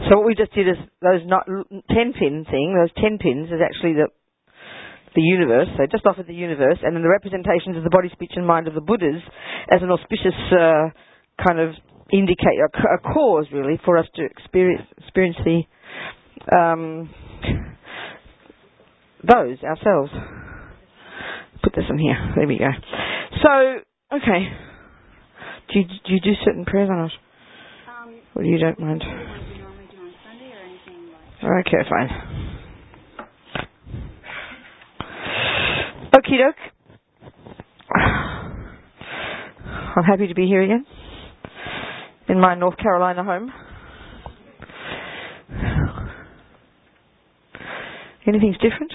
So what we just did is those 10-pin thing, those 10 pins is actually the universe. So just offered the universe, and then the representations of the body, speech and mind of the Buddhas as an auspicious kind of indicator, a cause really, for us to experience the those ourselves. Put this in here. There we go. So, okay. Do you do certain prayers or not? Or you don't mind? You normally do on Sunday or anything like? Okay, fine. Okie doke. I'm happy to be here again in my North Carolina home. Anything's different?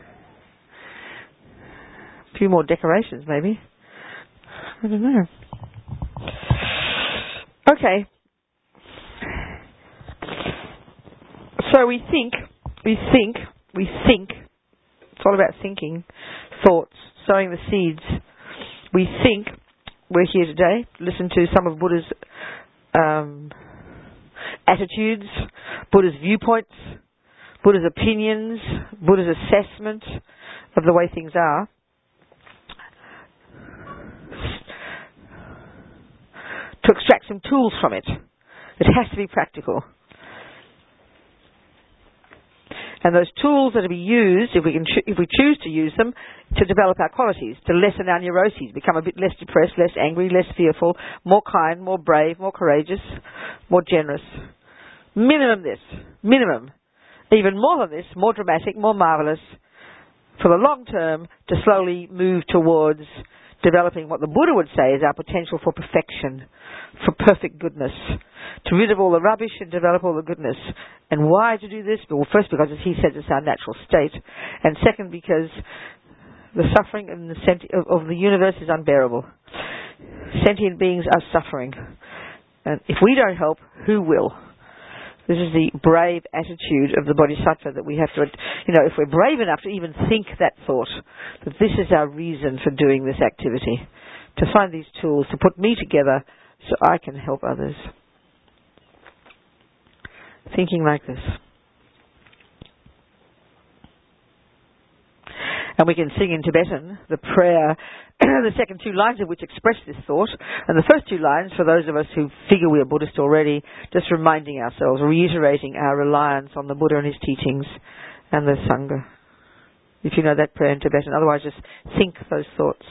A few more decorations, maybe. I don't know. Okay. So we think. It's all about thinking, thoughts, sowing the seeds. We think we're here today to listen to some of Buddha's attitudes, Buddha's viewpoints, Buddha's opinions, Buddha's assessment of the way things are. To extract some tools from it. It has to be practical. And those tools are to be used, if we choose to use them, to develop our qualities, to lessen our neuroses, become a bit less depressed, less angry, less fearful, more kind, more brave, more courageous, more generous. Minimum this. Minimum. Even more than this, more dramatic, more marvellous. For the long term, to slowly move towards developing what the Buddha would say is our potential for perfection, for perfect goodness, to rid of all the rubbish and develop all the goodness. And why to do this? Well, first, because as he says, it's our natural state, and second, because the suffering in of the universe is unbearable. Sentient beings are suffering, and if we don't help, who will? This is the brave attitude of the Bodhisattva that we have to, if we're brave enough to even think that thought, that this is our reason for doing this activity, to find these tools, to put me together so I can help others. Thinking like this. And we can sing in Tibetan the prayer, the second two lines of which express this thought, and the first two lines, for those of us who figure we are Buddhist already, just reminding ourselves, reiterating our reliance on the Buddha and his teachings and the Sangha. If you know that prayer in Tibetan, otherwise just think those thoughts.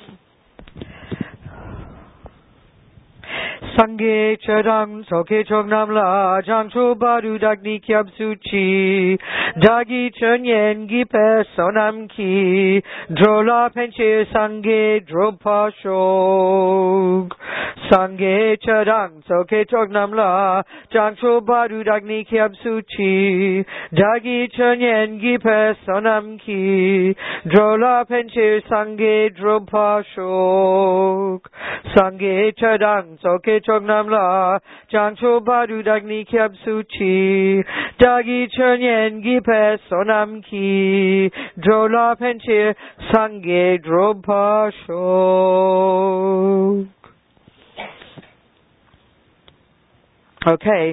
Sangye Chadang Soke Chognam La Jangcho Baru Dagni Kyab Suchi Dagi Chunyen Gipe Sonam Ki Drola Penche Sangye Dropa Shog Sangye Chadang Soke Chognam La Jangcho Baru Dagni Kyab Suchi Dagi Chunyen Gipe Sonam Ki Drola Penche Sangye Dropa Shog Sangye Chadang Soke Chognam La Jangcho Baru Dagni Kyab Suchi Dagi Chunyen Gipe Sonam Ki Drola Penche Sangye Dropa Shog. Okay.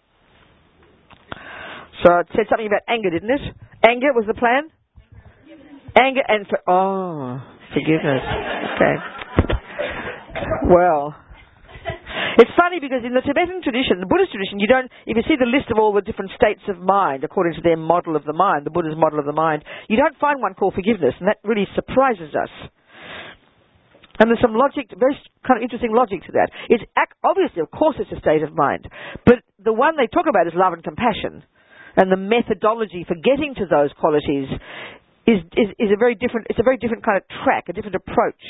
So it said something about anger, didn't it? Anger was the plan? Anger and forgiveness. Okay. Well, it's funny because in the Tibetan tradition, the Buddhist tradition, if you see the list of all the different states of mind according to their model of the mind, the Buddha's model of the mind, you don't find one called forgiveness, and that really surprises us. And there's some logic, very kind of interesting logic to that. It's obviously, of course, it's a state of mind, but the one they talk about is love and compassion, and the methodology for getting to those qualities is a very different. It's a very different kind of track, a different approach.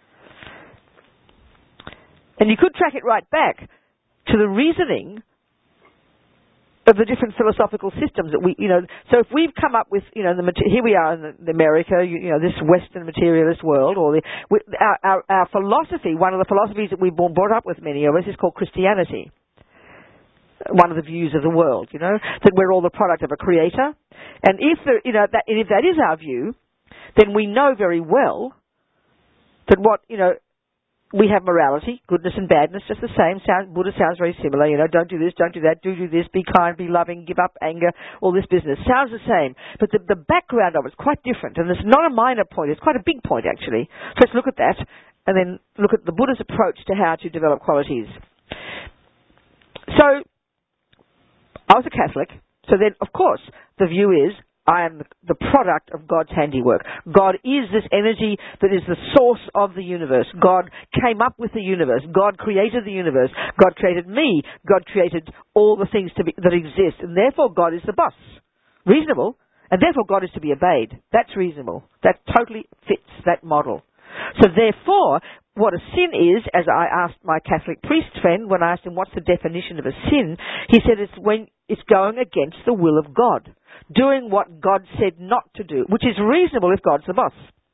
And you could track it right back to the reasoning of the different philosophical systems that we, so if we've come up with, here we are in America, this Western materialist world, or our philosophy, one of the philosophies that we've been brought up with, many of us, is called Christianity. One of the views of the world, that we're all the product of a creator. And if that is our view, then we know very well that what, we have morality, goodness and badness, just the same. Buddha sounds very similar, don't do this, don't do that, do this, be kind, be loving, give up anger, all this business. Sounds the same, but the background of it's quite different, and it's not a minor point, it's quite a big point actually. So let's look at that, and then look at the Buddha's approach to how to develop qualities. So, I was a Catholic, so then, of course, the view is, I am the product of God's handiwork. God is this energy that is the source of the universe. God came up with the universe. God created the universe. God created me. God created all the things that exist. And therefore God is the boss. Reasonable. And therefore God is to be obeyed. That's reasonable. That totally fits that model. So therefore, what a sin is, as I asked my Catholic priest friend, when I asked him what's the definition of a sin, he said it's when it's going against the will of God. Doing what God said not to do, which is reasonable if God's the boss.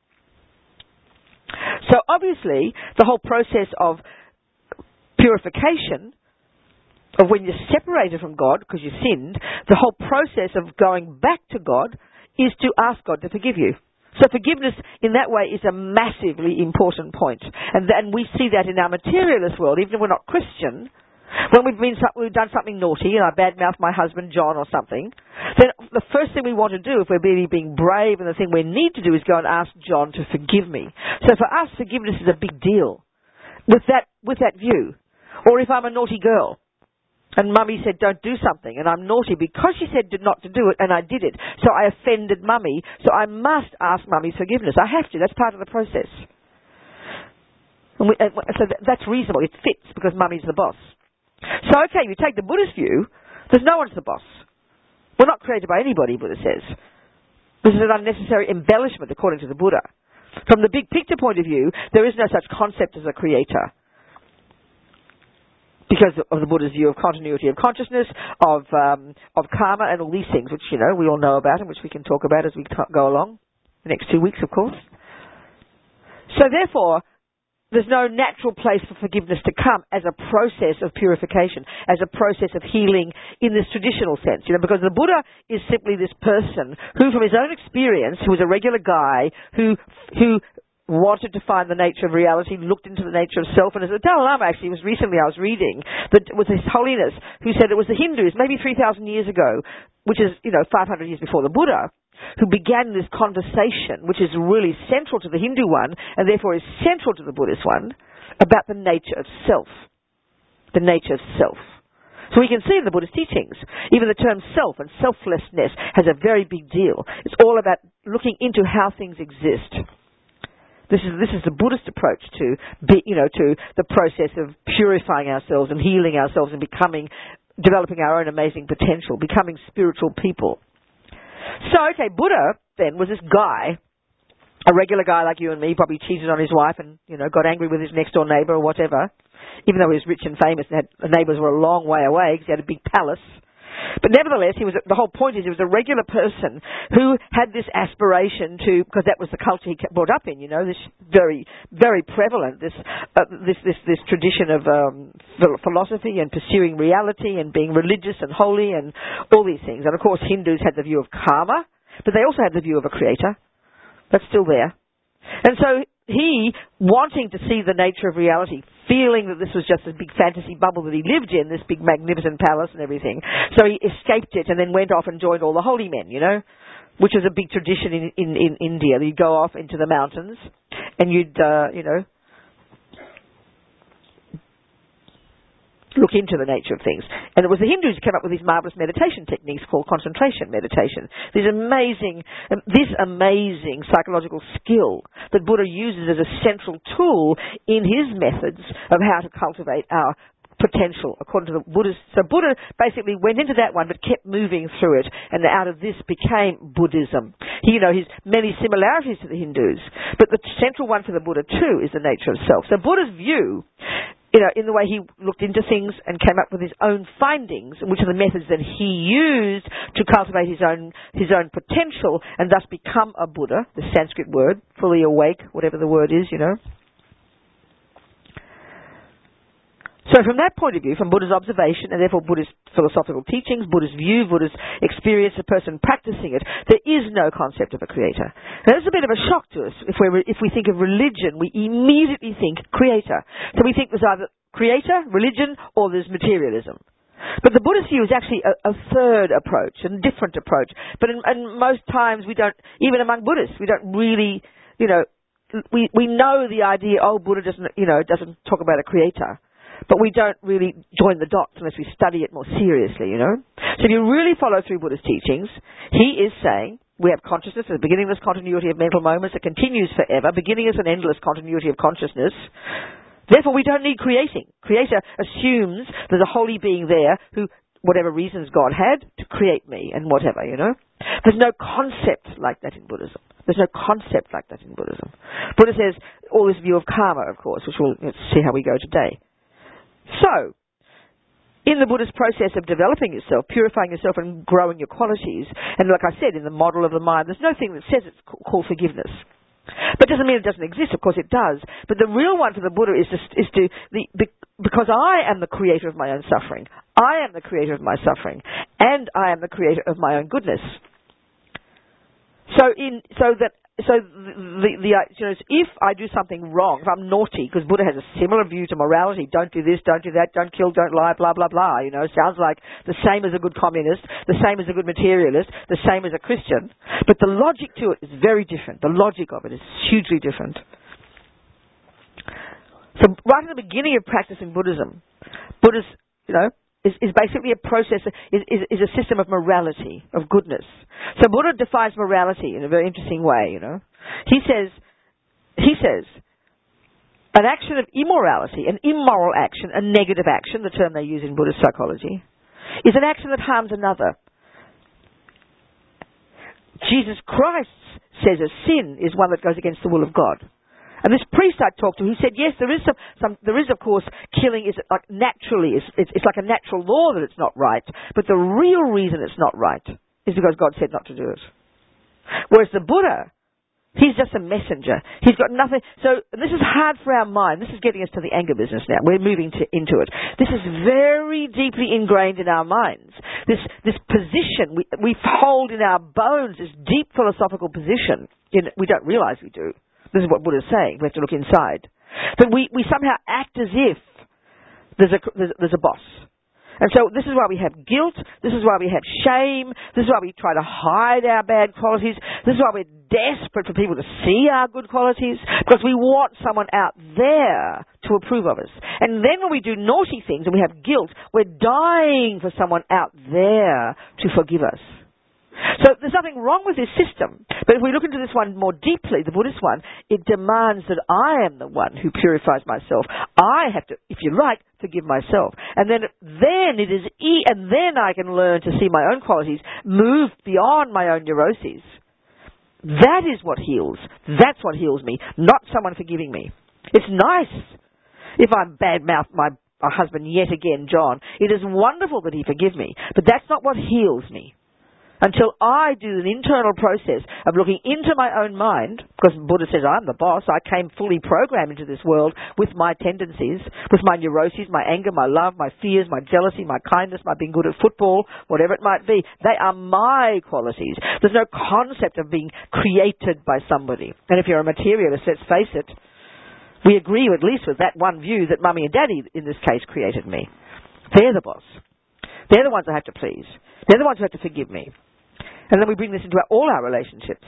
So obviously, the whole process of purification, of when you're separated from God because you sinned, the whole process of going back to God is to ask God to forgive you. So forgiveness in that way is a massively important point. And we see that in our materialist world, even if we're not Christian. When we've done something naughty, and I badmouth my husband John or something, then the first thing we want to do, if we're really being brave, and the thing we need to do is go and ask John to forgive me. So for us, forgiveness is a big deal with that view. Or if I'm a naughty girl, and Mummy said don't do something, and I'm naughty because she said not to do it, and I did it, so I offended Mummy, so I must ask Mummy's forgiveness. I have to. That's part of the process. So that's reasonable. It fits because Mummy's the boss. So, okay, you take the Buddhist view, there's no one's the boss. We're not created by anybody, Buddha says. This is an unnecessary embellishment, according to the Buddha. From the big picture point of view, there is no such concept as a creator. Because of the Buddha's view of continuity of consciousness, of karma, and all these things, which, we all know about and which we can talk about as we go along. The next 2 weeks, of course. So, therefore, there's no natural place for forgiveness to come as a process of purification, as a process of healing in this traditional sense. Because the Buddha is simply this person who, from his own experience, who was a regular guy, who wanted to find the nature of reality, looked into the nature of self. And as the Dalai Lama, actually, I was reading, that with His Holiness, who said it was the Hindus, maybe 3,000 years ago, which is, 500 years before the Buddha, who began this conversation, which is really central to the Hindu one, and therefore is central to the Buddhist one, about the nature of self. The nature of self. So we can see in the Buddhist teachings, even the term self and selflessness has a very big deal. It's all about looking into how things exist. This is the Buddhist approach to the process of purifying ourselves and healing ourselves and developing our own amazing potential, becoming spiritual people. So, okay, Buddha, then, was this guy, a regular guy like you and me, probably cheated on his wife and, got angry with his next-door neighbour or whatever, even though he was rich and famous and the neighbours were a long way away because he had a big palace. But nevertheless, the whole point is he was a regular person who had this aspiration to, because that was the culture he brought up in, this very, very prevalent, this tradition of philosophy and pursuing reality and being religious and holy and all these things. And of course, Hindus had the view of karma, but they also had the view of a creator. That's still there. And so he, wanting to see the nature of reality, feeling that this was just a big fantasy bubble that he lived in, this big magnificent palace and everything, so he escaped it and then went off and joined all the holy men, which was a big tradition in India. You'd go off into the mountains and you'd, look into the nature of things. And it was the Hindus who came up with these marvelous meditation techniques called concentration meditation. This amazing psychological skill that Buddha uses as a central tool in his methods of how to cultivate our potential, according to the Buddhists. So Buddha basically went into that one but kept moving through it, and out of this became Buddhism. His many similarities to the Hindus, but the central one for the Buddha too is the nature of self. So Buddha's view, in the way he looked into things and came up with his own findings, which are the methods that he used to cultivate his own potential and thus become a Buddha, the Sanskrit word, fully awake, whatever the word is, So from that point of view, from Buddha's observation, and therefore Buddhist philosophical teachings, Buddhist view, Buddhist experience, a person practicing it, there is no concept of a creator. Now, that's a bit of a shock to us. If we think of religion, we immediately think creator. So we think there's either creator, religion, or there's materialism. But the Buddhist view is actually a third approach, a different approach. But and most times we don't, even among Buddhists, we don't really, we know the idea, Buddha doesn't talk about a creator. But we don't really join the dots unless we study it more seriously, So if you really follow through Buddha's teachings, he is saying we have consciousness as a beginningless continuity of mental moments that continues forever, beginning as an endless continuity of consciousness. Therefore, we don't need creating. Creator assumes there's a holy being there who, whatever reasons God had, to create me and whatever, There's no concept like that in Buddhism. There's no concept like that in Buddhism. Buddha says all this view of karma, of course, which let's see how we go today. So, in the Buddhist process of developing yourself, purifying yourself and growing your qualities, and like I said, in the model of the mind, there's no thing that says it's called forgiveness. But it doesn't mean it doesn't exist, of course it does. But the real one for the Buddha is because I am the creator of my own suffering, I am the creator of my suffering, and I am the creator of my own goodness. If I do something wrong, if I'm naughty, because Buddha has a similar view to morality, don't do this, don't do that, don't kill, don't lie, blah, blah, blah, sounds like the same as a good communist, the same as a good materialist, the same as a Christian, but the logic to it is very different. The logic of it is hugely different. So right at the beginning of practicing Buddhism, Buddha's, is basically a process, is a system of morality, of goodness. So Buddha defines morality in a very interesting way, He says, an action of immorality, an immoral action, a negative action, the term they use in Buddhist psychology, is an action that harms another. Jesus Christ says a sin is one that goes against the will of God. And this priest I talked to, he said, yes, there is of course, killing is like naturally, it's like a natural law that it's not right. But the real reason it's not right is because God said not to do it. Whereas the Buddha, he's just a messenger. He's got nothing. So this is hard for our mind. This is getting us to the anger business now. We're moving into it. This is very deeply ingrained in our minds. This position we hold in our bones, this deep philosophical position. We don't realize we do. This is what Buddha's saying. We have to look inside. That we somehow act as if there's a boss. And so this is why we have guilt. This is why we have shame. This is why we try to hide our bad qualities. This is why we're desperate for people to see our good qualities. Because we want someone out there to approve of us. And then when we do naughty things and we have guilt, we're dying for someone out there to forgive us. So there's nothing wrong with this system. But if we look into this one more deeply, the Buddhist one, it demands that I am the one who purifies myself. I have to, if you like, forgive myself. And then it is, and then I can learn to see my own qualities, move beyond my own neuroses. That is what heals. That's what heals me, not someone forgiving me. It's nice if I badmouth my husband yet again, John. It is wonderful that he forgives me, but that's not what heals me. Until I do an internal process of looking into my own mind, because Buddha says I'm the boss, I came fully programmed into this world with my tendencies, with my neuroses, my anger, my love, my fears, my jealousy, my kindness, my being good at football, whatever it might be. They are my qualities. There's no concept of being created by somebody. And if you're a materialist, let's face it, we agree at least with that one view that Mummy and Daddy, in this case, created me. They're the boss. They're the ones I have to please. They're the ones who have to forgive me. And then we bring this into all our relationships.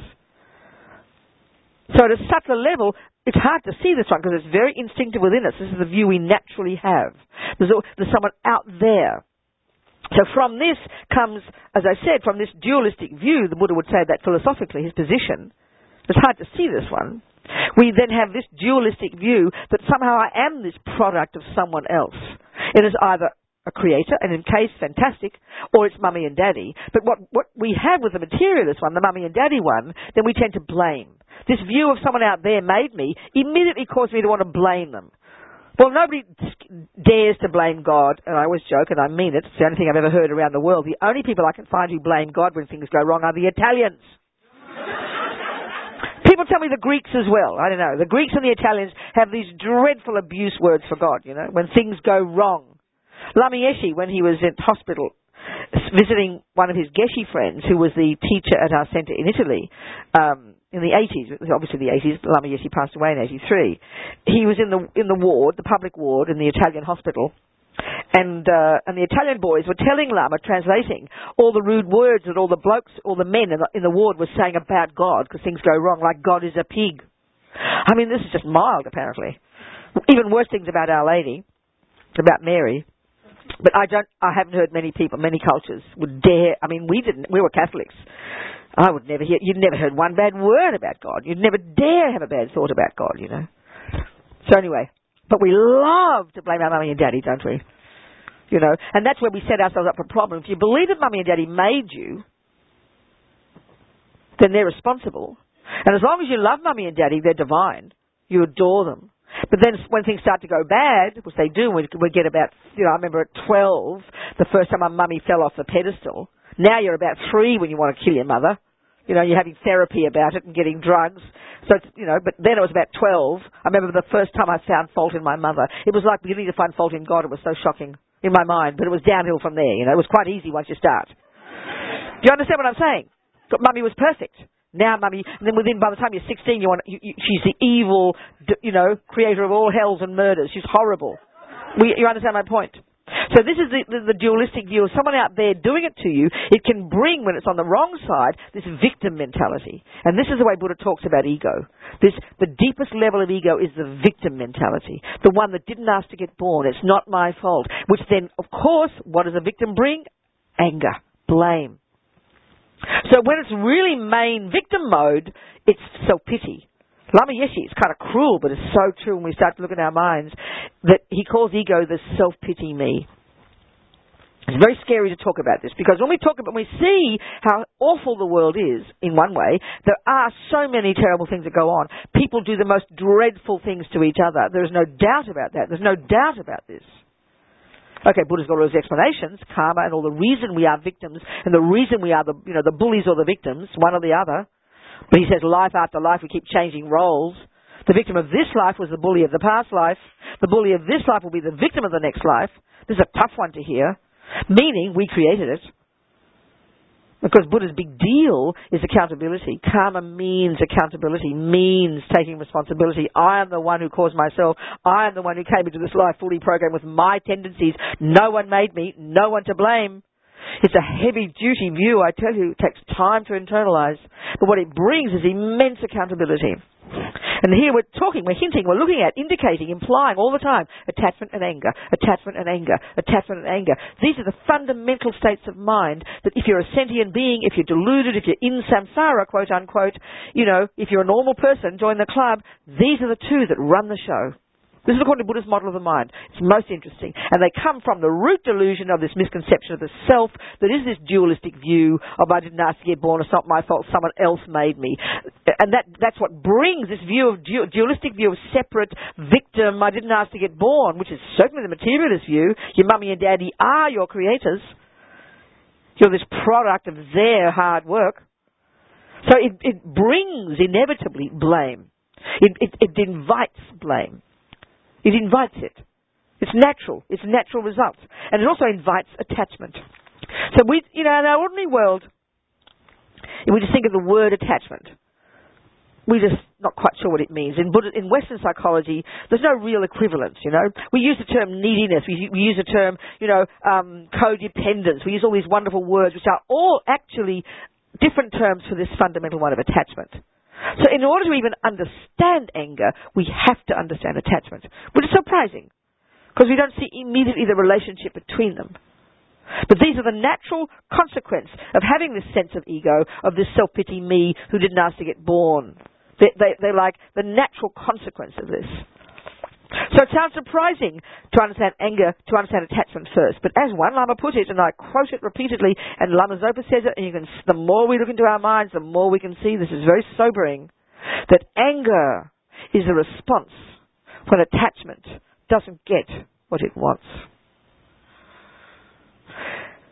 So at a subtler level, it's hard to see this one because it's very instinctive within us. This is the view we naturally have. There's someone out there. So from this comes, as I said, from this dualistic view, the Buddha would say that philosophically, his position, it's hard to see this one. We then have this dualistic view that somehow I am this product of someone else. It is either a creator, and in case, fantastic, or it's Mummy and Daddy. But what we have with the materialist one, the Mummy and Daddy one, then we tend to blame. This view of someone out there made me, immediately caused me to want to blame them. Well, nobody dares to blame God, and I always joke, and I mean it, it's the only thing I've ever heard around the world. The only people I can find who blame God when things go wrong are the Italians. People will tell me the Greeks as well. I don't know. The Greeks and the Italians have these dreadful abuse words for God, you know, when things go wrong. Lama Yeshe, when he was in hospital, visiting one of his Geshe friends, who was the teacher at our centre in Italy, in the 80s, obviously the 80s, Lama Yeshe passed away in 83. He was in the ward, the public ward in the Italian hospital, and the Italian boys were telling Lama, translating, all the rude words that all the blokes, all the men in the ward were saying about God, because things go wrong, like God is a pig. I mean, this is just mild, apparently. Even worse things about Our Lady, about Mary. But I haven't heard many people, many cultures would dare, I mean, we were Catholics. I would never hear, you'd never heard one bad word about God. You'd never dare have a bad thought about God, you know. So anyway, but we love to blame our mummy and daddy, don't we? You know, and that's where we set ourselves up for a problem. If you believe that mummy and daddy made you, then they're responsible. And as long as you love mummy and daddy, they're divine. You adore them. But then when things start to go bad, which they do, we get about, you know, I remember at 12, the first time my mummy fell off the pedestal. Now you're about 3 when you want to kill your mother. You know, you're having therapy about it and getting drugs. So, it's, you know, but then it was about 12. I remember the first time I found fault in my mother. It was like beginning to find fault in God. It was so shocking in my mind. But it was downhill from there, you know. It was quite easy once you start. Do you understand what I'm saying? But mummy was perfect. Now mummy, and then by the time you're 16, she's the evil, you know, creator of all hells and murders. She's horrible. You understand my point? So this is the dualistic view of someone out there doing it to you. It can bring, when it's on the wrong side, this victim mentality. And this is the way Buddha talks about ego. The deepest level of ego is the victim mentality. The one that didn't ask to get born. It's not my fault. Which then, of course, what does a victim bring? Anger. Blame. So when it's really main victim mode, it's self-pity. Lama Yeshe is kind of cruel, but it's so true when we start to look at our minds, that he calls ego the self-pity me. It's very scary to talk about this, because when we see how awful the world is, in one way, there are so many terrible things that go on. People do the most dreadful things to each other. There's no doubt about that. There's no doubt about this. Okay, Buddha's got all those explanations, karma, and all the reason we are victims, and the reason we are the bullies or the victims, one or the other. But he says life after life we keep changing roles. The victim of this life was the bully of the past life. The bully of this life will be the victim of the next life. This is a tough one to hear, meaning we created it. Because Buddha's big deal is accountability. Karma means accountability, means taking responsibility. I am the one who caused myself. I am the one who came into this life fully programmed with my tendencies. No one made me, no one to blame. It's a heavy-duty view, I tell you. It takes time to internalize. But what it brings is immense accountability. And here we're hinting, we're looking at, indicating, implying all the time, attachment and anger, attachment and anger, attachment and anger. These are the fundamental states of mind that if you're a sentient being, if you're deluded, if you're in samsara, quote unquote, you know, if you're a normal person, join the club, these are the two that run the show. This is according to Buddha's model of the mind. It's most interesting. And they come from the root delusion of this misconception of the self that is this dualistic view of I didn't ask to get born, it's not my fault, someone else made me. And that's what brings this view of dualistic view of separate victim, I didn't ask to get born, which is certainly the materialist view. Your mummy and daddy are your creators. You're this product of their hard work. So it brings inevitably blame. It invites blame. It invites it. It's natural. It's a natural result. And it also invites attachment. So in our ordinary world, if we just think of the word attachment, we're just not quite sure what it means. In Western psychology, there's no real equivalence, you know. We use the term neediness. We use the term, codependence. We use all these wonderful words, which are all actually different terms for this fundamental one of attachment. So in order to even understand anger, we have to understand attachment, which is surprising, because we don't see immediately the relationship between them. But these are the natural consequence of having this sense of ego, of this self-pity me who didn't ask to get born. They're like the natural consequence of this. So it sounds surprising to understand anger, to understand attachment first. But as one Lama put it, and I quote it repeatedly, and Lama Zopa says it, and the more we look into our minds, the more we can see, this is very sobering, that anger is a response when attachment doesn't get what it wants.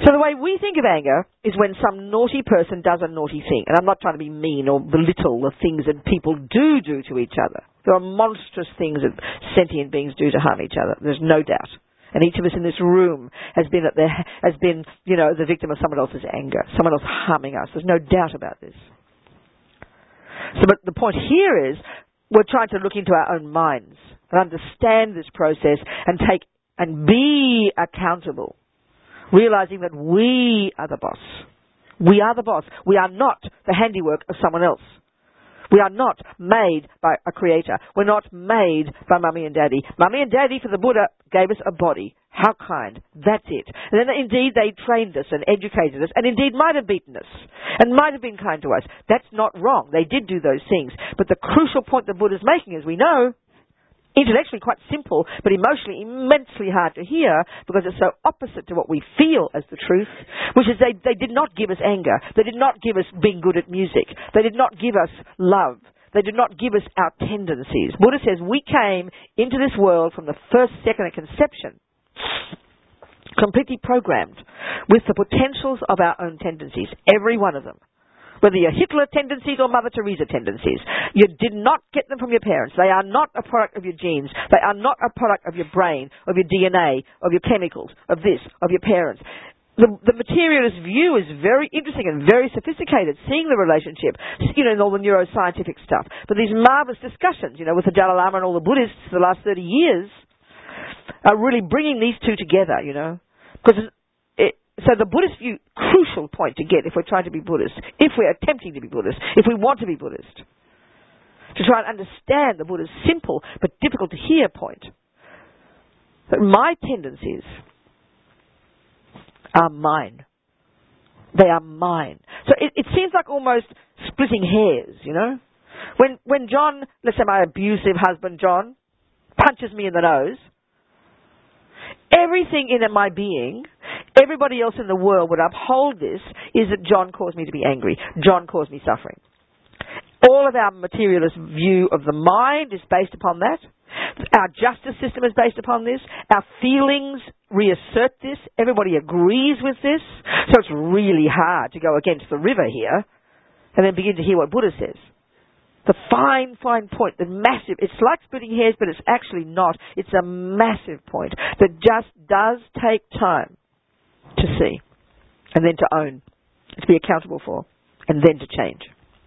So the way we think of anger is when some naughty person does a naughty thing. And I'm not trying to be mean or belittle the things that people do to each other. There are monstrous things that sentient beings do to harm each other. There's no doubt. And each of us in this room has been the victim of someone else's anger, someone else harming us. There's no doubt about this. So, but the point here is we're trying to look into our own minds and understand this process and be accountable, realizing that we are the boss. We are the boss. We are not the handiwork of someone else. We are not made by a creator. We're not made by Mummy and Daddy. Mummy and Daddy, for the Buddha, gave us a body. How kind. That's it. And then indeed they trained us and educated us and indeed might have beaten us and might have been kind to us. That's not wrong. They did do those things. But the crucial point the Buddha's making, as we know, intellectually quite simple, but emotionally immensely hard to hear because it's so opposite to what we feel as the truth, which is they did not give us anger. They did not give us being good at music. They did not give us love. They did not give us our tendencies. Buddha says we came into this world from the first second of conception completely programmed with the potentials of our own tendencies, every one of them. Whether you're Hitler tendencies or Mother Teresa tendencies. You did not get them from your parents. They are not a product of your genes. They are not a product of your brain, of your DNA, of your chemicals, of this, of your parents. The materialist view is very interesting and very sophisticated, seeing the relationship, in all the neuroscientific stuff. But these marvelous discussions, with the Dalai Lama and all the Buddhists for the last 30 years are really bringing these two together, Because so the Buddhist view, crucial point to get if we're trying to be Buddhist, if we're attempting to be Buddhist, if we want to be Buddhist, to try and understand the Buddha's simple but difficult to hear point, that my tendencies are mine. They are mine. So it seems like almost splitting hairs, When John, let's say my abusive husband John, punches me in the nose, everything in my being, everybody else in the world would uphold this, is that John caused me to be angry. John caused me suffering. All of our materialist view of the mind is based upon that. Our justice system is based upon this. Our feelings reassert this. Everybody agrees with this. So it's really hard to go against the river here and then begin to hear what Buddha says. The fine point, the massive, it's like splitting hairs, but it's actually not. It's a massive point that just does take time to see and then to own, to be accountable for, and then to change.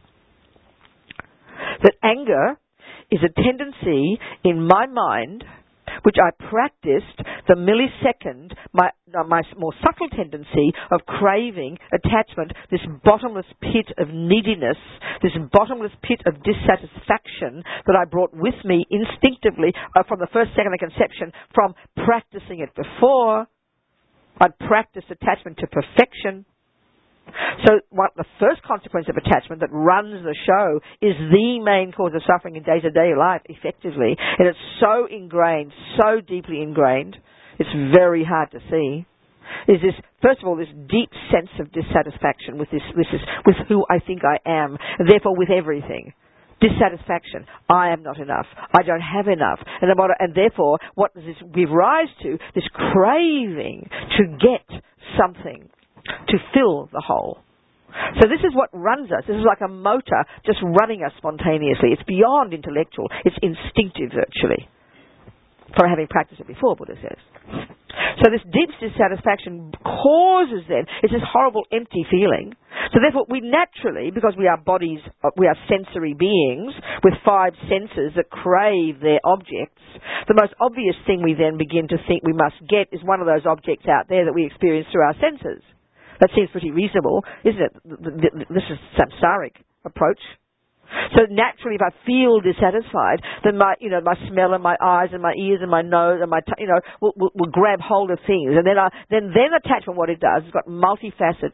That anger is a tendency in my mind which I practiced the millisecond, my more subtle tendency of craving, attachment, this bottomless pit of neediness, this bottomless pit of dissatisfaction that I brought with me instinctively from the first second of conception, from practicing it before. I'd practiced attachment to perfection. So the first consequence of attachment that runs the show is the main cause of suffering in day-to-day life, effectively. And it's so ingrained, so deeply ingrained, it's very hard to see. Is this, first of all, this deep sense of dissatisfaction with with who I think I am, and therefore with everything. Dissatisfaction. I am not enough. I don't have enough. And therefore, what does this give rise to? This craving to get something, to fill the hole. So this is what runs us. This is like a motor just running us spontaneously. It's beyond intellectual. It's instinctive, virtually, from having practiced it before, Buddha says. So this deep dissatisfaction causes then, it's this horrible empty feeling. So therefore we naturally, because we are bodies, we are sensory beings with 5 senses that crave their objects, the most obvious thing we then begin to think we must get is one of those objects out there that we experience through our senses. That seems pretty reasonable, isn't it? This is samsaric approach. So naturally, if I feel dissatisfied, then my smell and my eyes and my ears and my nose and my will grab hold of things, and then attachment. What it does, it's got multifaceted,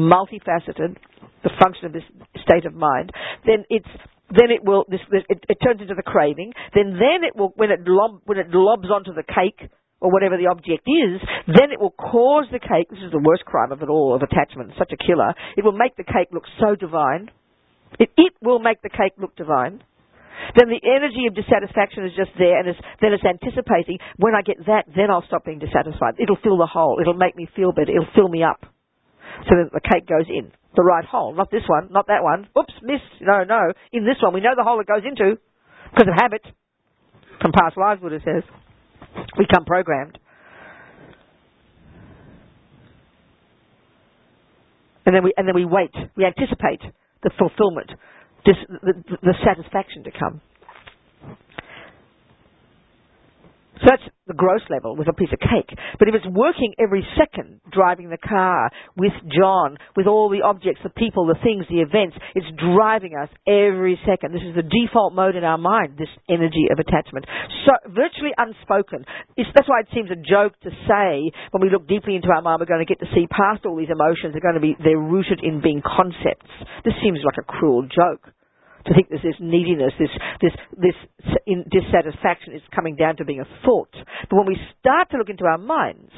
the function of this state of mind. Then it turns into the craving. Then it will when it lobs onto the cake, or whatever the object is, then it will cause the cake, this is the worst crime of it all, of attachment, such a killer, it will make the cake look so divine. It will make the cake look divine. Then the energy of dissatisfaction is just there, and then it's anticipating, when I get that, then I'll stop being dissatisfied. It'll fill the hole. It'll make me feel better. It'll fill me up. So that the cake goes in the right hole. Not this one, not that one. Oops, missed. No. In this one, we know the hole it goes into because of habit. From past lives, Buddha says. We come programmed. And then we wait. We anticipate the fulfillment, the satisfaction to come. So that's the gross level with a piece of cake. But if it's working every second, driving the car, with John, with all the objects, the people, the things, the events, it's driving us every second. This is the default mode in our mind, this energy of attachment. So virtually unspoken. That's why it seems a joke to say, when we look deeply into our mind, we're going to get to see past all these emotions. They're rooted in being concepts. This seems like a cruel joke. To think there's this neediness, this dissatisfaction is coming down to being a thought. But when we start to look into our minds,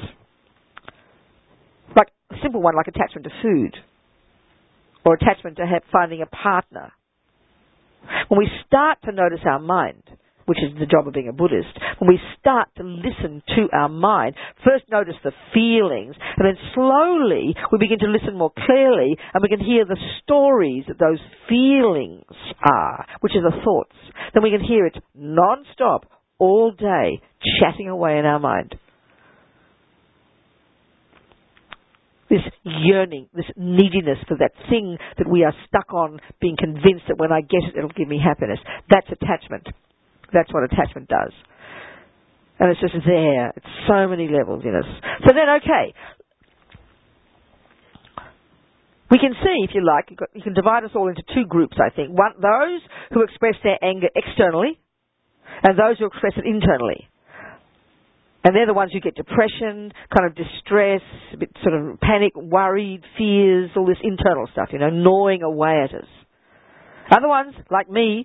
like a simple one like attachment to food, or attachment to finding a partner, when we start to notice our mind, which is the job of being a Buddhist, when we start to listen to our mind, first notice the feelings, and then slowly we begin to listen more clearly, and we can hear the stories that those feelings are, which are the thoughts. Then we can hear it non-stop, all day, chatting away in our mind. This yearning, this neediness for that thing that we are stuck on, being convinced that when I get it, it'll give me happiness. That's attachment. That's what attachment does. And it's just there. It's so many levels in us. So then, okay. We can see, if you like, you can divide us all into two groups, I think. One, those who express their anger externally, and those who express it internally. And they're the ones who get depression, kind of distress, a bit sort of panic, worried, fears, all this internal stuff, gnawing away at us. Other ones, like me,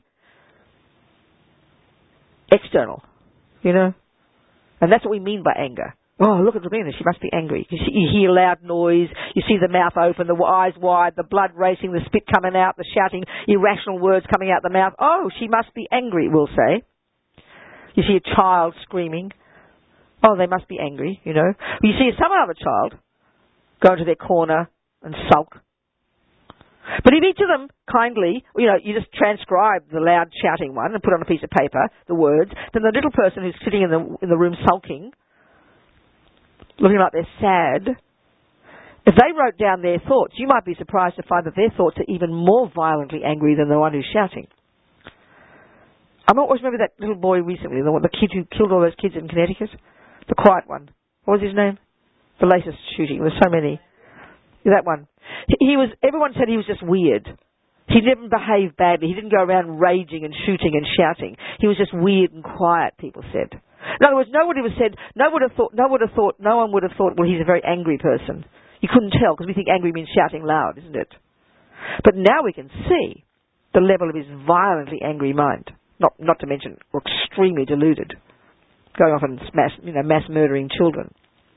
external, and that's what we mean by anger. Oh, look at Rabina, she must be angry. You hear loud noise, you see the mouth open, the eyes wide, the blood racing, the spit coming out, the shouting, irrational words coming out the mouth. Oh, she must be angry, we'll say. You see a child screaming. Oh, they must be angry, You see some other child go into their corner and sulk. But if each of them kindly, you just transcribe the loud shouting one and put on a piece of paper the words, then the little person who's sitting in the room sulking, looking like they're sad, if they wrote down their thoughts, you might be surprised to find that their thoughts are even more violently angry than the one who's shouting. I always remember that little boy recently, the kid who killed all those kids in Connecticut, the quiet one. What was his name? The latest shooting. There's so many. That one. Everyone said he was just weird. He didn't behave badly. He didn't go around raging and shooting and shouting. He was just weird and quiet, people said. In other words, no one would have thought, well, he's a very angry person. You couldn't tell, because we think angry means shouting loud, isn't it? But now we can see the level of his violently angry mind. Not to mention extremely deluded, going off and mass murdering children.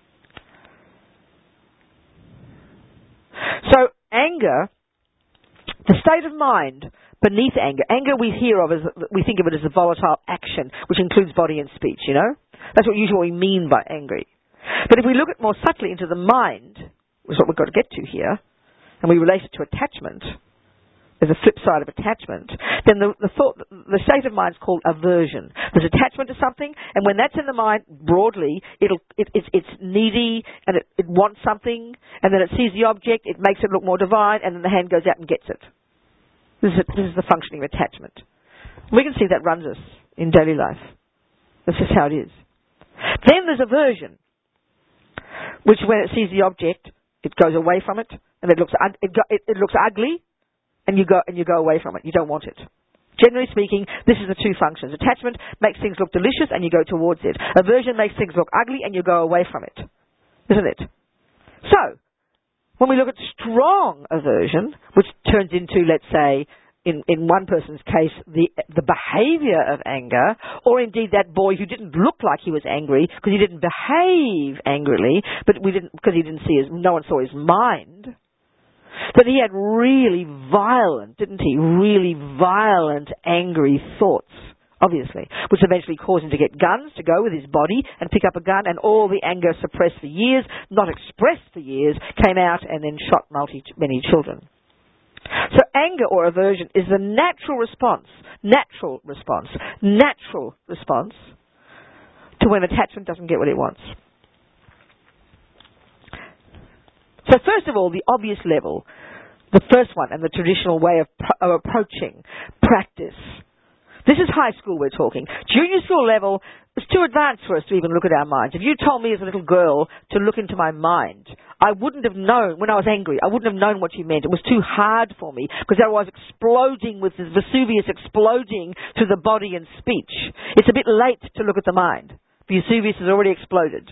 So anger, the state of mind beneath anger we think of it as a volatile action, which includes body and speech, That's what usually we mean by angry. But if we look at more subtly into the mind, which is what we've got to get to here, and we relate it to attachment, there's a flip side of attachment, then the state of mind is called aversion. There's attachment to something, and when that's in the mind, broadly, it's needy, and it wants something, and then it sees the object, it makes it look more divine, and then the hand goes out and gets it. This is the functioning of attachment. We can see that runs us in daily life. That's just how it is. Then there's aversion, which when it sees the object, it goes away from it, and it looks ugly, and you go away from it. You don't want it. Generally speaking, this is the two functions. Attachment makes things look delicious and you go towards it. Aversion makes things look ugly and you go away from it. Isn't it? So, when we look at strong aversion, which turns into, let's say, in one person's case, the behaviour of anger, or indeed that boy who didn't look like he was angry because he didn't behave angrily, but no one saw his mind. That he had really violent, didn't he? Really violent, angry thoughts obviously, which eventually caused him to get guns to go with his body and pick up a gun, and all the anger suppressed for years, not expressed for years, came out and then shot many children. So anger or aversion is the natural response to when attachment doesn't get what it wants. So first of all, the obvious level, the first one and the traditional way of approaching practice. This is high school we're talking. Junior school level is too advanced for us to even look at our minds. If you told me as a little girl to look into my mind, I wouldn't have known, when I was angry, I wouldn't have known what you meant. It was too hard for me because I was exploding with the Vesuvius exploding to the body and speech. It's a bit late to look at the mind. Vesuvius has already exploded.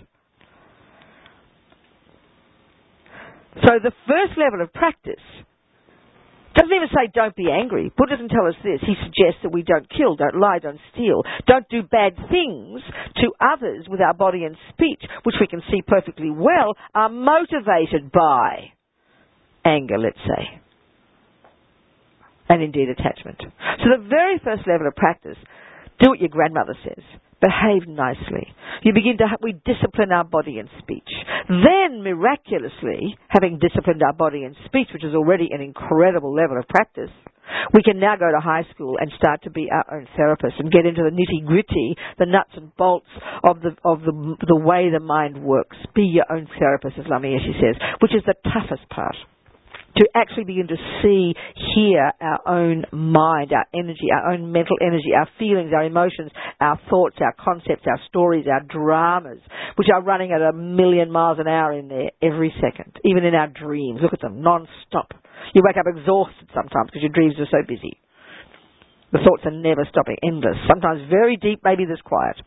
So the first level of practice doesn't even say don't be angry. Buddha doesn't tell us this. He suggests that we don't kill, don't lie, don't steal, don't do bad things to others with our body and speech, which we can see perfectly well are motivated by anger, let's say, and indeed attachment. So the very first level of practice, do what your grandmother says. Behave nicely. We discipline our body and speech. Then, miraculously, having disciplined our body and speech, which is already an incredible level of practice, we can now go to high school and start to be our own therapists and get into the nitty-gritty, the nuts and bolts of the way the mind works. Be your own therapist, as Lama Yeshe says, which is the toughest part. To actually begin to see, hear our own mind, our energy, our own mental energy, our feelings, our emotions, our thoughts, our concepts, our stories, our dramas, which are running at 1,000,000 miles an hour in there every second, even in our dreams. Look at them, non-stop. You wake up exhausted sometimes because your dreams are so busy. The thoughts are never stopping, endless, sometimes very deep, maybe this quiet.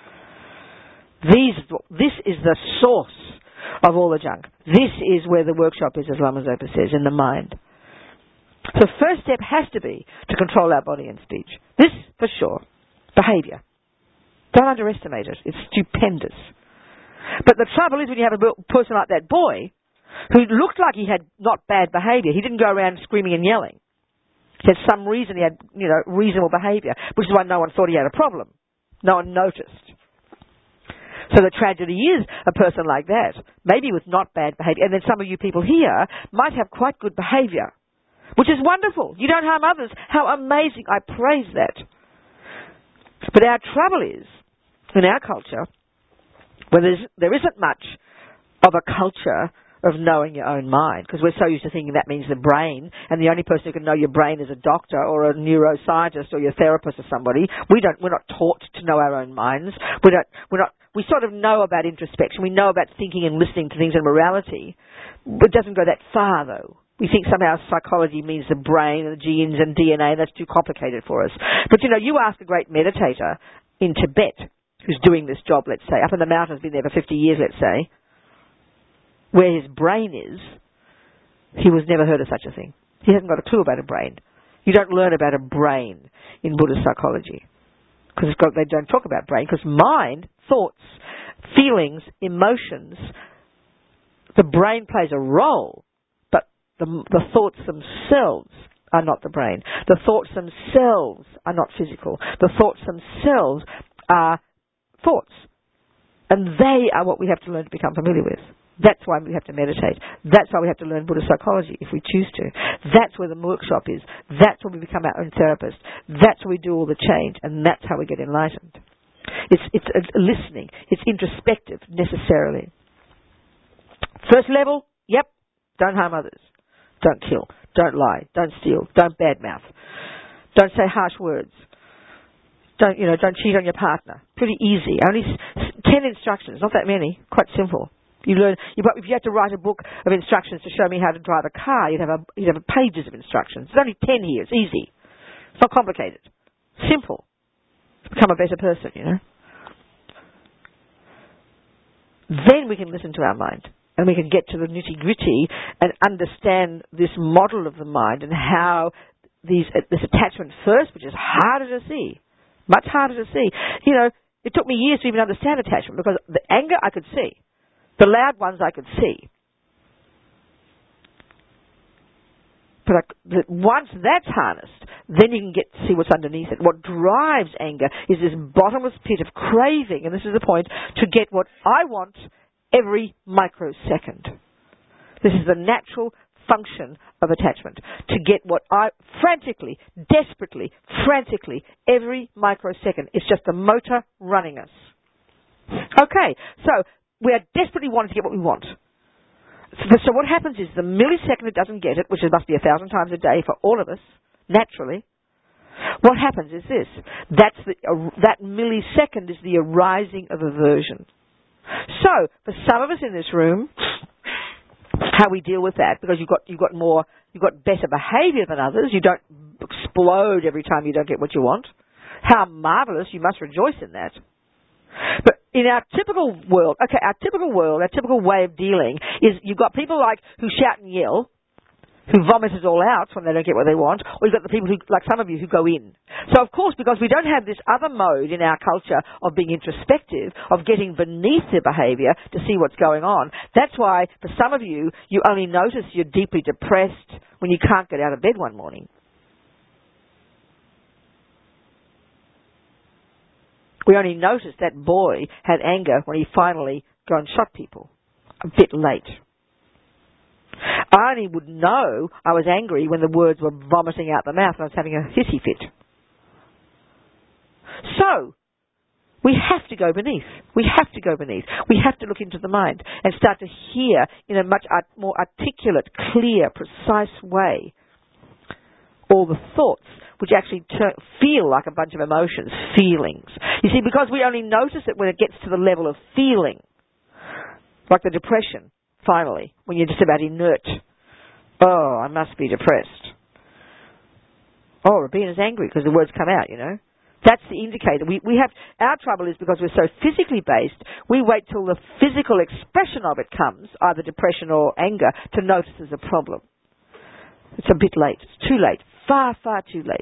This is the source of all the junk. This is where the workshop is, as Lama Zopa says, in the mind. So the first step has to be to control our body and speech. This, for sure. Behaviour. Don't underestimate it. It's stupendous. But the trouble is when you have a person like that boy who looked like he had not bad behaviour, he didn't go around screaming and yelling. He had some reason he had, reasonable behaviour, which is why no one thought he had a problem. No one noticed. So the tragedy is a person like that, maybe with not bad behaviour, and then some of you people here might have quite good behaviour, which is wonderful. You don't harm others. How amazing. I praise that. But our trouble is, in our culture, where there isn't much of a culture of knowing your own mind, because we're so used to thinking that means the brain, and the only person who can know your brain is a doctor or a neuroscientist or your therapist or somebody. We're not taught to know our own minds. We sort of know about introspection. We know about thinking and listening to things and morality. It doesn't go that far, though. We think somehow psychology means the brain and the genes and DNA, and that's too complicated for us. But, you ask a great meditator in Tibet who's doing this job, let's say, up in the mountains, been there for 50 years, let's say, where his brain is, he was never heard of such a thing. He hasn't got a clue about a brain. You don't learn about a brain in Buddhist psychology. Because they don't talk about brain, because mind, thoughts, feelings, emotions, the brain plays a role, but the thoughts themselves are not the brain. The thoughts themselves are not physical. The thoughts themselves are thoughts. And they are what we have to learn to become familiar with. That's why we have to meditate. That's why we have to learn Buddhist psychology, if we choose to. That's where the workshop is. That's where we become our own therapist. That's where we do all the change, and that's how we get enlightened. It's listening. It's introspective, necessarily. First level, yep, don't harm others. Don't kill. Don't lie. Don't steal. Don't badmouth. Don't say harsh words. Don't cheat on your partner. Pretty easy. Only 10 instructions, not that many. Quite simple. You learn. If you had to write a book of instructions to show me how to drive a car, you'd have pages of instructions. There's only 10 here. It's easy. It's not complicated. Simple. Become a better person, Then we can listen to our mind, and we can get to the nitty-gritty and understand this model of the mind and how this attachment first, which is harder to see, much harder to see. It took me years to even understand attachment, because the anger I could see. The loud ones I could see. But once that's harnessed, then you can get to see what's underneath it. What drives anger is this bottomless pit of craving, and this is the point, to get what I want every microsecond. This is the natural function of attachment, to get what I frantically, desperately, frantically, every microsecond. It's just the motor running us. Okay, so we are desperately wanting to get what we want. So what happens is the millisecond it doesn't get it, which it must be 1,000 times a day for all of us, naturally, what happens is this. That millisecond is the arising of aversion. So, for some of us in this room, how we deal with that, because you've got better behaviour than others, you don't explode every time you don't get what you want. How marvellous, you must rejoice in that. But in our typical world, our typical way of dealing is you've got people who shout and yell, who vomit it all out when they don't get what they want, or you've got the people who, like some of you, who go in. So of course, because we don't have this other mode in our culture of being introspective, of getting beneath their behaviour to see what's going on, that's why for some of you, you only notice you're deeply depressed when you can't get out of bed one morning. We only noticed that boy had anger when he finally gone and shot people. A bit late. I only would know I was angry when the words were vomiting out the mouth and I was having a hissy fit. So, we have to go beneath. We have to go beneath. We have to look into the mind and start to hear in a much more articulate, clear, precise way all the thoughts which actually feel like a bunch of emotions, feelings. You see, because we only notice it when it gets to the level of feeling, like the depression, finally, when you're just about inert. Oh, I must be depressed. Oh, Rabina's angry because the words come out, you know. That's the indicator. We have, our trouble is because we're so physically based, we wait till the physical expression of it comes, either depression or anger, to notice there's a problem. It's a bit late. It's too late. Far, far too late.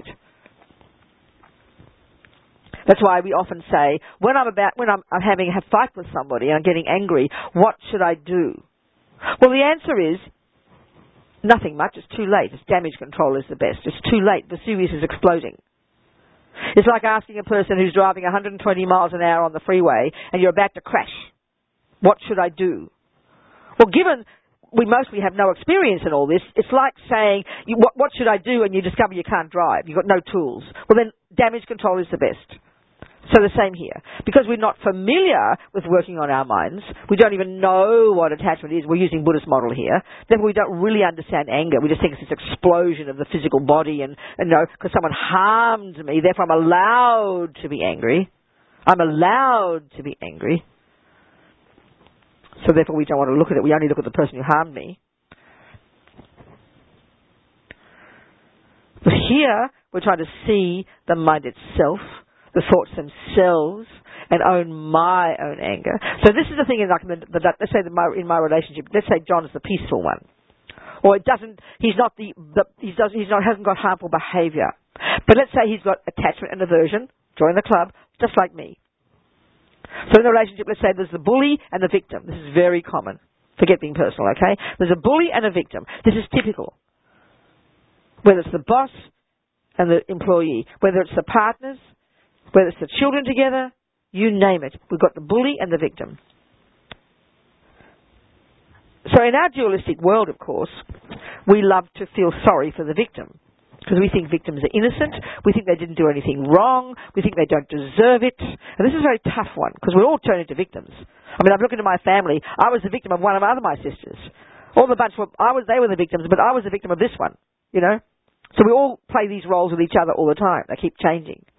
That's why we often say, when I'm having a fight with somebody and I'm getting angry, what should I do? Well, the answer is nothing much. It's too late. It's damage control is the best. It's too late. Vesuvius is exploding. It's like asking a person who's driving 120 miles an hour on the freeway and you're about to crash. What should I do? Well, given we mostly have no experience in all this, it's like saying, what should I do? And you discover you can't drive. You've got no tools. Well, then damage control is the best. So the same here. Because we're not familiar with working on our minds, we don't even know what attachment is. We're using Buddhist model here. Therefore, we don't really understand anger. We just think it's this explosion of the physical body and because someone harmed me, therefore I'm allowed to be angry. I'm allowed to be angry. So therefore we don't want to look at it. We only look at the person who harmed me. But here, we're trying to see the mind itself, the thoughts themselves, and own my own anger. So this is the thing in let's say in my relationship, let's say John is the peaceful one. Or hasn't got harmful behaviour. But let's say he's got attachment and aversion, join the club, just like me. So in the relationship, let's say there's the bully and the victim. This is very common. Forget being personal, okay? There's a bully and a victim. This is typical. Whether it's the boss and the employee, whether it's the partners, whether it's the children together, you name it. We've got the bully and the victim. So in our dualistic world, of course, we love to feel sorry for the victim. Because we think victims are innocent, we think they didn't do anything wrong, we think they don't deserve it. And this is a very tough one, because we're all turned into victims. I mean, I've looked into my family, I was the victim of one of my sisters. All the bunch they were the victims, but I was the victim of this one, you know. So we all play these roles with each other all the time. They keep changing.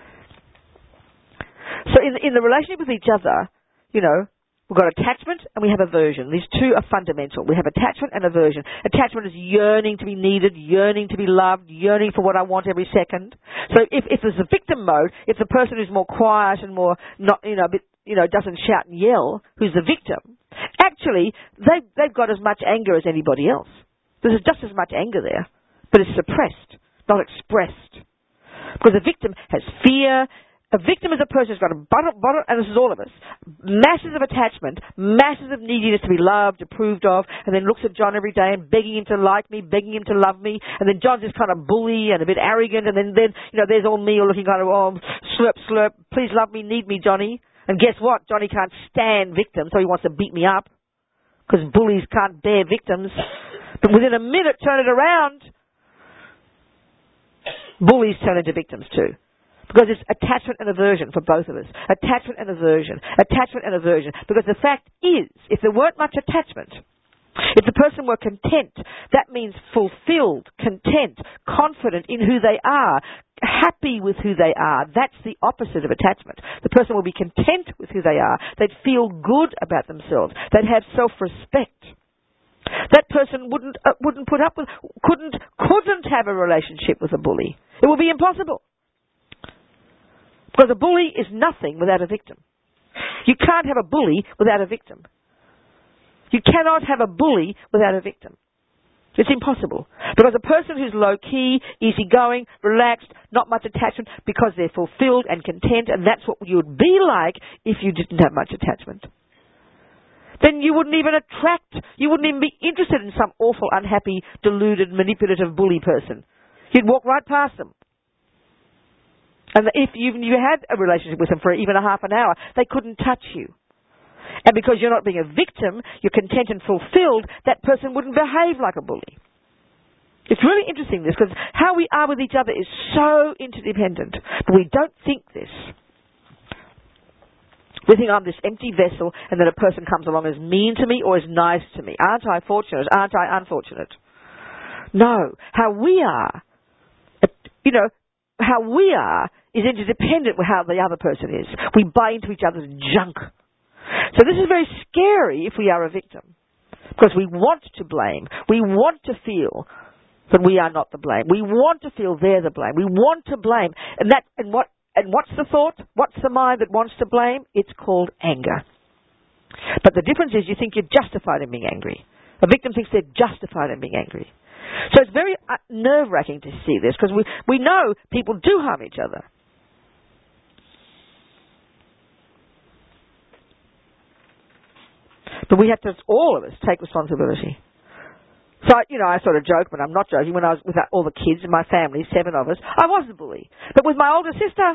So in the relationship with each other, you know, we've got attachment and we have aversion. These two are fundamental. We have attachment and aversion. Attachment is yearning to be needed, yearning to be loved, yearning for what I want every second. So if there's a victim mode, if the person who's more quiet and more not, doesn't shout and yell, who's the victim, actually they've got as much anger as anybody else. There's just as much anger there, but it's suppressed, not expressed. Because the victim has fear, A victim is a person who's got a bottom, and this is all of us, masses of attachment, masses of neediness to be loved, approved of, and then looks at John every day and begging him to like me, begging him to love me, and then John's just kind of bully and a bit arrogant, and then there's all me looking kind of, slurp, slurp, please love me, need me, Johnny. And guess what? Johnny can't stand victims, so he wants to beat me up, because bullies can't bear victims. But within a minute, turn it around, bullies turn into victims too. Because it's attachment and aversion for both of us. Attachment and aversion. Attachment and aversion. Because the fact is, if there weren't much attachment, if the person were content, that means fulfilled, content, confident in who they are, happy with who they are. That's the opposite of attachment. The person will be content with who they are. They'd feel good about themselves. They'd have self-respect. That person wouldn't put up with, couldn't have a relationship with a bully. It would be impossible. Because a bully is nothing without a victim. You can't have a bully without a victim. You cannot have a bully without a victim. It's impossible. Because a person who's low-key, easygoing, relaxed, not much attachment, because they're fulfilled and content, and that's what you would be like if you didn't have much attachment. Then you wouldn't even you wouldn't even be interested in some awful, unhappy, deluded, manipulative bully person. You'd walk right past them. And if you had a relationship with them for even a half an hour, they couldn't touch you. And because you're not being a victim, you're content and fulfilled, that person wouldn't behave like a bully. It's really interesting, this, because how we are with each other is so interdependent. But we don't think this. We think I'm this empty vessel and that a person comes along as mean to me or as nice to me. Aren't I fortunate? Aren't I unfortunate? No. How we are, how we are is interdependent with how the other person is. We buy into each other's junk. So this is very scary if we are a victim. Because we want to blame. We want to feel that we are not the blame. We want to feel they're the blame. We want to blame. And what's the thought? What's the mind that wants to blame? It's called anger. But the difference is you think you're justified in being angry. A victim thinks they're justified in being angry. So it's very nerve-wracking to see this, because we know people do harm each other. But we have to, all of us, take responsibility. So, I sort of joke, but I'm not joking. When I was with all the kids in my family, 7 of us, I was a bully. But with my older sister,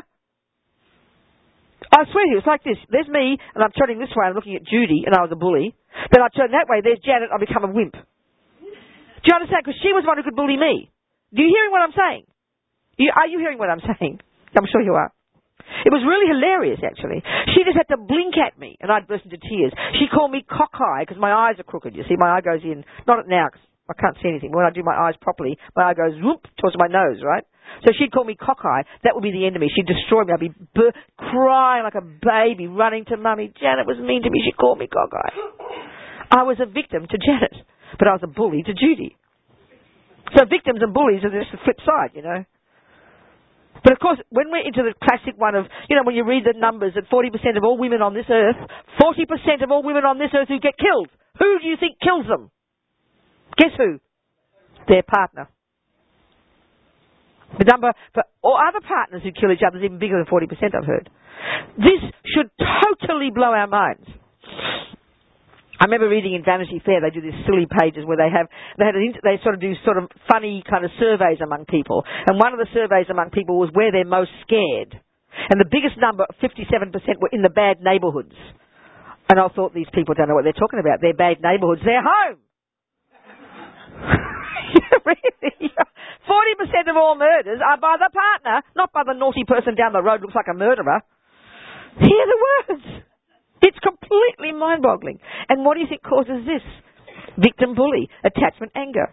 I swear to you, it's like this. There's me, and I'm turning this way, I'm looking at Judy, and I was a bully. Then I turn that way, there's Janet, I become a wimp. Do you understand? Because she was one who could bully me. Are you hearing what I'm saying? Are you hearing what I'm saying? I'm sure you are. It was really hilarious, actually. She just had to blink at me, and I'd burst into tears. She called me cockeye, because my eyes are crooked. You see, my eye goes in, not now, because I can't see anything. When I do my eyes properly, my eye goes whoop towards my nose, right? So she'd call me cockeye. That would be the end of me. She'd destroy me. I'd be crying like a baby, running to Mummy. Janet was mean to me. She called me cockeye. I was a victim to Janet, but I was a bully to Judy. So victims and bullies are just the flip side, But of course, when we're into the classic one of, when you read the numbers that 40% of all women on this earth, 40% of all women on this earth who get killed, who do you think kills them? Guess who? Their partner. The number for all other partners who kill each other is even bigger than 40%, I've heard. This should totally blow our minds. I remember reading in Vanity Fair, they do these silly pages where they sort of do sort of funny kind of surveys among people. And one of the surveys among people was where they're most scared. And the biggest number, 57%, were in the bad neighbourhoods. And I thought, these people don't know what they're talking about. They're bad neighbourhoods. They're home! Really? 40% of all murders are by the partner, not by the naughty person down the road who looks like a murderer. Hear the words! It's completely mind-boggling. And what do you think causes this? Victim bully, attachment, anger.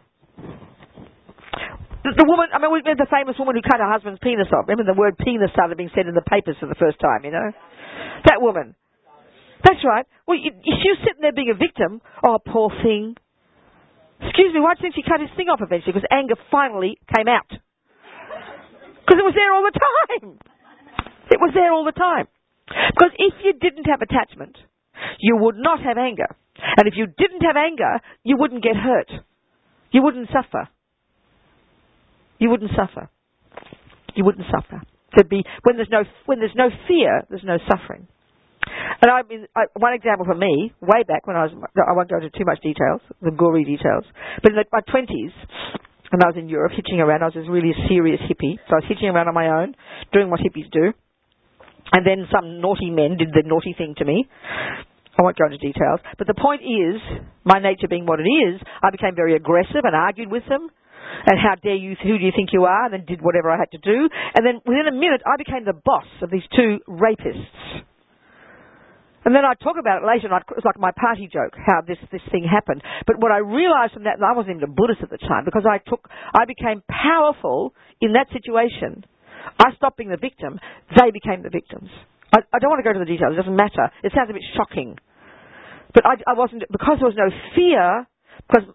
The woman, we had the famous woman who cut her husband's penis off. Remember the word penis started being said in the papers for the first time, That woman. That's right. Well, she was sitting there being a victim. Oh, poor thing. Excuse me, why do you think she cut his thing off eventually? Because anger finally came out. Because it was there all the time. It was there all the time. Because if you didn't have attachment, you would not have anger. And if you didn't have anger, you wouldn't get hurt. You wouldn't suffer. You wouldn't suffer. You wouldn't suffer. When there's no fear, there's no suffering. And one example for me, way back when I won't go into too much details, the gory details, but in my 20s, when I was in Europe hitching around, I was this really serious hippie. So I was hitching around on my own, doing what hippies do. And then some naughty men did the naughty thing to me. I won't go into details. But the point is, my nature being what it is, I became very aggressive and argued with them. And how dare you, who do you think you are? And then did whatever I had to do. And then within a minute, I became the boss of these two rapists. And then I'd talk about it later, and it was like my party joke, how this thing happened. But what I realised from that, and I wasn't even a Buddhist at the time, because I became powerful in that situation. I stopped being the victim. They became the victims. I don't want to go to the details. It doesn't matter. It sounds a bit shocking. But I wasn't, because there was no fear, because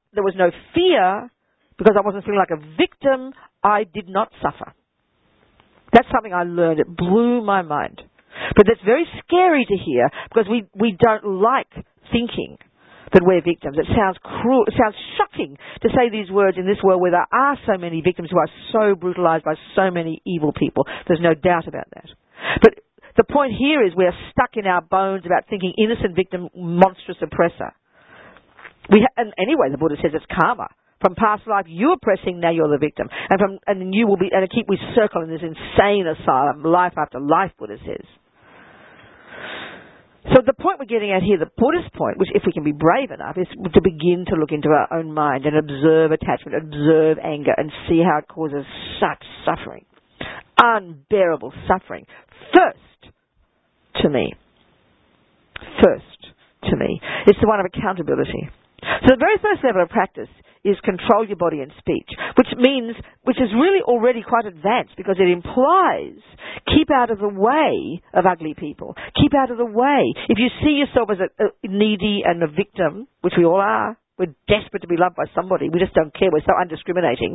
I wasn't feeling like a victim, I did not suffer. That's something I learned. It blew my mind. But that's very scary to hear, because we don't like thinking that we're victims. It sounds cruel. It sounds shocking to say these words in this world where there are so many victims who are so brutalized by so many evil people. There's no doubt about that. But the point here is we're stuck in our bones about thinking innocent victim, monstrous oppressor. And anyway, the Buddha says it's karma. From past life, you're oppressing, now you're the victim. And you will be, and we circle in this insane asylum, life after life, Buddha says. So the point we're getting at here, the Buddhist point, which if we can be brave enough, is to begin to look into our own mind and observe attachment, observe anger, and see how it causes such suffering. Unbearable suffering. First, to me, it's the one of accountability. So the very first level of practice is control your body and speech, which is really already quite advanced, because it implies keep out of the way of ugly people. Keep out of the way. If you see yourself as a needy and a victim, which we all are, we're desperate to be loved by somebody. We just don't care. We're so undiscriminating.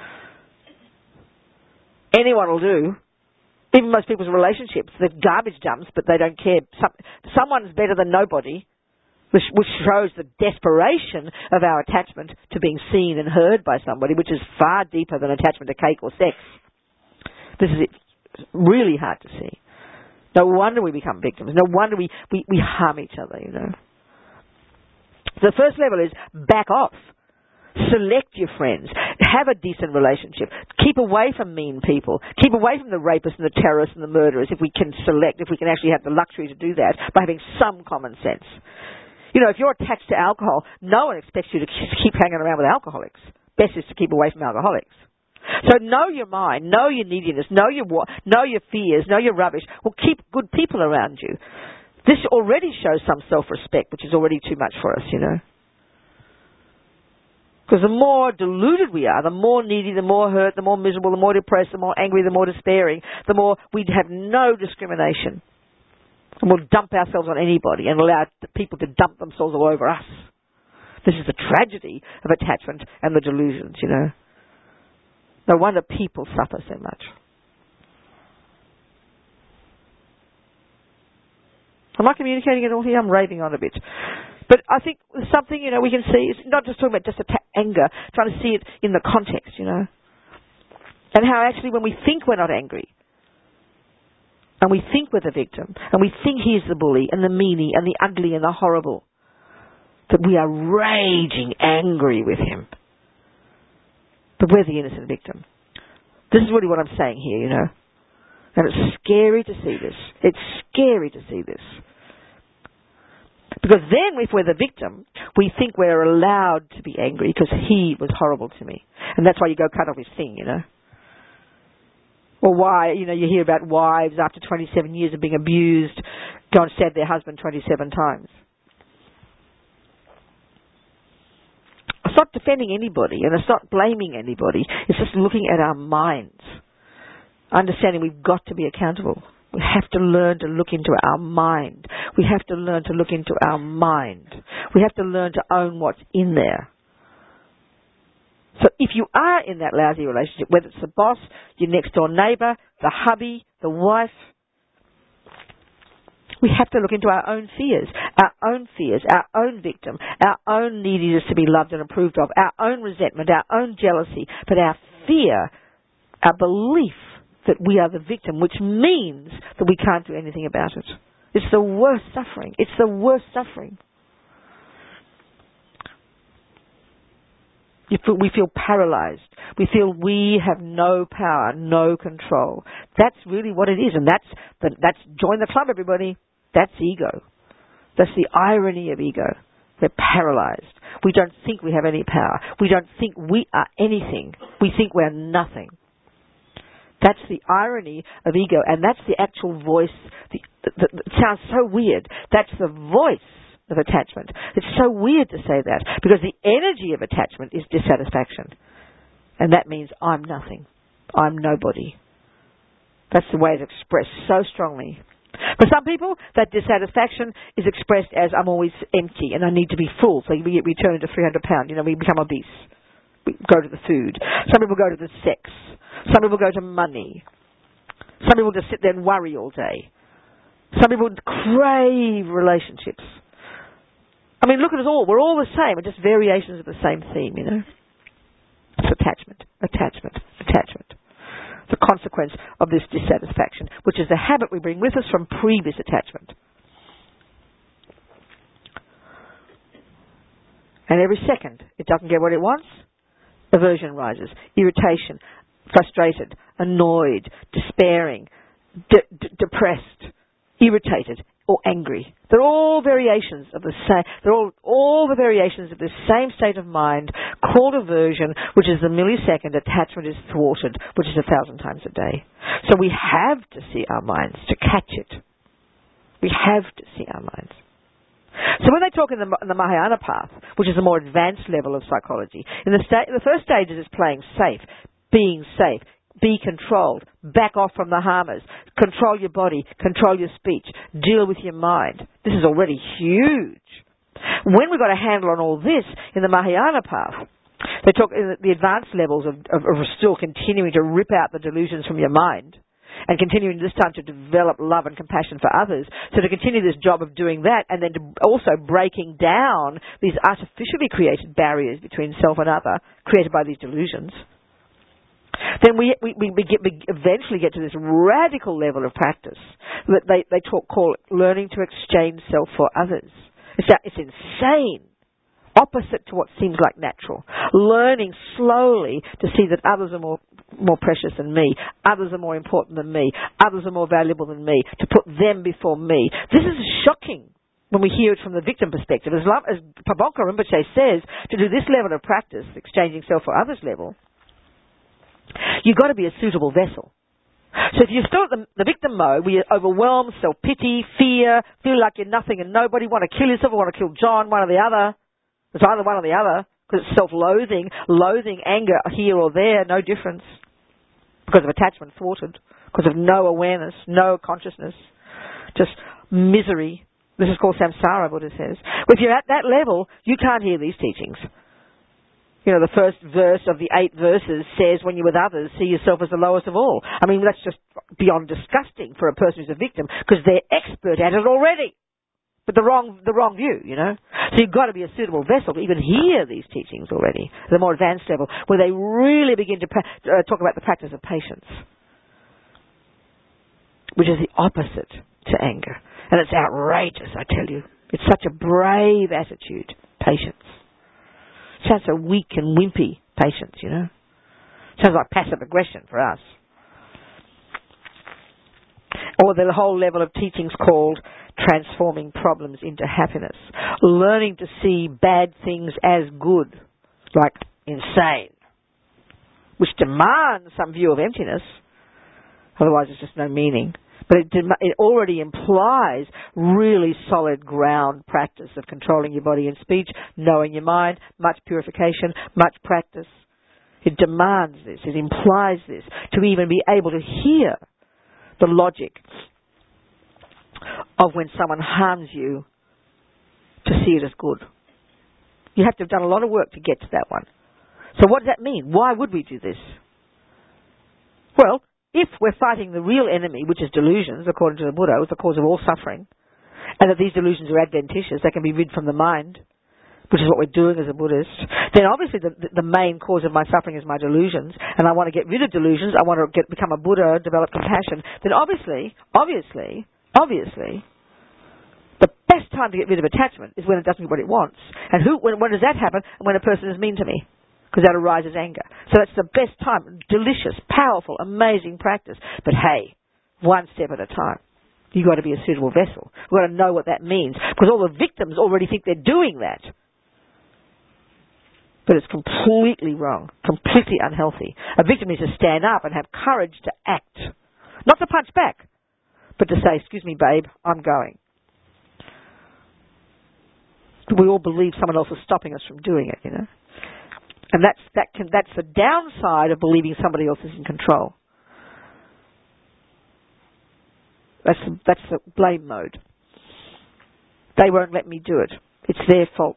Anyone will do. Even most people's relationships, they're garbage dumps, but they don't care. Someone's better than nobody. Which shows the desperation of our attachment to being seen and heard by somebody, which is far deeper than attachment to cake or sex. This is really hard to see. No wonder we become victims. No wonder we harm each other, you know. The first level is back off. Select your friends. Have a decent relationship. Keep away from mean people. Keep away from the rapists and the terrorists and the murderers if we can actually have the luxury to do that by having some common sense. You know, if you're attached to alcohol, no one expects you to keep hanging around with alcoholics. Best is to keep away from alcoholics. So know your mind, know your neediness, know your fears, know your rubbish. Well, keep good people around you. This already shows some self-respect, which is already too much for us, you know. Because the more deluded we are, the more needy, the more hurt, the more miserable, the more depressed, the more angry, the more despairing, the more we'd have no discrimination. And we'll dump ourselves on anybody and allow the people to dump themselves all over us. This is the tragedy of attachment and the delusions, you know. No wonder people suffer so much. Am I communicating at all here? I'm raving on a bit. But I think something, you know, we can see, it's not just talking about just anger, trying to see it in the context, you know. And how actually when we think we're not angry, and we think we're the victim, and we think he's the bully, and the meanie, and the ugly, and the horrible, that we are raging angry with him. But we're the innocent victim. This is really what I'm saying here, you know. And it's scary to see this. It's scary to see this. Because then, if we're the victim, we think we're allowed to be angry because he was horrible to me. And that's why you go cut off his thing, you know. Or why, you know, you hear about wives after 27 years of being abused go and stab their husband 27 times. It's not defending anybody, and it's not blaming anybody. It's just looking at our minds. Understanding we've got to be accountable. We have to learn to look into our mind. We have to learn to look into our mind. We have to learn to own what's in there. So if you are in that lousy relationship, whether it's the boss, your next door neighbour, the hubby, the wife, we have to look into our own fears, our own victim, our own neediness to be loved and approved of, our own resentment, our own jealousy, but our fear, our belief that we are the victim, which means that we can't do anything about it. It's the worst suffering. It's the worst suffering. We feel paralyzed. We feel we have no power, no control. That's really what it is, and that's join the club, everybody. That's ego. That's the irony of ego. We're paralyzed. We don't think we have any power. We don't think we are anything. We think we're nothing. That's the irony of ego, and that's the actual voice. It sounds so weird. That's the voice of attachment. It's so weird to say that, because the energy of attachment is dissatisfaction. And that means I'm nothing. I'm nobody. That's the way it's expressed so strongly. For some people, that dissatisfaction is expressed as I'm always empty and I need to be full. So we turn into 300 pounds. We become obese. We go to the food. Some people go to the sex. Some people go to money. Some people just sit there and worry all day. Some people crave relationships. I mean, look at us all. We're all the same. We're just variations of the same theme, It's attachment, attachment, attachment. The consequence of this dissatisfaction, which is a habit we bring with us from previous attachment. And every second it doesn't get what it wants, aversion rises, irritation, frustrated, annoyed, despairing, depressed, irritated, or angry. They're all variations of the same. They're all the variations of the same state of mind called aversion, which is the millisecond attachment is thwarted, which is 1,000 times a day. So we have to see our minds to catch it. We have to see our minds. So when they talk in the Mahayana path, which is a more advanced level of psychology, in the first stages is playing safe, being safe. Be controlled. Back off from the harmers. Control your body. Control your speech. Deal with your mind. This is already huge. When we've got a handle on all this in the Mahayana path, they talk in the advanced levels of still continuing to rip out the delusions from your mind and continuing this time to develop love and compassion for others. So to continue this job of doing that and then to also breaking down these artificially created barriers between self and other created by these delusions. Then we eventually get to this radical level of practice that they call it learning to exchange self for others. It's insane. Opposite to what seems like natural. Learning slowly to see that others are more precious than me. Others are more important than me. Others are more valuable than me. To put them before me. This is shocking when we hear it from the victim perspective. As Pabonka Rinpoche says, to do this level of practice, exchanging self for others level, you've got to be a suitable vessel. So if you're still at the victim mode, where you're overwhelmed, self-pity, fear, feel like you're nothing and nobody, want to kill yourself or want to kill John, one or the other, it's either one or the other, because it's self-loathing, loathing, anger here or there, no difference, because of attachment thwarted, because of no awareness, no consciousness, just misery. This is called samsara, Buddha says. If you're at that level, you can't hear these teachings. The first verse of the 8 verses says, when you're with others, see yourself as the lowest of all. I mean, that's just beyond disgusting for a person who's a victim, because they're expert at it already. But the wrong view, So you've got to be a suitable vessel to even hear these teachings already, at a more advanced level, where they really begin to talk about the practice of patience, which is the opposite to anger. And it's outrageous, I tell you. It's such a brave attitude, patience. Sounds so weak and wimpy, patience, Sounds like passive aggression for us. Or the whole level of teachings called transforming problems into happiness. Learning to see bad things as good, like insane, which demands some view of emptiness. Otherwise it's just no meaning. But it already implies really solid ground practice of controlling your body and speech, knowing your mind, much purification, much practice. It demands this, it implies this, to even be able to hear the logic of when someone harms you, to see it as good. You have to have done a lot of work to get to that one. So what does that mean? Why would we do this? Well, if we're fighting the real enemy, which is delusions, according to the Buddha, is the cause of all suffering, and that these delusions are adventitious, they can be rid from the mind which is what we're doing as a Buddhist, then obviously the main cause of my suffering is my delusions, and I want to get rid of delusions, I want to become a Buddha, develop compassion, then obviously, the best time to get rid of attachment is when it doesn't get what it wants. And when does that happen? When a person is mean to me. Because that arises anger. So that's the best time. Delicious, powerful, amazing practice. But hey, one step at a time. You've got to be a suitable vessel. We've got to know what that means. Because all the victims already think they're doing that. But it's completely wrong. Completely unhealthy. A victim needs to stand up and have courage to act. Not to punch back. But to say, excuse me, babe, I'm going. We all believe someone else is stopping us from doing it, you know. And that's the downside of believing somebody else is in control. That's the blame mode. They won't let me do it. It's their fault.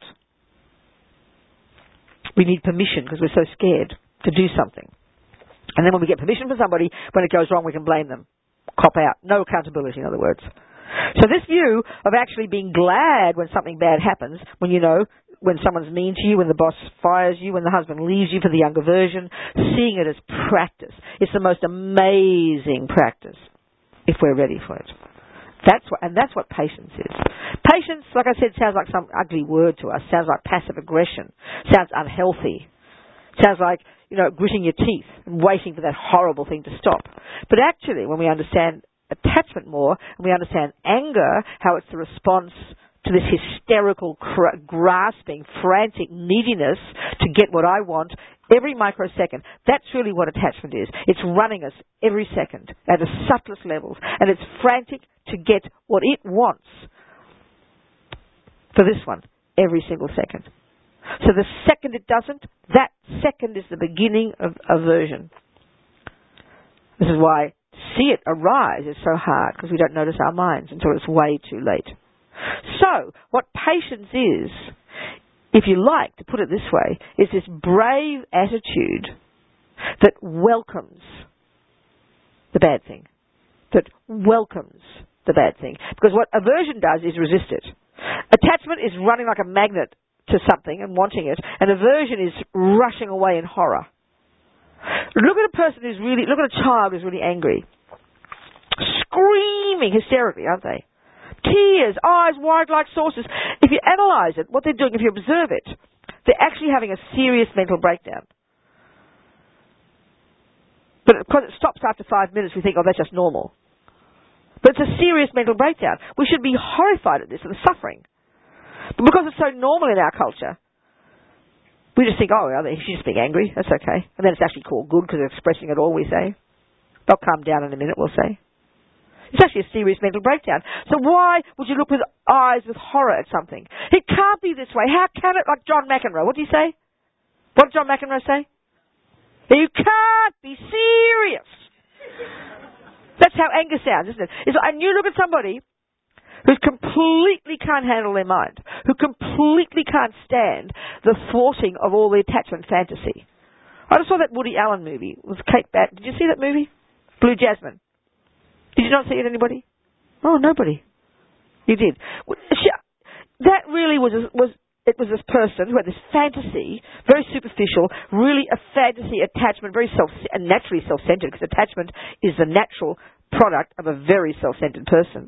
We need permission because we're so scared to do something. And then when we get permission from somebody, when it goes wrong, we can blame them. Cop out. No accountability, in other words. So this view of actually being glad when something bad happens, when you know, when someone's mean to you, when the boss fires you, when the husband leaves you for the younger version, seeing it as practice. It's the most amazing practice if we're ready for it. That's what patience is. Patience, like I said, sounds like some ugly word to us. Sounds like passive aggression. Sounds unhealthy. Sounds like, you know, gritting your teeth and waiting for that horrible thing to stop. But actually, when we understand attachment more, and we understand anger, how it's the response to this hysterical, grasping, frantic neediness to get what I want every microsecond. That's really what attachment is. It's running us every second at the subtlest levels, and it's frantic to get what it wants for this one every single second. So the second it doesn't, that second is the beginning of aversion. This is why to see it arise is so hard, because we don't notice our minds until it's way too late. So, what patience is, if you like to put it this way, is this brave attitude that welcomes the bad thing. That welcomes the bad thing. Because what aversion does is resist it. Attachment is running like a magnet to something and wanting it, and aversion is rushing away in horror. Look at a child who's really angry. Screaming hysterically, aren't they? Tears, eyes wide like saucers. If you analyse it, what they're doing, if you observe it, they're actually having a serious mental breakdown. But because it stops after 5 minutes, we think, oh, that's just normal. But it's a serious mental breakdown. We should be horrified at this, at the suffering. But because it's so normal in our culture, we just think, oh, she's just being angry, that's okay. And then it's actually called good because they're expressing it all, we say. They'll calm down in a minute, we'll say. It's actually a serious mental breakdown. So why would you look with eyes with horror at something? It can't be this way. How can it? Like John McEnroe. What did he say? What did John McEnroe say? You can't be serious. That's how anger sounds, isn't it? And you look at somebody who completely can't handle their mind, who completely can't stand the thwarting of all the attachment fantasy. I just saw that Woody Allen movie with Kate Bat. Did you see that movie? Blue Jasmine. Did you not see it, anybody? Oh, nobody. You did. That really was this person who had this fantasy, very superficial, really a fantasy attachment, very naturally self-centered, because attachment is the natural product of a very self-centered person.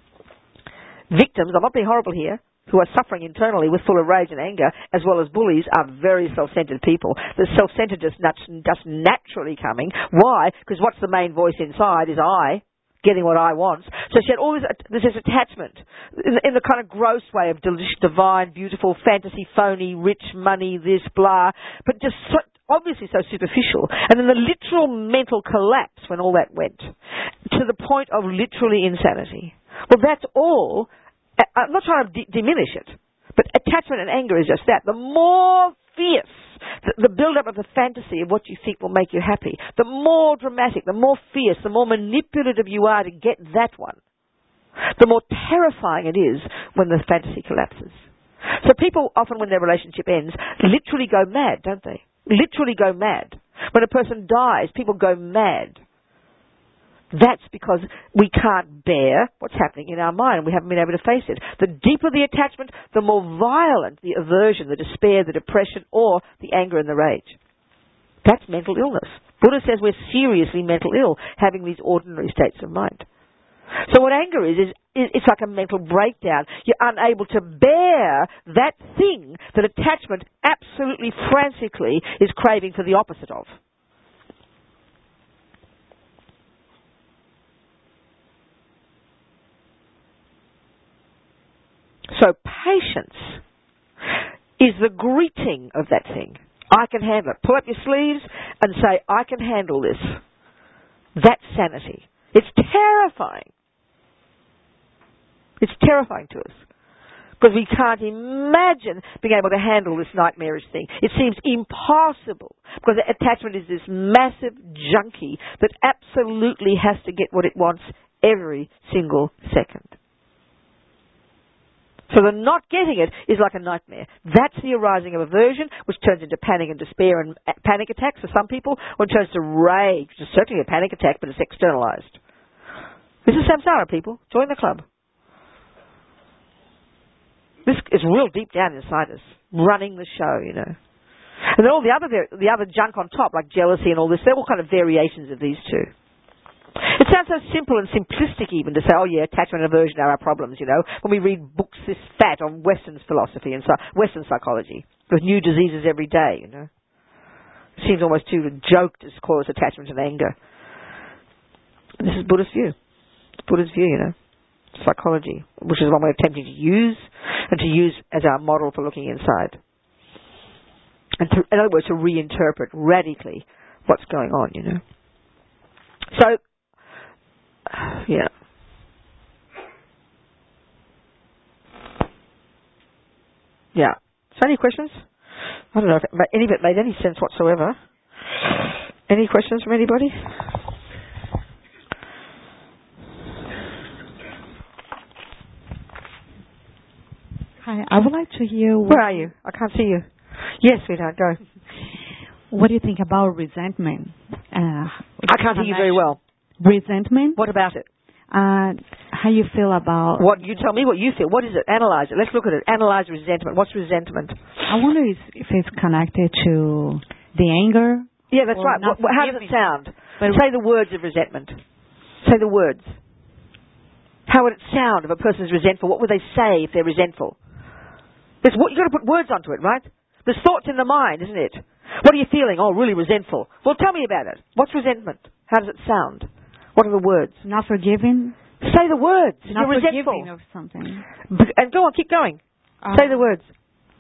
Victims, I'm not being horrible here, who are suffering internally with full of rage and anger, as well as bullies, are very self-centered people. The self-centeredness just naturally coming. Why? Because what's the main voice inside is I. Getting what I want. So she had all this attachment in the kind of gross way of divine, beautiful, fantasy, phony, rich, money, this, blah, but just obviously so superficial. And then the literal mental collapse when all that went, to the point of literally insanity. Well, that's all. I'm not trying to diminish it, but attachment and anger is just that. The more fierce the build-up of the fantasy of what you think will make you happy, the more dramatic, the more fierce, the more manipulative you are to get that one, the more terrifying it is when the fantasy collapses. So people often, when their relationship ends, literally go mad, don't they? Literally go mad. When a person dies, people go mad. That's because we can't bear what's happening in our mind. We haven't been able to face it. The deeper the attachment, the more violent the aversion, the despair, the depression, or the anger and the rage. That's mental illness. Buddha says we're seriously mental ill having these ordinary states of mind. So what anger is it's like a mental breakdown. You're unable to bear that thing that attachment absolutely frantically is craving for the opposite of. So patience is the greeting of that thing. I can handle it. Pull up your sleeves and say, I can handle this. That's sanity. It's terrifying. It's terrifying to us. Because we can't imagine being able to handle this nightmarish thing. It seems impossible. Because attachment is this massive junkie that absolutely has to get what it wants every single second. So the not getting it is like a nightmare. That's the arising of aversion, which turns into panic and despair and panic attacks for some people, or it turns to rage, which is certainly a panic attack, but it's externalized. This is samsara, people. Join the club. This is real deep down inside us, running the show, you know. And then all the other junk on top, like jealousy and all this, they're all kind of variations of these two. It sounds so simple and simplistic even to say, oh yeah, attachment and aversion are our problems, you know, when we read books this fat on Western philosophy and Western psychology, with new diseases every day, you know. It seems almost too a joke to call us attachment and anger. This is Buddhist view. It's Buddhist view, you know. Psychology, which is one we're attempting to use, and to use as our model for looking inside. And to, in other words, to reinterpret radically what's going on, you know. So, yeah. Yeah. So any questions? I don't know if any of it made any sense whatsoever. Any questions from anybody? Hi, I would like to hear... Where are you? I can't see you. Yes, sweetheart, go. What do you think about resentment? I can't hear you very well. Resentment? What about it? How you feel about... What? You tell me what you feel. What is it? Analyze it. Let's look at it. Analyze resentment. What's resentment? I wonder if it's connected to the anger. Yeah, that's right. How does it sound? But say the words of resentment. Say the words. How would it sound if a person is resentful? What would they say if they're resentful? You've got to put words onto it, right? There's thoughts in the mind, isn't it? What are you feeling? Oh, really resentful. Well, tell me about it. What's resentment? How does it sound? What are the words? Not forgiving. Say the words. Not You're forgiving resentful. of something. And go on, keep going. Say the words.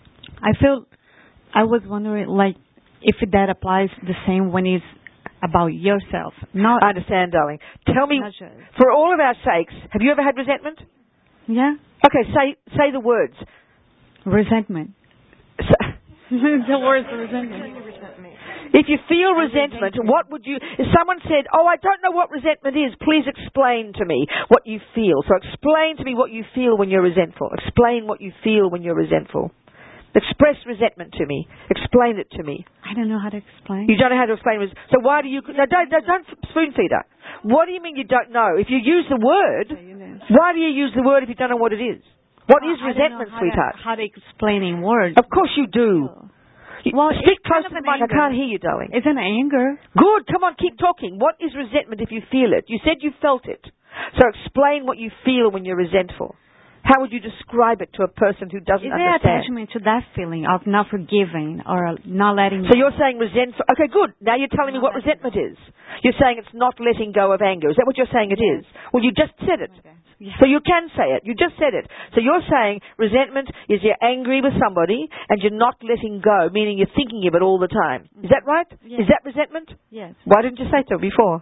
I was wondering, like, if that applies the same when it's about yourself. Not. I understand, darling. Tell me, sure. for all of our sakes, have you ever had resentment? Yeah. Okay, say the words. Resentment. The word resentment. If you feel resentment, what would you... If someone said, oh, I don't know what resentment is, please explain to me what you feel. So explain to me what you feel when you're resentful. Explain what you feel when you're resentful. Express resentment to me. Explain it to me. I don't know how to explain. You don't know how to explain it. So why do you... No, don't spoon feed her. What do you mean you don't know? If you use the word, why do you use the word if you don't know what it is? What is resentment, sweetheart? How to explain in words. Of course you do. Well, speak close to the mic. I can't hear you, darling. It's an anger. Good. Come on, keep talking. What is resentment if you feel it? You said you felt it. So explain what you feel when you're resentful. How would you describe it to a person who doesn't understand? Is there attachment to that feeling of not forgiving or not letting go? So you're saying resentful. Okay, good. Now you're telling me what resentment is. You're saying it's not letting go of anger. Is that what you're saying it is? Well, you just said it. Okay. Yeah. So you can say it. You just said it. So you're saying resentment is you're angry with somebody and you're not letting go, meaning you're thinking of it all the time. Is that right? Yes. Is that resentment? Yes. Why didn't you say so before?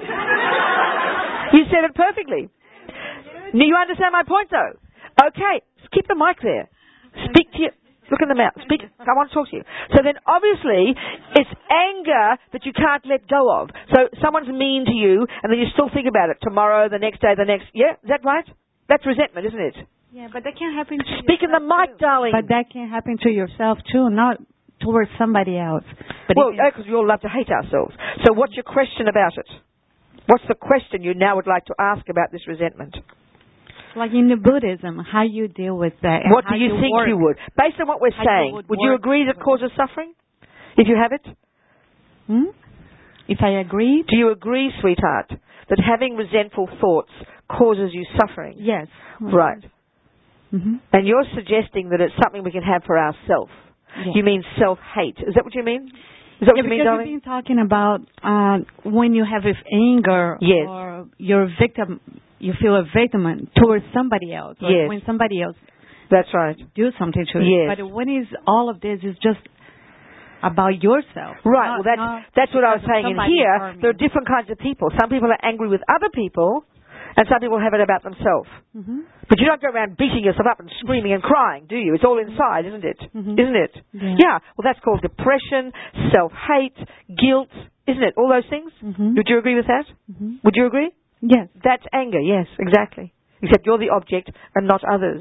You said it perfectly. Do you understand my point, though? Okay, keep the mic there. Speak to you. Look in the mouth. Speak. I want to talk to you. So then, obviously, it's anger that you can't let go of. So someone's mean to you, and then you still think about it tomorrow, the next day, the next. Yeah, is that right? That's resentment, isn't it? Yeah, but that can happen to Speak in the mic, darling. But that can happen to yourself too, not towards somebody else. But well, because we all love to hate ourselves. So what's your question about it? What's the question you now would like to ask about this resentment? Like in the Buddhism, how you deal with that? What do you think you would? Based on what we're saying, would you agree that causes suffering? If you have it? If I agree? Do you agree, sweetheart, that having resentful thoughts causes you suffering? Yes. Right. And you're suggesting that it's something we can have for ourselves. Yes. You mean self-hate. Is that what you mean? Is that what you mean, darling? Because you've been talking about when you have anger or you're a victim, you feel a victim towards somebody else. Or when somebody else that's right. do something to you. But when is all of this is just about yourself. Right. That's what I was saying in here. There are different kinds of people. Some people are angry with other people, and some people have it about themselves. But you don't go around beating yourself up and screaming and crying, do you? It's all inside, isn't it? Isn't it? Yeah. Well, that's called depression, self-hate, guilt, isn't it? All those things? Would you agree with that? Would you agree? Yes. That's anger, yes, exactly. Except you're the object and not others.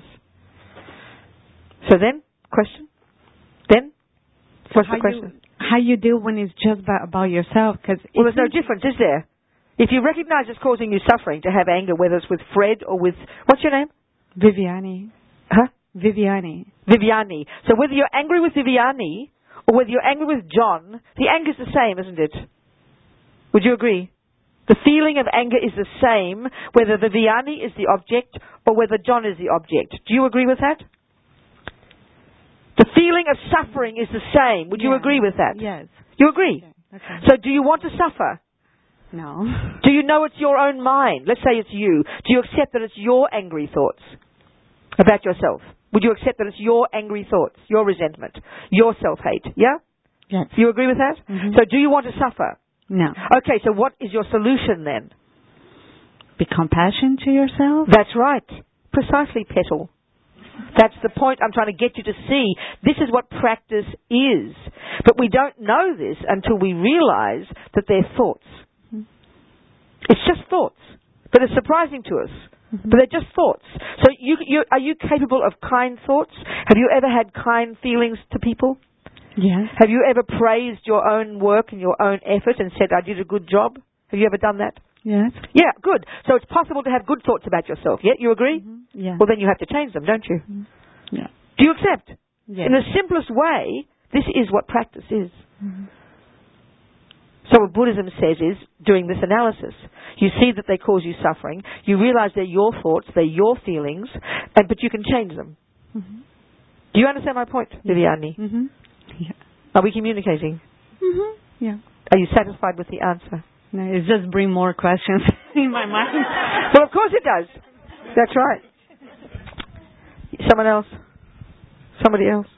So then, question? Then? What's the question? How you deal when it's just about yourself? Cause there's no difference, is there? If you recognize it's causing you suffering to have anger, whether it's with Fred or with... What's your name? Viviani. Huh? Viviani. Viviani. So whether you're angry with Viviani or whether you're angry with John, the anger's the same, isn't it? Would you agree? The feeling of anger is the same whether the Viviani is the object or whether John is the object. Do you agree with that? The feeling of suffering is the same. Would you agree with that? Yes. You agree? Okay. So do you want to suffer? No. Do you know it's your own mind? Let's say it's you. Do you accept that it's your angry thoughts about yourself? Would you accept that it's your angry thoughts, your resentment, your self-hate? Yeah? Yes. You agree with that? So do you want to suffer? No. Okay, so what is your solution then? Be compassionate to yourself? That's right. Precisely, Petal. That's the point I'm trying to get you to see. This is what practice is. But we don't know this until we realize that they're thoughts. It's just thoughts. But it's surprising to us. But they're just thoughts. So are you capable of kind thoughts? Have you ever had kind feelings to people? Yes. Have you ever praised your own work and your own effort and said, I did a good job? Have you ever done that? Yes. Yeah, good. So it's possible to have good thoughts about yourself. Yeah, you agree? Yeah. Well, then you have to change them, don't you? Yeah. Do you accept? Yes. In the simplest way, this is what practice is. So what Buddhism says is, doing this analysis, you see that they cause you suffering, you realize they're your thoughts, they're your feelings, but you can change them. Do you understand my point, Viviani? Yeah. Are we communicating? Yeah. Are you satisfied with the answer? No, it just brings more questions in my mind. Well, of course it does. That's right. Someone else? Somebody else?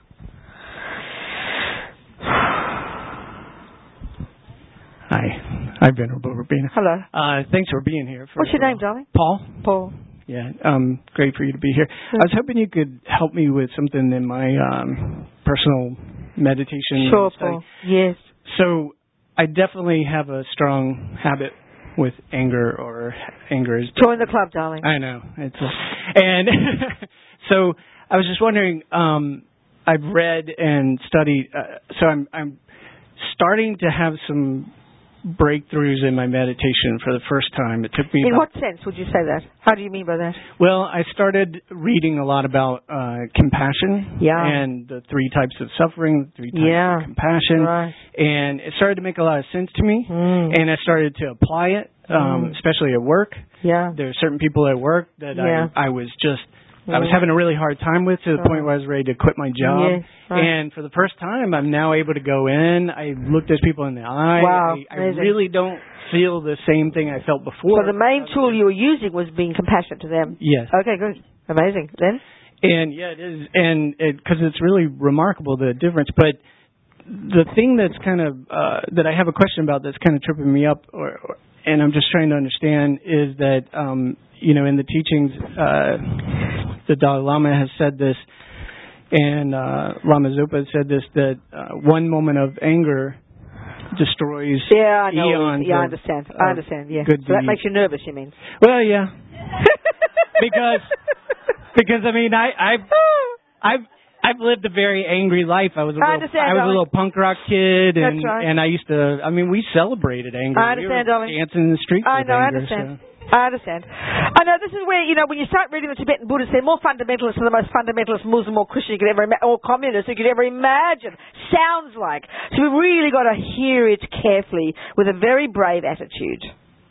Hi, Venerable Robina. Hello. Thanks for being here. What's your name, darling? Paul. Paul. Yeah, great for you to be here. I was hoping you could help me with something in my personal meditation. Sure, study. Paul. Yes. So I definitely have a strong habit with anger, or anger is... Join the club, darling. I know. And so I was just wondering, I've read and studied, so I'm starting to have some breakthroughs in my meditation for the first time. It took me In what sense would you say that? How do you mean by that? Well, I started reading a lot about compassion and the 3 types of suffering, 3 types of compassion. Right. And it started to make a lot of sense to me. And I started to apply it, especially at work. Yeah. There are certain people at work that I was just... I was having a really hard time with, to the point where I was ready to quit my job. Yes, right. And for the first time, I'm now able to go in. I looked at people in the eye. Wow, I really don't feel the same thing I felt before. So the main tool you were using was being compassionate to them? Yes. Okay, good. Amazing. Then? And yeah, it is. And because it's really remarkable, the difference. But the thing that's kind of, that I have a question about that's kind of tripping me up, and I'm just trying to understand, is that, in the teachings, the Dalai Lama has said this, and Lama Zopa has said this, that one moment of anger destroys eons. Yeah, I understand. I understand, yeah. Good so that deeds. makes you nervous, you mean? Well, yeah. because I mean, I've lived a very angry life. I was a little punk rock kid, and and I used to. I mean, we celebrated anger. I understand, darling. Dancing in the streets. I know. Anger, I understand. I understand. I know this is where, when you start reading the Tibetan Buddhists, they're more fundamentalists than the most fundamentalist Muslim or Christian you could ever or communist you could ever imagine. Sounds like. So we've really got to hear it carefully with a very brave attitude.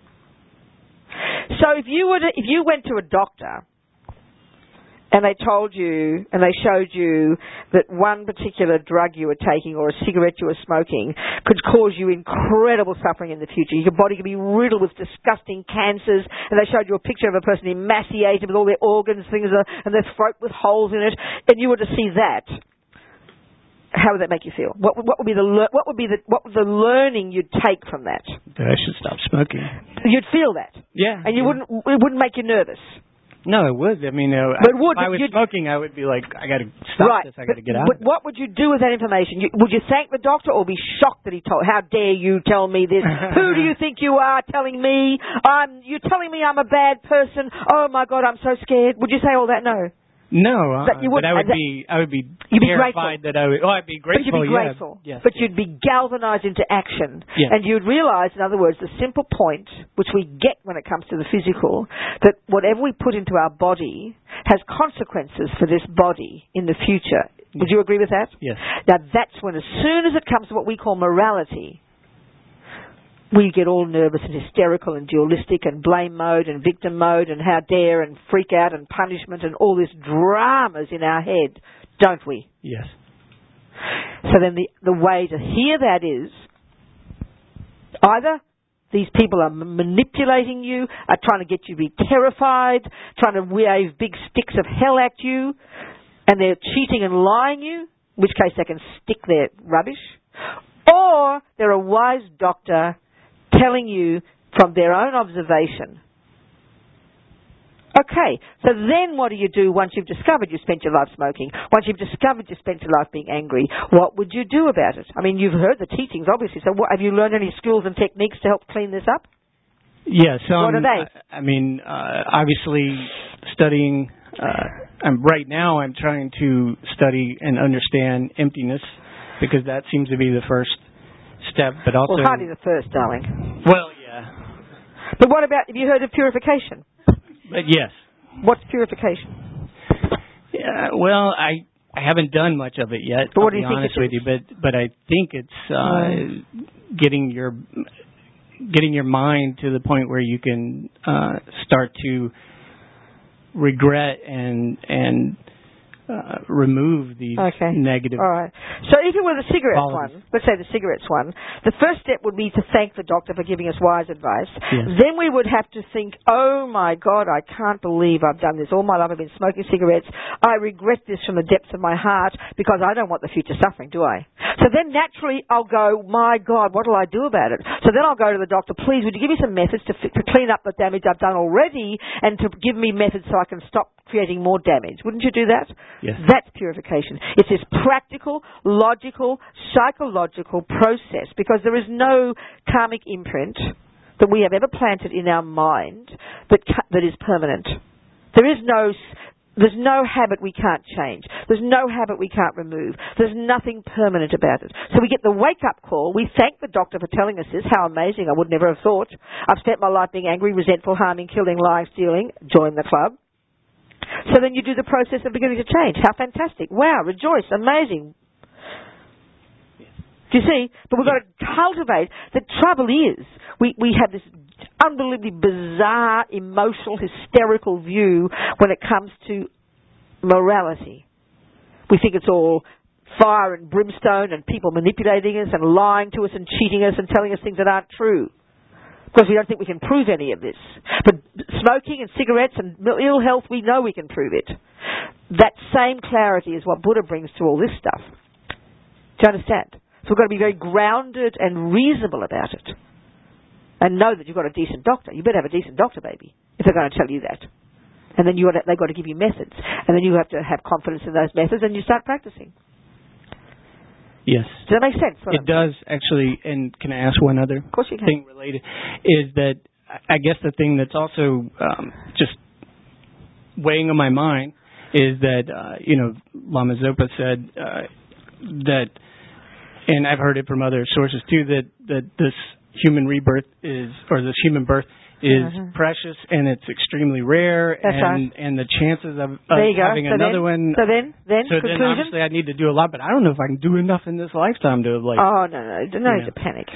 So if you went to a doctor and they told you and they showed you that one particular drug you were taking or a cigarette you were smoking could cause you incredible suffering in the future. Your body could be riddled with disgusting cancers, and they showed you a picture of a person emaciated with all their organs, things, and their throat with holes in it, and you were to see that. How would that make you feel? What would be the learning you'd take from that? That I should stop smoking. You'd feel that. Yeah. And it wouldn't make you nervous. No, it would. I mean, if I was smoking, I would be like, I got to stop this. I got to get out. But what would you do with that information? Would you thank the doctor or be shocked that he told? How dare you tell me this? Who do you think you are telling me? You're telling me I'm a bad person. Oh my God, I'm so scared. Would you say all that? No. No, but I would be terrified that I would. Oh, I'd be grateful. But you'd be grateful. Yeah. Yes, but you'd be galvanized into action, and you'd realize, in other words, the simple point which we get when it comes to the physical, that whatever we put into our body has consequences for this body in the future. Would you agree with that? Yes. Now that's when, as soon as it comes to what we call morality, we get all nervous and hysterical and dualistic and blame mode and victim mode and how dare and freak out and punishment and all these dramas in our head, don't we? Yes. So then the way to hear that is either these people are manipulating you, are trying to get you to be terrified, trying to wave big sticks of hell at you, and they're cheating and lying you, in which case they can stick their rubbish, or they're a wise doctor telling you from their own observation. Okay, so then what do you do once you've discovered you spent your life smoking? Once you've discovered you spent your life being angry, what would you do about it? I mean, you've heard the teachings, obviously, so have you learned any skills and techniques to help clean this up? Yes. What are they? I mean, obviously studying, right now I'm trying to study and understand emptiness, because that seems to be the first step, but also... Well, hardly the first, darling. Well, yeah. But what about, have you heard of purification? Yes. What's purification? Yeah, well, I haven't done much of it yet. But what do you think with you, but I think it's getting your mind to the point where you can start to regret and remove these negative. All right. So if it were the cigarettes one, let's say the cigarettes one, the first step would be to thank the doctor for giving us wise advice. Yes. Then we would have to think, oh my God, I can't believe I've done this. All my life I've been smoking cigarettes. I regret this from the depths of my heart because I don't want the future suffering, do I? So then naturally I'll go, my God, what will I do about it? So then I'll go to the doctor, please, would you give me some methods to clean up the damage I've done already and to give me methods so I can stop creating more damage. Wouldn't you do that? Yes. That's purification. It's this practical, logical, psychological process, because there is no karmic imprint that we have ever planted in our mind that is permanent. There's no habit we can't change. There's no habit we can't remove. There's nothing permanent about it. So we get the wake-up call. We thank the doctor for telling us this. How amazing. I would never have thought. I've spent my life being angry, resentful, harming, killing, lying, stealing. Join the club. So then you do the process of beginning to change. How fantastic. Wow, rejoice, amazing. Do you see? But we've got to cultivate. The trouble is, we have this unbelievably bizarre, emotional, hysterical view when it comes to morality. We think it's all fire and brimstone and people manipulating us and lying to us and cheating us and telling us things that aren't true. Because we don't think we can prove any of this. But smoking and cigarettes and ill health, we know we can prove it. That same clarity is what Buddha brings to all this stuff. Do you understand? So we've got to be very grounded and reasonable about it. And know that you've got a decent doctor. You better have a decent doctor, baby, if they're going to tell you that. And then they've got to give you methods. And then you have to have confidence in those methods and you start practicing. Yes. Does that make sense? It does, actually. And can I ask one other thing related? Is that I guess the thing that's also just weighing on my mind is that, Lama Zopa said that, and I've heard it from other sources too, that this human rebirth this human birth is precious and it's extremely rare. That's right. And the chances of having another one. So then obviously I need to do a lot, but I don't know if I can do enough in this lifetime to Oh, no need to panic.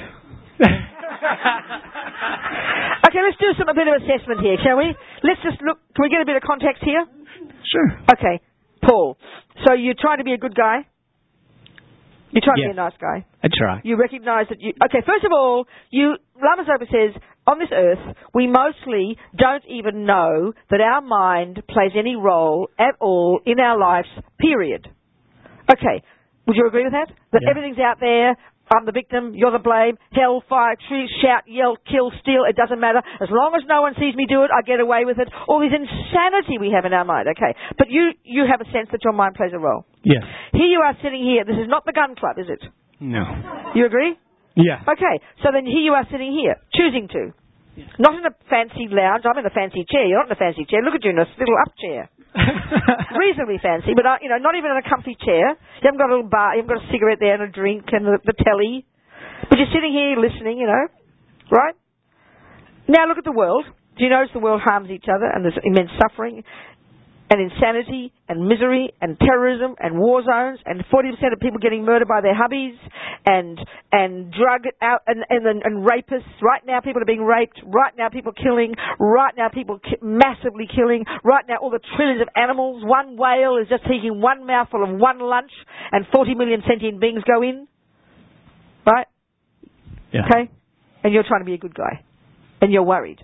Okay, let's do a bit of assessment here, shall we? Let's just look. Can we get a bit of context here? Sure. Okay, Paul. So you're trying to be a good guy? You're trying to be a nice guy? I try. You recognise that you... Okay, first of all, Lama Zopa says, on this earth, we mostly don't even know that our mind plays any role at all in our lives, period. Okay, would you agree with that? That everything's out there, I'm the victim, you're the blame, hell, fire, shout, yell, kill, steal, it doesn't matter. As long as no one sees me do it, I get away with it. All this insanity we have in our mind, okay. But you have a sense that your mind plays a role. Yes. Here you are sitting here. This is not the gun club, is it? No. You agree? Yeah. Okay, so then here you are sitting here, choosing to. Yeah. Not in a fancy lounge, I'm in a fancy chair. You're not in a fancy chair. Look at you in a little up chair. Reasonably fancy, but not even in a comfy chair. You haven't got a little bar, you haven't got a cigarette there and a drink and the telly. But you're sitting here listening, right? Now look at the world. Do you notice the world harms each other and there's immense suffering and insanity and misery and terrorism and war zones and 40% of people getting murdered by their hubbies and drug out and rapists. Right now people are being raped. Right now people killing. Right now people massively killing. Right now all the trillions of animals. One whale is just taking one mouthful of one lunch and 40 million sentient beings go in. Right? Yeah. Okay? And you're trying to be a good guy. And you're worried.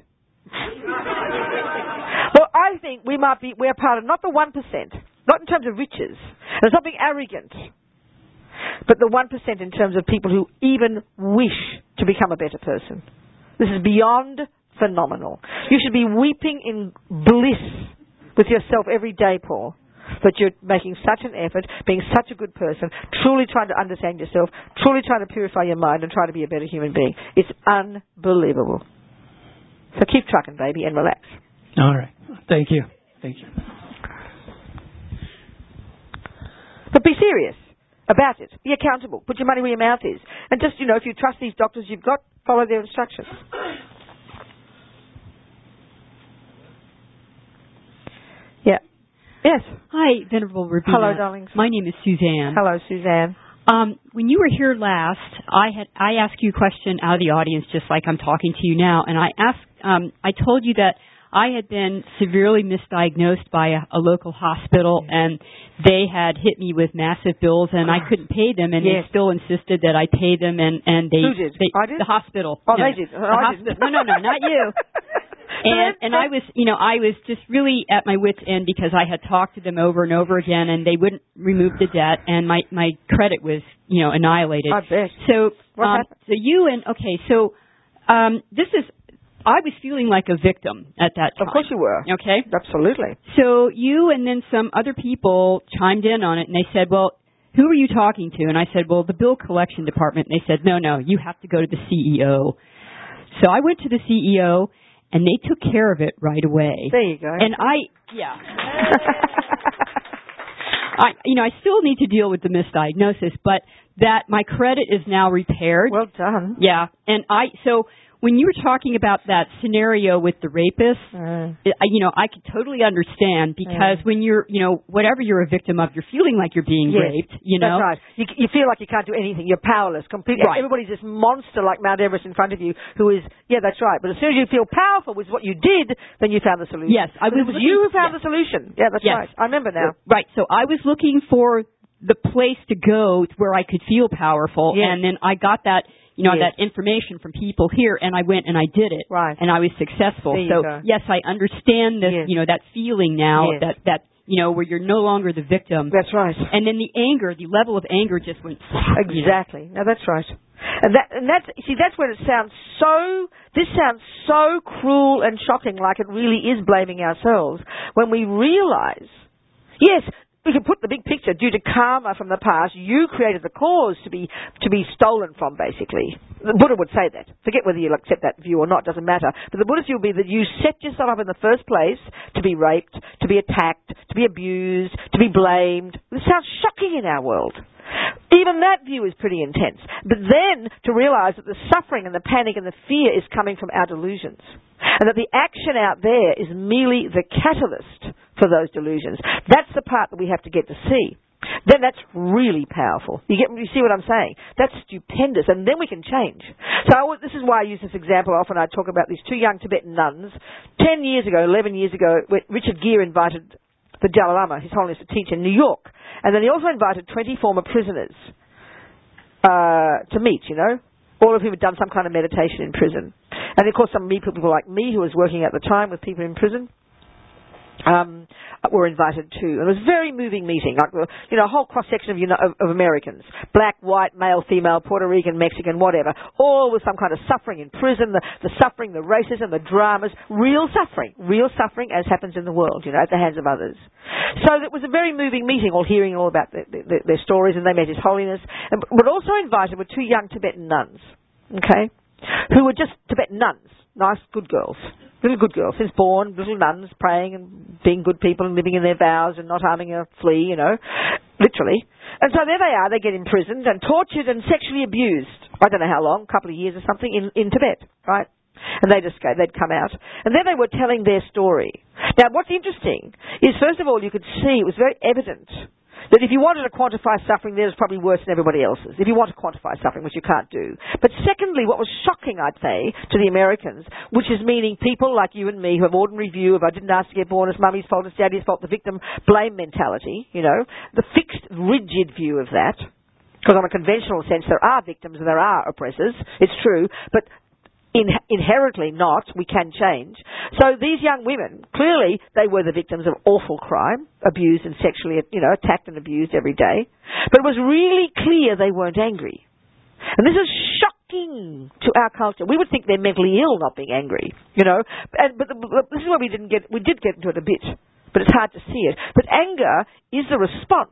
Well, I think we're part of not the 1%, not in terms of riches. There's something arrogant, but the 1% in terms of people who even wish to become a better person. This is beyond phenomenal. You should be weeping in bliss with yourself every day, Paul, that you're making such an effort, being such a good person, truly trying to understand yourself, truly trying to purify your mind and try to be a better human being. It's unbelievable. So keep trucking, baby, and relax. All right. Thank you. But be serious about it. Be accountable. Put your money where your mouth is. And just, if you trust these doctors you've got, follow their instructions. Yeah. Yes. Hi, Venerable Rabina. Hello, darlings. My name is Suzanne. Hello, Suzanne. When you were here last, I asked you a question out of the audience, just like I'm talking to you now, and I told you that I had been severely misdiagnosed by a local hospital, and they had hit me with massive bills, and I couldn't pay them, and they still insisted that I pay them, and they... Who did? I did? The hospital. Oh, they did? I didn't. No, not you. And I was just really at my wit's end because I had talked to them over and over again, and they wouldn't remove the debt, and my credit was, annihilated. I bet. So, what happened? I was feeling like a victim at that time. Of course you were. Okay? Absolutely. So you and then some other people chimed in on it, and they said, well, who are you talking to? And I said, well, the bill collection department. And they said, no, you have to go to the CEO. So I went to the CEO, and they took care of it right away. There you go. And I still need to deal with the misdiagnosis, but that my credit is now repaired. Well done. Yeah. And when you were talking about that scenario with the rapist, I could totally understand because when you're, whatever you're a victim of, you're feeling like you're being raped, That's right. You feel like you can't do anything. You're powerless completely. Right. Everybody's this monster like Mount Everest in front of you who is, that's right. But as soon as you feel powerful with what you did, then you found the solution. Yes. It was you who found the solution. Yeah, that's right. I remember now. Right. So I was looking for the place to go where I could feel powerful, and then I got that that information from people here, and I went and I did it. Right. And I was successful. So, yes, I understand this, that feeling now that where you're no longer the victim. That's right. And then the level of anger just went... Exactly. No, that's right. And that's when it sounds this sounds so cruel and shocking, like it really is blaming ourselves, when we realize, yes, we can put the big picture. Due to karma from the past, you created the cause to be stolen from, basically. The Buddha would say that. Forget whether you'll accept that view or not, doesn't matter. But the Buddha's view will be that you set yourself up in the first place to be raped, to be attacked, to be abused, to be blamed. This sounds shocking in our world. Even that view is pretty intense. But then to realise that the suffering and the panic and the fear is coming from our delusions. And that the action out there is merely the catalyst for those delusions. That's the part that we have to get to see. Then that's really powerful. You see what I'm saying? That's stupendous. And then we can change. So this is why I use this example often. I talk about these two young Tibetan nuns. 11 years ago, Richard Gere invited the Dalai Lama, His Holiness, to teach in New York. And then he also invited 20 former prisoners to meet, all of whom had done some kind of meditation in prison. And of course some people like me, who was working at the time with people in prison, were invited too. And it was a very moving meeting, like a whole cross-section of Americans, black, white, male, female, Puerto Rican, Mexican, whatever, all with some kind of suffering in prison, the suffering, the racism, the dramas, real suffering as happens in the world, at the hands of others. So it was a very moving meeting, all hearing all about their stories, and they met His Holiness. But also invited were two young Tibetan nuns, okay, who were just Tibetan nuns, nice, good girls. Little good girls, since born, little nuns, praying and being good people and living in their vows and not harming a flea, literally. And so there they are, they get imprisoned and tortured and sexually abused. I don't know how long, a couple of years or something, in Tibet, right? And they'd come out. And then they were telling their story. Now, what's interesting is, first of all, you could see, it was very evident that if you wanted to quantify suffering, theirs was probably worse than everybody else's, if you want to quantify suffering, which you can't do. But secondly, what was shocking, I'd say, to the Americans, which is meaning people like you and me who have ordinary view of I didn't ask to get born, it's mummy's fault, it's daddy's fault, the victim blame mentality, the fixed, rigid view of that. Because on a conventional sense, there are victims and there are oppressors, it's true, but inherently not, we can change. So these young women, clearly they were the victims of awful crime, abused and sexually, attacked and abused every day. But it was really clear they weren't angry. And this is shocking to our culture. We would think they're mentally ill not being angry, But this is where we did get into it a bit, but it's hard to see it. But anger is the response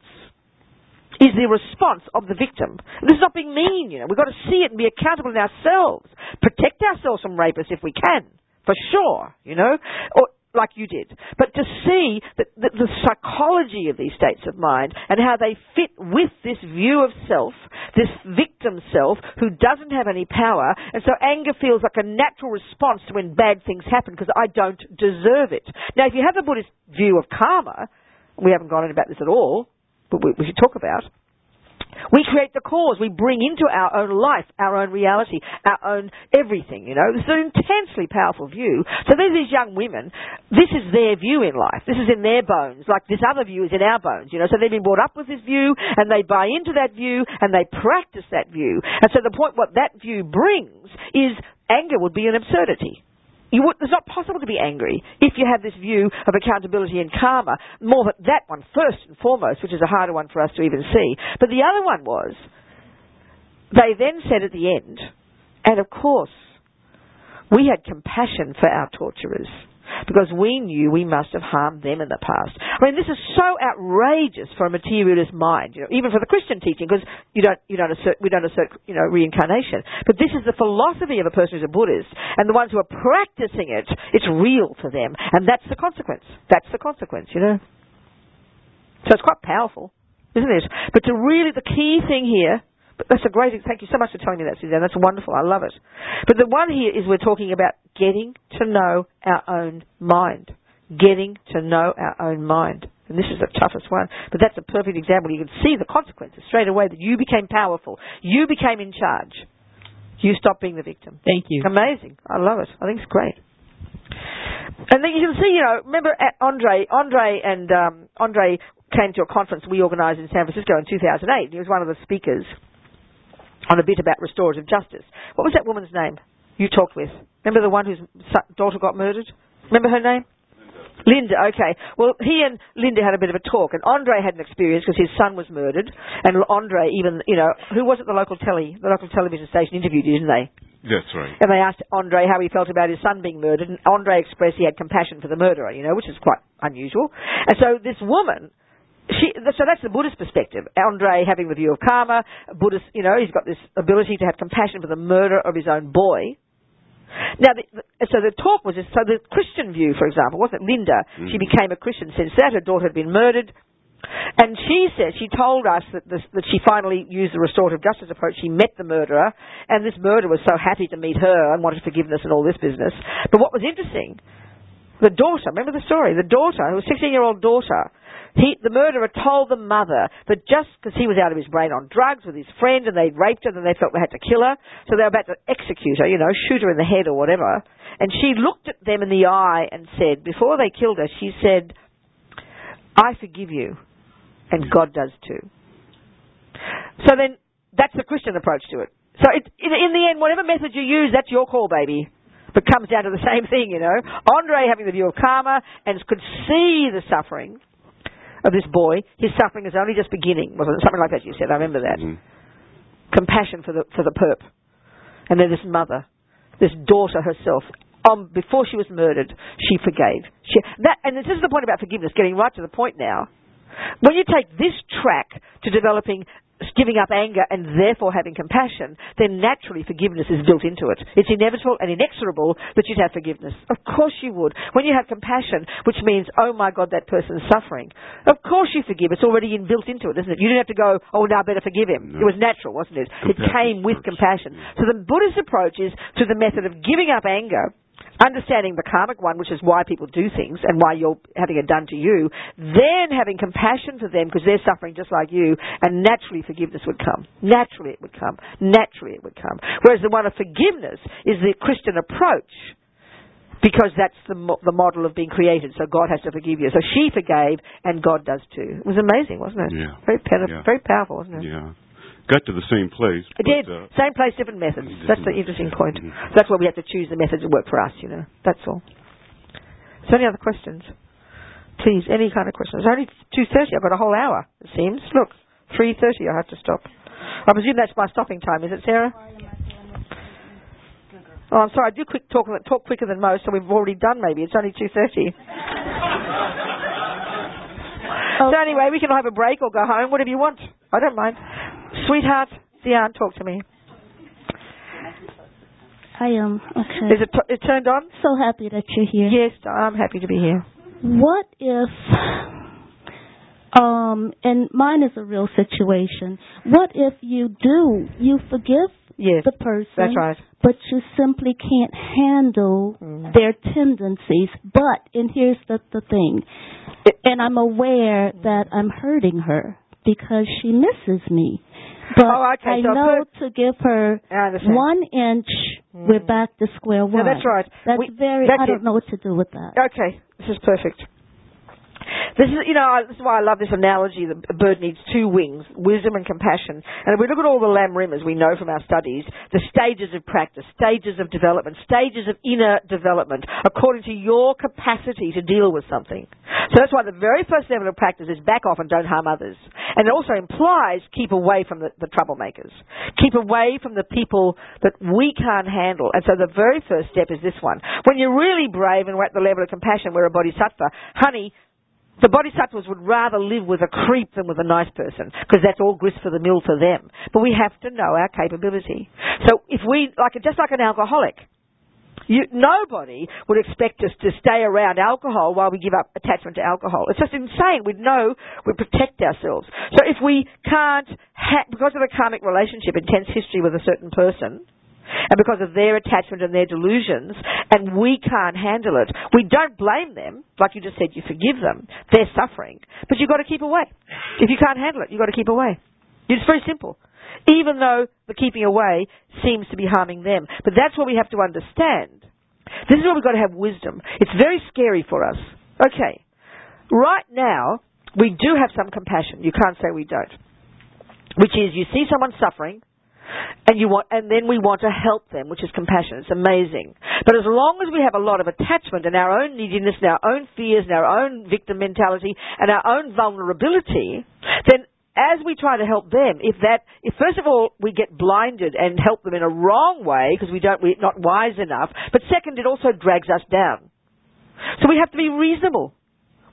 of the victim. This is not being mean, We've got to see it and be accountable in ourselves. Protect ourselves from rapists if we can, for sure, or like you did. But to see the psychology of these states of mind and how they fit with this view of self, this victim self who doesn't have any power, and so anger feels like a natural response to when bad things happen because I don't deserve it. Now, if you have the Buddhist view of karma, we haven't gone in about this at all, but we should talk about. We create the cause. We bring into our own life, our own reality, our own everything, This is an intensely powerful view. So there's these young women. This is their view in life. This is in their bones, like this other view is in our bones, So they've been brought up with this view, and they buy into that view, and they practice that view. And so the point what that view brings is anger would be an absurdity. It's not possible to be angry if you have this view of accountability and karma. More than that one first and foremost, which is a harder one for us to even see. But the other one was, they then said at the end, and of course, we had compassion for our torturers because we knew we must have harmed them in the past. I mean, this is so outrageous for a materialist mind, even for the Christian teaching, because we don't assert reincarnation. But this is the philosophy of a person who's a Buddhist, and the ones who are practicing it, it's real to them, and that's the consequence. That's the consequence, So it's quite powerful, isn't it? But the key thing here, but that's a great, thank you so much for telling me that, Suzanne. That's wonderful. I love it. But the one here is we're talking about getting to know our own mind. Getting to know our own mind. And this is the toughest one. But that's a perfect example. You can see the consequences straight away that you became powerful. You became in charge. You stopped being the victim. Thank you. Amazing. I love it. I think it's great. And then you can see, remember Andre came to a conference we organised in San Francisco in 2008. He was one of the speakers on a bit about restorative justice. What was that woman's name you talked with? Remember the one whose daughter got murdered? Remember her name? Linda, okay. Well, he and Linda had a bit of a talk, and Andre had an experience because his son was murdered, and Andre even, who was it, the local television station interviewed you, didn't they? That's right. And they asked Andre how he felt about his son being murdered, and Andre expressed he had compassion for the murderer, which is quite unusual. And so this woman So that's the Buddhist perspective. Andre having the view of karma, Buddhist, he's got this ability to have compassion for the murder of his own boy. Now, so the talk was so the Christian view, for example, wasn't it Linda? Mm-hmm. She became a Christian since that. Her daughter had been murdered. And she told us that she finally used the restorative justice approach. She met the murderer, and this murderer was so happy to meet her and wanted forgiveness and all this business. But what was interesting, the daughter, remember the story? The daughter, who was a 16-year-old daughter, the murderer told the mother that just because he was out of his brain on drugs with his friend and they'd raped her, then they felt they had to kill her, so they were about to execute her, shoot her in the head or whatever. And she looked at them in the eye and said, before they killed her, she said, "I forgive you, and God does too." So then, that's the Christian approach to it. So in the end, whatever method you use, that's your call, baby. But comes down to the same thing, Andre having the view of karma and could see the suffering of this boy. His suffering is only just beginning. Wasn't it? Something like that you said. I remember that. Mm-hmm. Compassion for the perp. And then this mother, this daughter herself, before she was murdered, she forgave. And this is the point about forgiveness, getting right to the point now. When you take this track to developing giving up anger and therefore having compassion, then naturally forgiveness is built into it. It's inevitable and inexorable that you'd have forgiveness. Of course you would. When you have compassion, which means, oh my God, that person's suffering, of course you forgive. It's already built into it, isn't it? You didn't have to go, oh, now I better forgive him. No. It was natural, wasn't it? It came with compassion. So the Buddhist approach is to the method of giving up anger, understanding the karmic one, which is why people do things and why you're having it done to you, then having compassion for them because they're suffering just like you, and naturally forgiveness would come. Naturally it would come. Naturally it would come. Whereas the one of forgiveness is the Christian approach, because that's the model of being created, so God has to forgive you. So she forgave, and God does too. It was amazing, wasn't it? Yeah. Very powerful, wasn't it? Yeah. Got to the same place. It did. Same place, different methods. That's the interesting point. Mm-hmm. That's why we have to choose the methods that work for us, That's all. So any other questions? Please, any kind of questions. It's only 2:30. I've got a whole hour, it seems. Look, 3:30 I have to stop. I presume that's my stopping time, is it, Sarah? Oh, I'm sorry. I do talk quicker than most, so we've already done maybe. It's only 2:30. So anyway, we can have a break or go home, whatever you want. I don't mind. Sweetheart, Diane, talk to me. I am. Okay. Is it turned on? So happy that you're here. Yes, I'm happy to be here. What if, and mine is a real situation, what if you forgive the person, that's right, but you simply can't handle their tendencies, and here's the thing, and I'm aware that I'm hurting her because she misses me. But I know to give her 1 inch, we're back to square one. No, that's right. I don't know what to do with that. Okay, this is perfect. This is why I love this analogy. The bird needs 2 wings, wisdom and compassion. And if we look at all the Lam Rimas, we know from our studies, the stages of practice, stages of development, stages of inner development, according to your capacity to deal with something. So that's why the very first level of practice is back off and don't harm others. And it also implies keep away from the troublemakers. Keep away from the people that we can't handle. And so the very first step is this one. When you're really brave and we're at the level of compassion, we're a bodhisattva, honey, the bodhisattvas would rather live with a creep than with a nice person, because that's all grist for the mill for them. But we have to know our capability. So if just like an alcoholic, nobody would expect us to stay around alcohol while we give up attachment to alcohol. It's just insane. We'd protect ourselves. So if we can't, because of a karmic relationship, intense history with a certain person, and because of their attachment and their delusions, and we can't handle it, we don't blame them. Like you just said, you forgive them. They're suffering. But you've got to keep away. If you can't handle it, you've got to keep away. It's very simple. Even though the keeping away seems to be harming them. But that's what we have to understand. This is where we've got to have wisdom. It's very scary for us. Okay. Right now, we do have some compassion. You can't say we don't. Which is, you see someone suffering, and then we want to help them, which is compassion. It's amazing. But as long as we have a lot of attachment and our own neediness and our own fears and our own victim mentality and our own vulnerability, then as we try to help them, if first of all we get blinded and help them in a wrong way because we're not wise enough, but second, it also drags us down. So we have to be reasonable.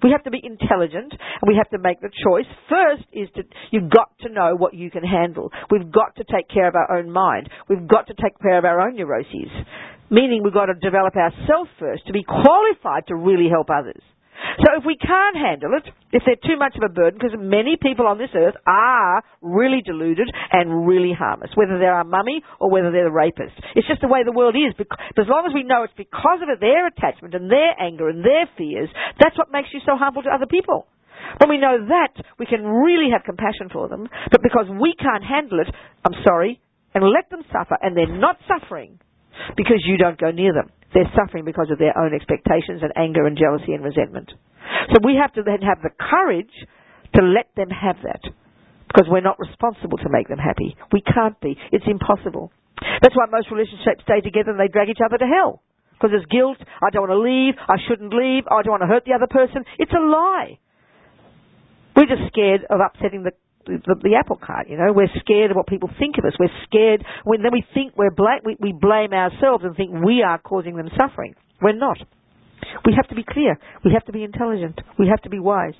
We have to be intelligent, and we have to make the choice. First is you've got to know what you can handle. We've got to take care of our own mind. We've got to take care of our own neuroses. Meaning we've got to develop ourselves first to be qualified to really help others. So if we can't handle it, if they're too much of a burden, because many people on this earth are really deluded and really harm us, whether they're our mummy or whether they're the rapist. It's just the way the world is. But as long as we know it's because of their attachment and their anger and their fears, that's what makes you so harmful to other people. When we know that, we can really have compassion for them. But because we can't handle it, I'm sorry, and let them suffer, and they're not suffering because you don't go near them. They're suffering because of their own expectations and anger and jealousy and resentment. So we have to then have the courage to let them have that, because we're not responsible to make them happy. We can't be. It's impossible. That's why most relationships stay together and they drag each other to hell. Because there's guilt. I don't want to leave. I shouldn't leave. I don't want to hurt the other person. It's a lie. We're just scared of upsetting the apple cart, you know. We're scared of what people think of us. We're scared then we think we blame ourselves and think we are causing them suffering. We're not. We have to be clear. We have to be intelligent. We have to be wise.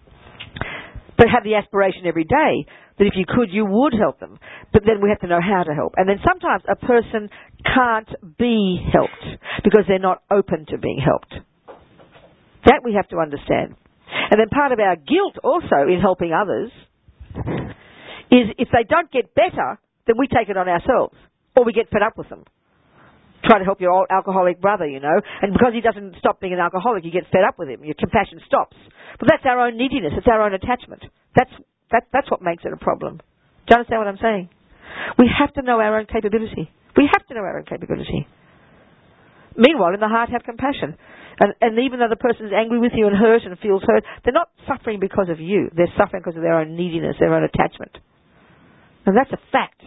But have the aspiration every day that if you could, you would help them. But then we have to know how to help. And then sometimes a person can't be helped because they're not open to being helped. That we have to understand. And then part of our guilt also in helping others is if they don't get better, then we take it on ourselves. Or we get fed up with them. Try to help your old alcoholic brother, you know, and because he doesn't stop being an alcoholic, you get fed up with him. Your compassion stops. But that's our own neediness. It's our own attachment. That's what makes it a problem. Do you understand what I'm saying? We have to know our own capability. We have to know our own capability. Meanwhile, in the heart, have compassion. And even though the person is angry with you and hurt and feels hurt, they're not suffering because of you. They're suffering because of their own neediness, their own attachment. And that's a fact.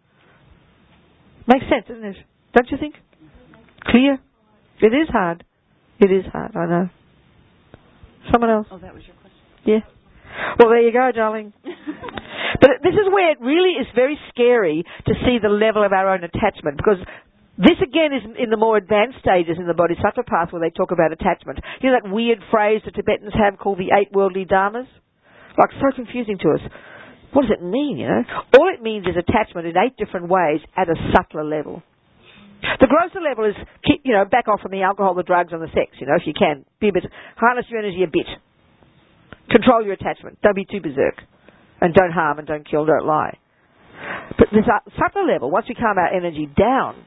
Makes sense, doesn't it? Don't you think? Clear? It is hard. It is hard, I know. Someone else? Oh, that was your question? Yeah. Well, there you go, darling. But this is where it really is very scary to see the level of our own attachment, because this again is in the more advanced stages in the Bodhisattva path where they talk about attachment. You know that weird phrase the Tibetans have called the 8 worldly dharmas? Like, so confusing to us. What does it mean, you know? All it means is attachment in 8 different ways at a subtler level. The grosser level is, you know, back off from the alcohol, the drugs and the sex, you know, if you can. Be a bit, harness your energy a bit. Control your attachment. Don't be too berserk. And don't harm and don't kill, don't lie. But this subtler level, once we calm our energy down,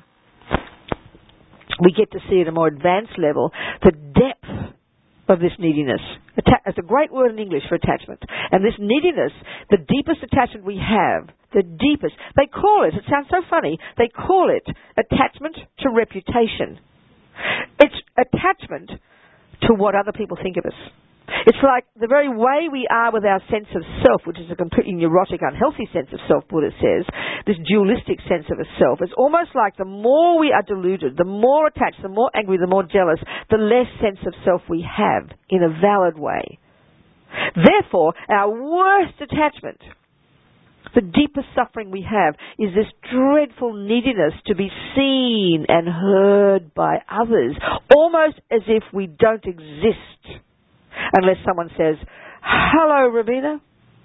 we get to see at a more advanced level the depth of this neediness. It's a great word in English for attachment. And this neediness, the deepest attachment we have, the deepest, they call it sounds so funny, they call it attachment to reputation. It's attachment to what other people think of us. It's like the very way we are with our sense of self, which is a completely neurotic, unhealthy sense of self, Buddha says, this dualistic sense of a self. It's almost like the more we are deluded, the more attached, the more angry, the more jealous, the less sense of self we have in a valid way. Therefore, our worst attachment, the deepest suffering we have, is this dreadful neediness to be seen and heard by others, almost as if we don't exist. Unless someone says, "Hello, Ravina."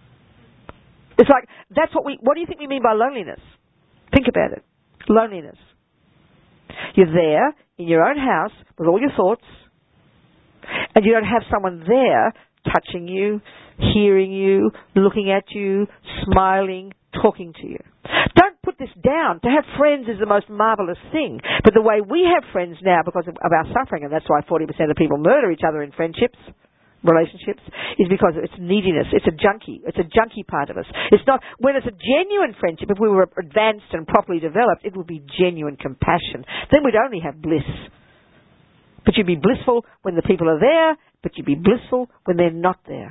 It's like, what do you think we mean by loneliness? Think about it. Loneliness. You're there in your own house with all your thoughts, and you don't have someone there touching you, hearing you, looking at you, smiling, talking to you. Don't put this down. To have friends is the most marvelous thing. But the way we have friends now because of our suffering, and that's why 40% of people murder each other in relationships, is because of its neediness. It's a junkie part of us. It's not, when it's a genuine friendship, if we were advanced and properly developed, it would be genuine compassion. Then we'd only have bliss. But you'd be blissful when the people are there, but you'd be blissful when they're not there.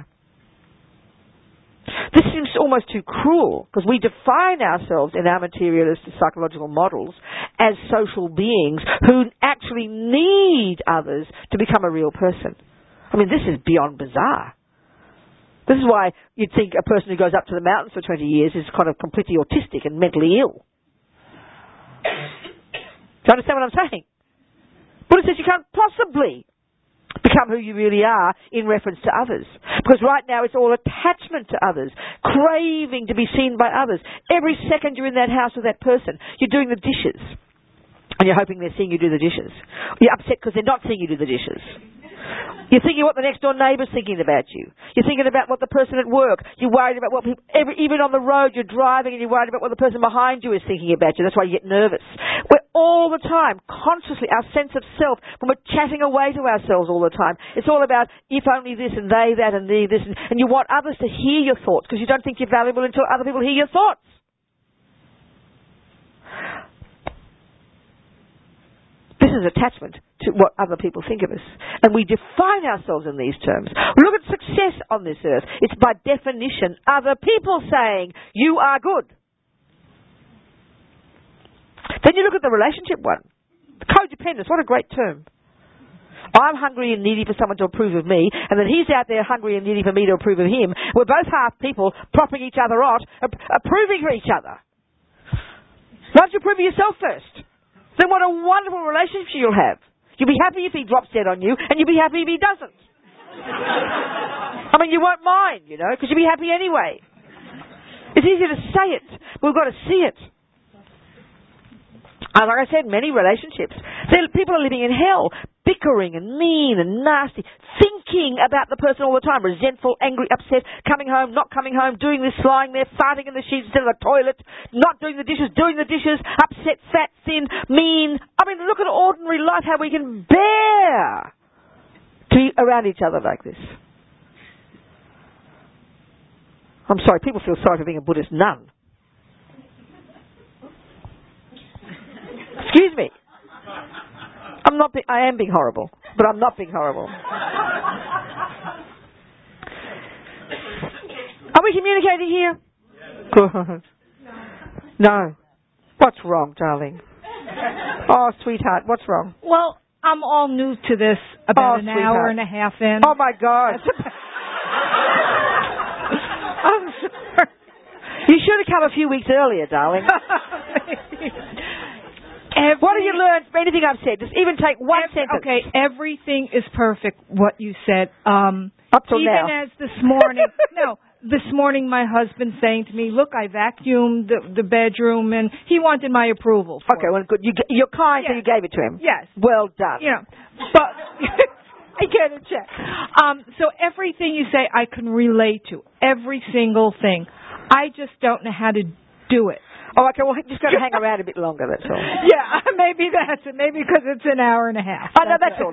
This seems almost too cruel, because we define ourselves in our materialist and psychological models as social beings who actually need others to become a real person. I mean, this is beyond bizarre. This is why you'd think a person who goes up to the mountains for 20 years is kind of completely autistic and mentally ill. Do you understand what I'm saying? Buddha says you can't possibly become become who you really are in reference to others. Because right now it's all attachment to others, craving to be seen by others. Every second you're in that house with that person, you're doing the dishes. And you're hoping they're seeing you do the dishes. You're upset because they're not seeing you do the dishes. You're thinking what the next door neighbour's thinking about you. You're thinking about what the person at work. You're worried about what people, even on the road you're driving and you're worried about what the person behind you is thinking about you. That's why you get nervous. We're all the time, consciously, our sense of self, when we're chatting away to ourselves all the time, it's all about if only this and they that and thee this. And you want others to hear your thoughts because you don't think you're valuable until other people hear your thoughts. This is attachment to what other people think of us. And we define ourselves in these terms. Look at success on this earth. It's by definition other people saying, you are good. Then you look at the relationship one. Codependence, what a great term. I'm hungry and needy for someone to approve of me, and then he's out there hungry and needy for me to approve of him. We're both half people propping each other out, approving for each other. Why don't you approve of yourself first? Then what a wonderful relationship you'll have. You'll be happy if he drops dead on you, and you'll be happy if he doesn't. I mean, you won't mind, because you'll be happy anyway. It's easy to say it, but we've got to see it. And like I said, many relationships, people are living in hell, bickering and mean and nasty, thinking about the person all the time, resentful, angry, upset, coming home, not coming home, doing this, lying there, farting in the sheets instead of the toilet, not doing the dishes, upset, fat, thin, mean. I mean, look at ordinary life, how we can bear to be around each other like this. I'm sorry, people feel sorry for being a Buddhist nun. Excuse me. I am being horrible, but I'm not being horrible. Are we communicating here? Good. No. What's wrong, darling? Oh, sweetheart, what's wrong? Well, I'm all new to this, about an hour and a half in. Oh, my God. I'm sorry. You should have come a few weeks earlier, darling. What have you learned from anything I've said? Just even take one sentence. Okay, everything is perfect, what you said. Up till even now. Even as this morning my husband saying to me, look, I vacuumed the bedroom, and he wanted my approval for Okay, well, good. You're kind, so you gave it to him. Yes. Well done. But I get a check. So everything you say I can relate to, every single thing. I just don't know how to do it. Oh, okay, well, just got to hang around a bit longer, that's all. Yeah, maybe that's it. Maybe because it's an hour and a half. Oh, no, that's all.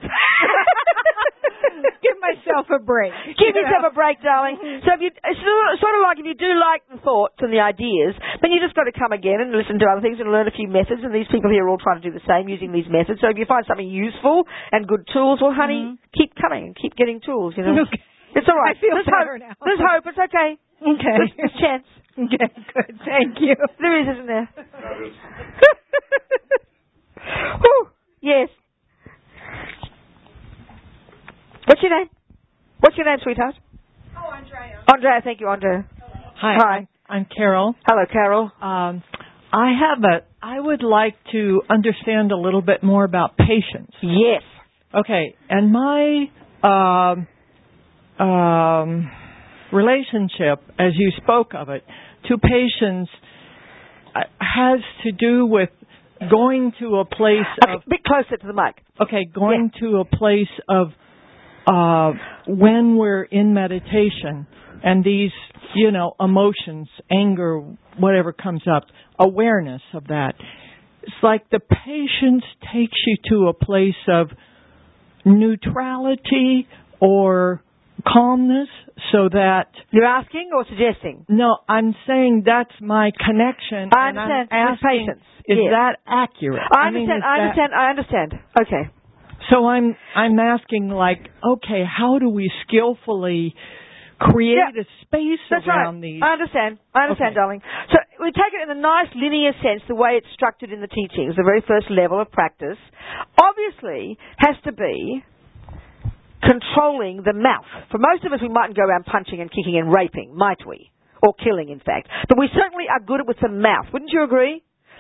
Give myself a break. Give yourself a break, darling. So it's sort of like if you do like the thoughts and the ideas, then you just got to come again and listen to other things and learn a few methods, and these people here are all trying to do the same using these methods. So if you find something useful and good tools, well, honey, keep coming and keep getting tools, Okay. It's all right. I feel better now. There's hope. It's okay. Okay. There's chance. Okay, good. Thank you. There is, isn't there? Whew. Yes. What's your name? What's your name, sweetheart? Oh, Andrea. Andrea, thank you, Andrea. Hi. I'm Carol. Hello, Carol. I would like to understand a little bit more about patience. Yes. Okay, and my relationship, as you spoke of it, to patience has to do with going to a place of... A bit closer to the mic. Okay, going to a place of when we're in meditation and these, emotions, anger, whatever comes up, awareness of that. It's like the patience takes you to a place of neutrality or calmness, so that... You're asking or suggesting? No, I'm saying that's my connection. I understand. And I'm asking, patience. Is that accurate? I understand. Okay. So I'm asking, okay, how do we skillfully create a space around these? I understand, darling. So we take it in a nice linear sense, the way it's structured in the teachings, the very first level of practice, obviously has to be controlling the mouth. For most of us, we mightn't go around punching and kicking and raping, might we? Or killing, in fact. But we certainly are good with the mouth. Wouldn't you agree?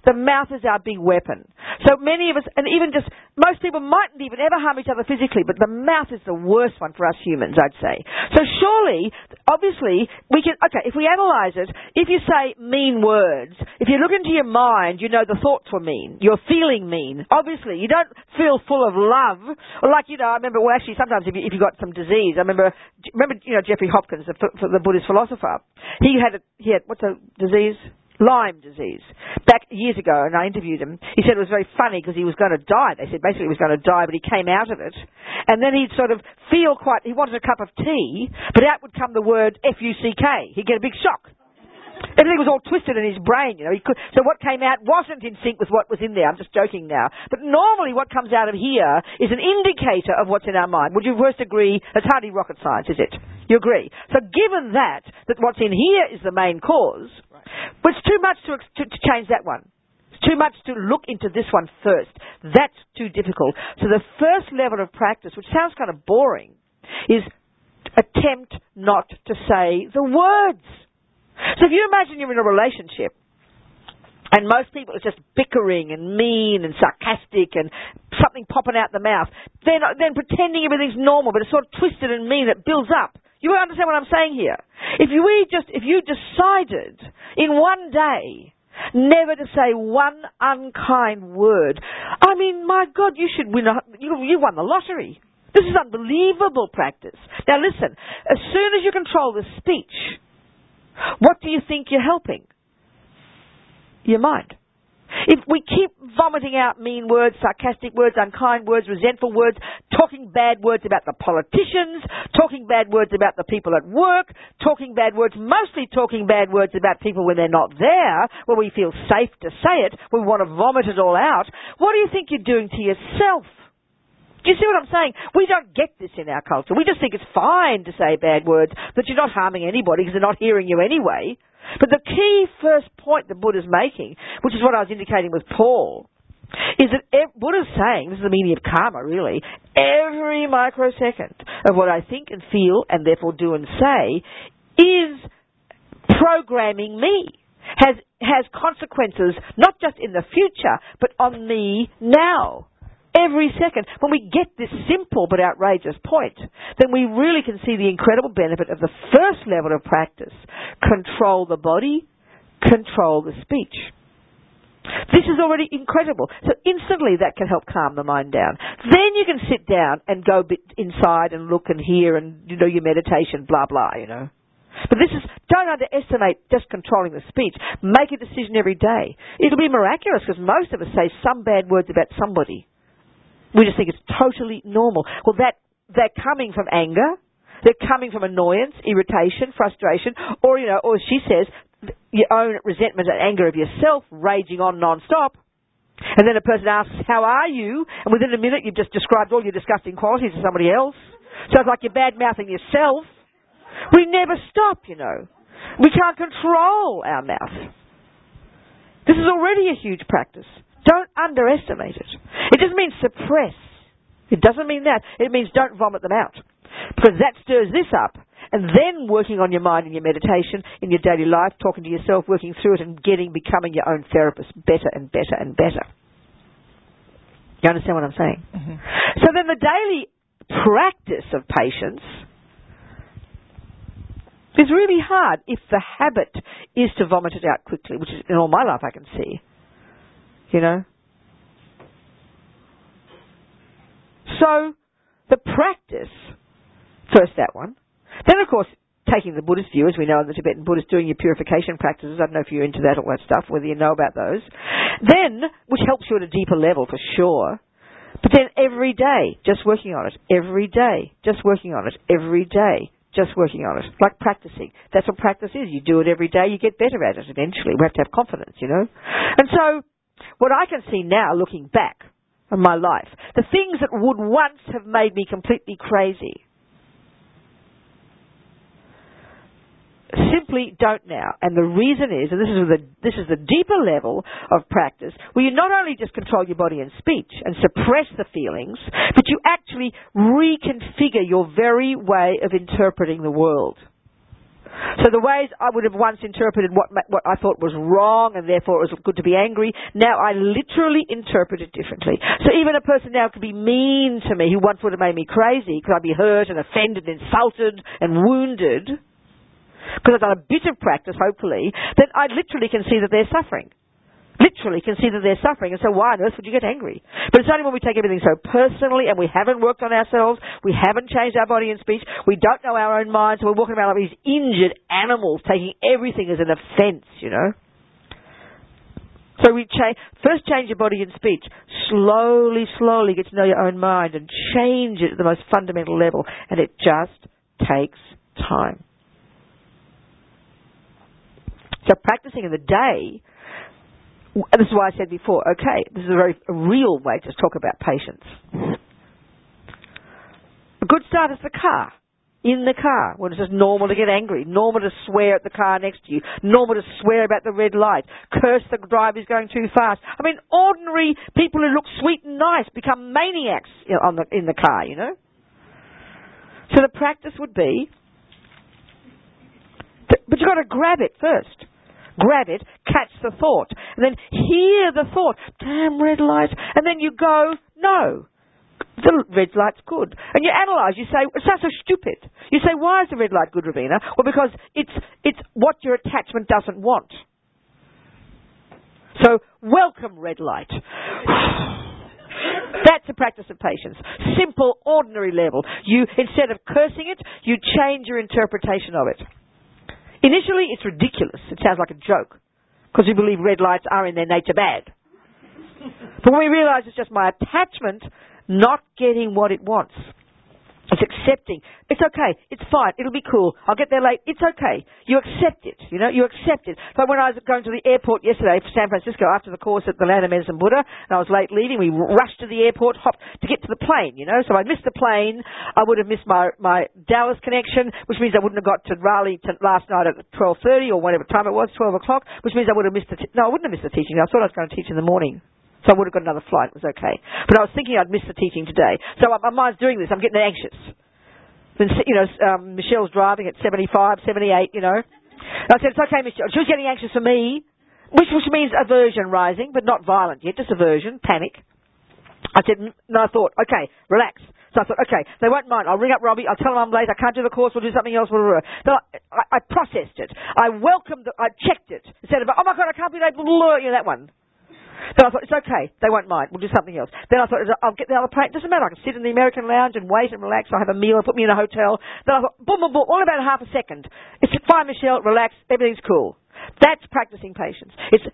The mouth is our big weapon. So many of us, and even just, most people mightn't even ever harm each other physically, but the mouth is the worst one for us humans, I'd say. So surely, obviously, we can, okay, if we analyse it, if you say mean words, if you look into your mind, you know the thoughts were mean. You're feeling mean. Obviously, you don't feel full of love. Or like, you know, I remember, well, actually, sometimes if you got some disease, I remember, you know, Jeffrey Hopkins, the Buddhist philosopher, he had, what's the disease? Lyme disease. Back years ago, and I interviewed him, he said it was very funny because he was going to die. They said basically he was going to die, but he came out of it. And then he'd sort of feel he wanted a cup of tea, but out would come the word F-U-C-K. He'd get a big shock. Everything was all twisted in his brain, you know. So what came out wasn't in sync with what was in there. I'm just joking now. But normally what comes out of here is an indicator of what's in our mind. Would you first agree? That's hardly rocket science, is it? You agree? So given that what's in here is the main cause, but it's too much to change that one. It's too much to look into this one first. That's too difficult. So the first level of practice, which sounds kind of boring, is attempt not to say the words. So if you imagine you're in a relationship and most people are just bickering and mean and sarcastic and something popping out the mouth, then pretending everything's normal, but it's sort of twisted and mean, it builds up. You understand what I'm saying here? If you decided in one day never to say one unkind word, I mean, my God, you should win. You won the lottery. This is unbelievable practice. Now listen, as soon as you control the speech, what do you think you're helping? Your mind. If we keep vomiting out mean words, sarcastic words, unkind words, resentful words, talking bad words about the politicians, talking bad words about the people at work, talking bad words, mostly talking bad words about people when they're not there, where we feel safe to say it, we want to vomit it all out, what do you think you're doing to yourself? Do you see what I'm saying? We don't get this in our culture. We just think it's fine to say bad words, that you're not harming anybody because they're not hearing you anyway. But the key first point that Buddha's making, which is what I was indicating with Paul, is that Buddha's saying, this is the meaning of karma really, every microsecond of what I think and feel and therefore do and say is programming me, has consequences not just in the future, but on me now. Every second. When we get this simple but outrageous point, then we really can see the incredible benefit of the first level of practice. Control the body, control the speech. This is already incredible. So instantly that can help calm the mind down. Then you can sit down and go a bit inside and look and hear and, you know, your meditation, blah, blah, you know. But don't underestimate just controlling the speech. Make a decision every day. It'll be miraculous because most of us say some bad words about somebody. We just think it's totally normal. Well, they're coming from anger, they're coming from annoyance, irritation, frustration, or, you know, or as she says, your own resentment and anger of yourself raging on non-stop. And then a person asks, how are you? And within a minute you've just described all your disgusting qualities to somebody else. So it's like you're bad-mouthing yourself. We never stop, you know. We can't control our mouth. This is already a huge practice. Don't underestimate it. It doesn't mean suppress. It doesn't mean that. It means don't vomit them out. Because that stirs this up. And then working on your mind in your meditation, in your daily life, talking to yourself, working through it and becoming your own therapist better and better and better. You understand what I'm saying? Mm-hmm. So then the daily practice of patience is really hard if the habit is to vomit it out quickly, which is in all my life I can see. You know? So, the practice, first that one. Then, of course, taking the Buddhist view, as we know in the Tibetan Buddhist, doing your purification practices. I don't know if you're into that, all that stuff, whether you know about those. Then, which helps you at a deeper level for sure. But then every day, just working on it. Every day, just working on it. Every day, just working on it. Like practicing. That's what practice is. You do it every day, you get better at it eventually. We have to have confidence, you know. And so, what I can see now, looking back on my life, the things that would once have made me completely crazy simply don't now. And the reason is, and this is the deeper level of practice, where you not only just control your body and speech and suppress the feelings, but you actually reconfigure your very way of interpreting the world. So the ways I would have once interpreted what I thought was wrong and therefore it was good to be angry, now I literally interpret it differently. So even a person now could be mean to me who once would have made me crazy, could I be hurt and offended, insulted and wounded, because I've done a bit of practice, hopefully, then I literally can see that they're suffering. Literally can see that they're suffering, and so why on earth would you get angry? But it's only when we take everything so personally and we haven't worked on ourselves, we haven't changed our body and speech, we don't know our own minds, so we're walking around like these injured animals, taking everything as an offence, you know. So we first change your body and speech, slowly get to know your own mind and change it at the most fundamental level, and it just takes time. So practicing in the day, this is why I said before, okay, this is a very real way to talk about patience. A good start is the car. In the car, when it's just normal to get angry, normal to swear at the car next to you, normal to swear about the red light, curse the driver who's going too fast. I mean, ordinary people who look sweet and nice become maniacs in the car, you know. So the practice would be, but you've got to grab it first. Grab it, catch the thought, and then hear the thought, damn red light, and then you go, no, the red light's good. And you analyse, you say, it's not so stupid. You say, why is the red light good, Ravina? Well, because it's what your attachment doesn't want. So, welcome red light. That's a practice of patience. Simple, ordinary level. You, instead of cursing it, you change your interpretation of it. Initially, it's ridiculous. It sounds like a joke, because we believe red lights are in their nature bad. But when we realise it's just my attachment not getting what it wants, it's accepting. It's okay. It's fine. It'll be cool. I'll get there late. It's okay. You accept it. You know, you accept it. So when I was going to the airport yesterday for San Francisco after the course at the Land of Medicine Buddha, and I was late leaving, we rushed to the airport, hopped to get to the plane, you know. So I missed the plane. I would have missed my Dallas connection, which means I wouldn't have got to Raleigh last night at 12:30 or whatever time it was, 12 o'clock, which means I would have missed I wouldn't have missed the teaching. I thought I was going to teach in the morning. So I would have got another flight. It was okay. But I was thinking I'd miss the teaching today. So my mind's doing this. I'm getting anxious. Then, you know, Michelle's driving at 75, 78, you know. And I said, it's okay, Michelle. She was getting anxious for me, which means aversion rising, but not violent yet, just aversion, panic. I said, no, I thought, okay, relax. So I thought, okay, they won't mind. I'll ring up Robbie. I'll tell them I'm late. I can't do the course. We'll do something else. So I processed it. I welcomed it. I checked it. Instead of, oh my God, I can't be late. You know, that one. Then I thought, it's okay, they won't mind, we'll do something else. Then I thought, I'll get the other plane, it doesn't matter, I can sit in the American lounge and wait and relax, I'll have a meal, put me in a hotel. Then I thought, boom, boom, boom, all about half a second. It's fine, Michelle, relax, everything's cool. That's practicing patience.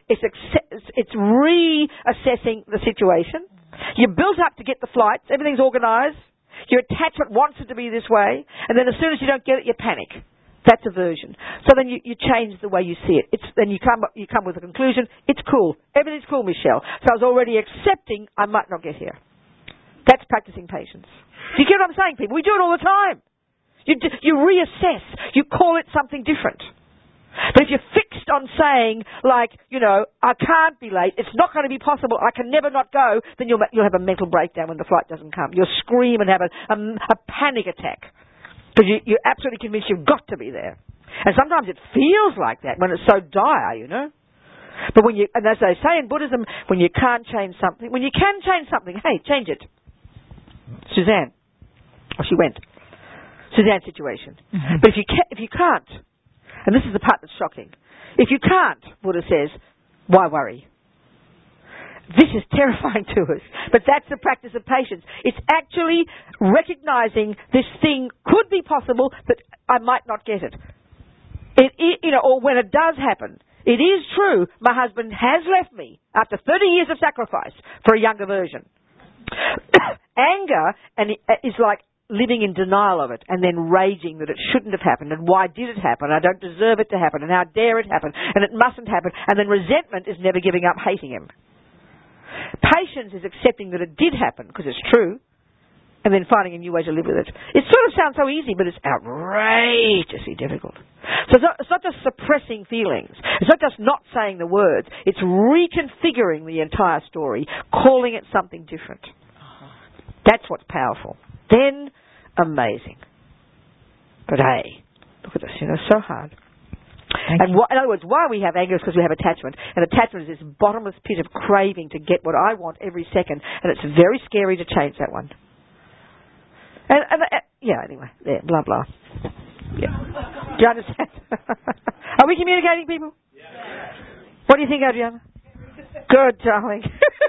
It's reassessing the situation. You're built up to get the flights, everything's organised, your attachment wants it to be this way, and then as soon as you don't get it, you panic. That's aversion. So then you change the way you see it. Then you come with a conclusion. It's cool. Everything's cool, Michelle. So I was already accepting I might not get here. That's practicing patience. Do you get what I'm saying, people? We do it all the time. You reassess. You call it something different. But if you're fixed on saying, like, you know, I can't be late, it's not going to be possible, I can never not go, then you'll have a mental breakdown when the flight doesn't come. You'll scream and have a panic attack. Because you're absolutely convinced you've got to be there. And sometimes it feels like that when it's so dire, you know. But and as they say in Buddhism, when you can't change something, when you can change something, hey, change it. Suzanne. Oh, she went. Suzanne's situation. Mm-hmm. But if you can't, and this is the part that's shocking, if you can't, Buddha says, why worry? This is terrifying to us, but that's the practice of patience. It's actually recognizing this thing could be possible, but I might not get it. Or when it does happen, it is true, my husband has left me after 30 years of sacrifice for a younger version. Anger is like living in denial of it and then raging that it shouldn't have happened and why did it happen? I don't deserve it to happen and how dare it happen and it mustn't happen. And then resentment is never giving up hating him. Patience is accepting that it did happen, because it's true, and then finding a new way to live with it. It sort of sounds so easy, but it's outrageously difficult. So it's not just suppressing feelings. It's not just not saying the words. It's reconfiguring the entire story, calling it something different. That's what's powerful. Then, amazing. But hey, Look at this, so hard. In other words, why we have anger is because we have attachment. And attachment is this bottomless pit of craving to get what I want every second. And it's very scary to change that one. Anyway, there, blah, blah. Yeah. Do you understand? Are we communicating, people? Yeah. What do you think, Adriana? Good, darling.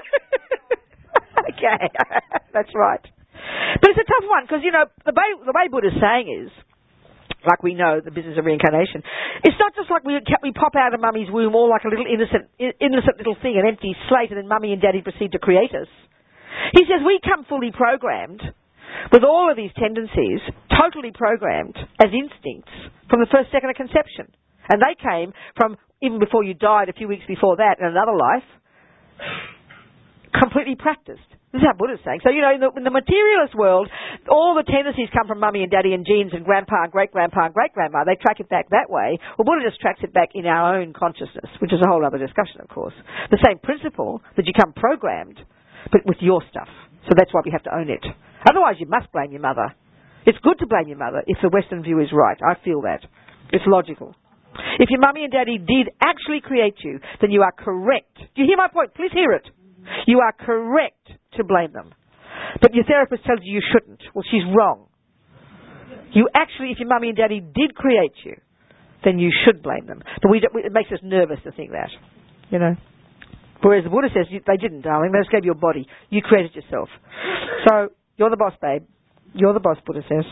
Okay, that's right. But it's a tough one because, the way Buddha's saying is, like we know, the business of reincarnation, it's not just like we pop out of mummy's womb all like a little innocent little thing, an empty slate, and then mummy and daddy proceed to create us. He says we come fully programmed with all of these tendencies, totally programmed as instincts from the first second of conception. And they came from even before you died, a few weeks before that, in another life, completely practiced. This is how Buddha's saying. So, in the materialist world, all the tendencies come from mummy and daddy and genes and grandpa and great-grandpa and great-grandma. They track it back that way. Well, Buddha just tracks it back in our own consciousness, which is a whole other discussion, of course. The same principle that you come programmed, but with your stuff. So that's why we have to own it. Otherwise, you must blame your mother. It's good to blame your mother if the Western view is right. I feel that. It's logical. If your mummy and daddy did actually create you, then you are correct. Do you hear my point? Please hear it. You are correct to blame them. But your therapist tells you shouldn't. Well, she's wrong. You actually, if your mummy and daddy did create you, then you should blame them. But it makes us nervous to think that, Whereas the Buddha says, they didn't, darling. They just gave you a body. You created yourself. So, you're the boss, babe. You're the boss, Buddha says.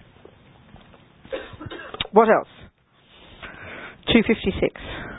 What else? 2:56.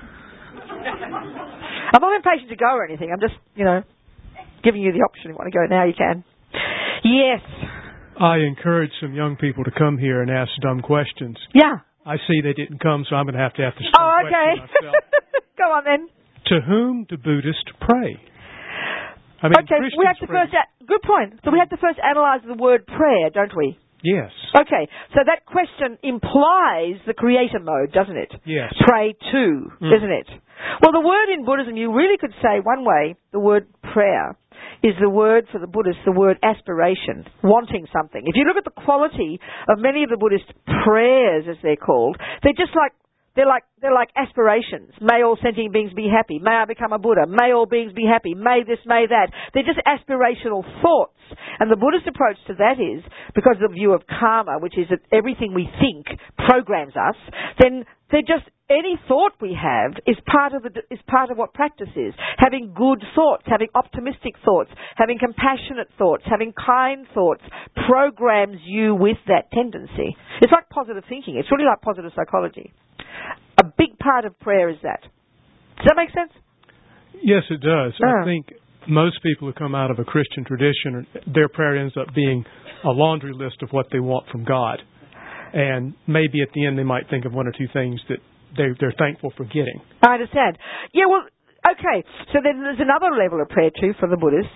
I'm not impatient to go or anything. I'm just, giving you the option. If you want to go now, you can. Yes. I encourage some young people to come here and ask dumb questions. Yeah. I see they didn't come, so I'm going to have to ask myself. Go on then. To whom do Buddhists pray? We have to first. Good point. So we have to first analyse the word prayer, don't we? Yes. Okay, so that question implies the creator mode, doesn't it? Yes. Pray to, isn't it? Well, the word in Buddhism, you really could say one way, the word prayer is the word for the Buddhists, the word aspiration, wanting something. If you look at the quality of many of the Buddhist prayers, as they're called, they're just like, they're like aspirations. May all sentient beings be happy. May I become a Buddha. May all beings be happy. May this, may that. They're just aspirational thoughts. And the Buddhist approach to that is, because of the view of karma, which is that everything we think programs us, then they're just, any thought we have is part of what practice is. Having good thoughts, having optimistic thoughts, having compassionate thoughts, having kind thoughts programs you with that tendency. It's like positive thinking. It's really like positive psychology. A big part of prayer is that. Does that make sense? Yes, it does. I think most people who come out of a Christian tradition, their prayer ends up being a laundry list of what they want from God. And maybe at the end they might think of one or two things that they're thankful for getting. I understand. Yeah, well, okay. So then there's another level of prayer too for the Buddhists.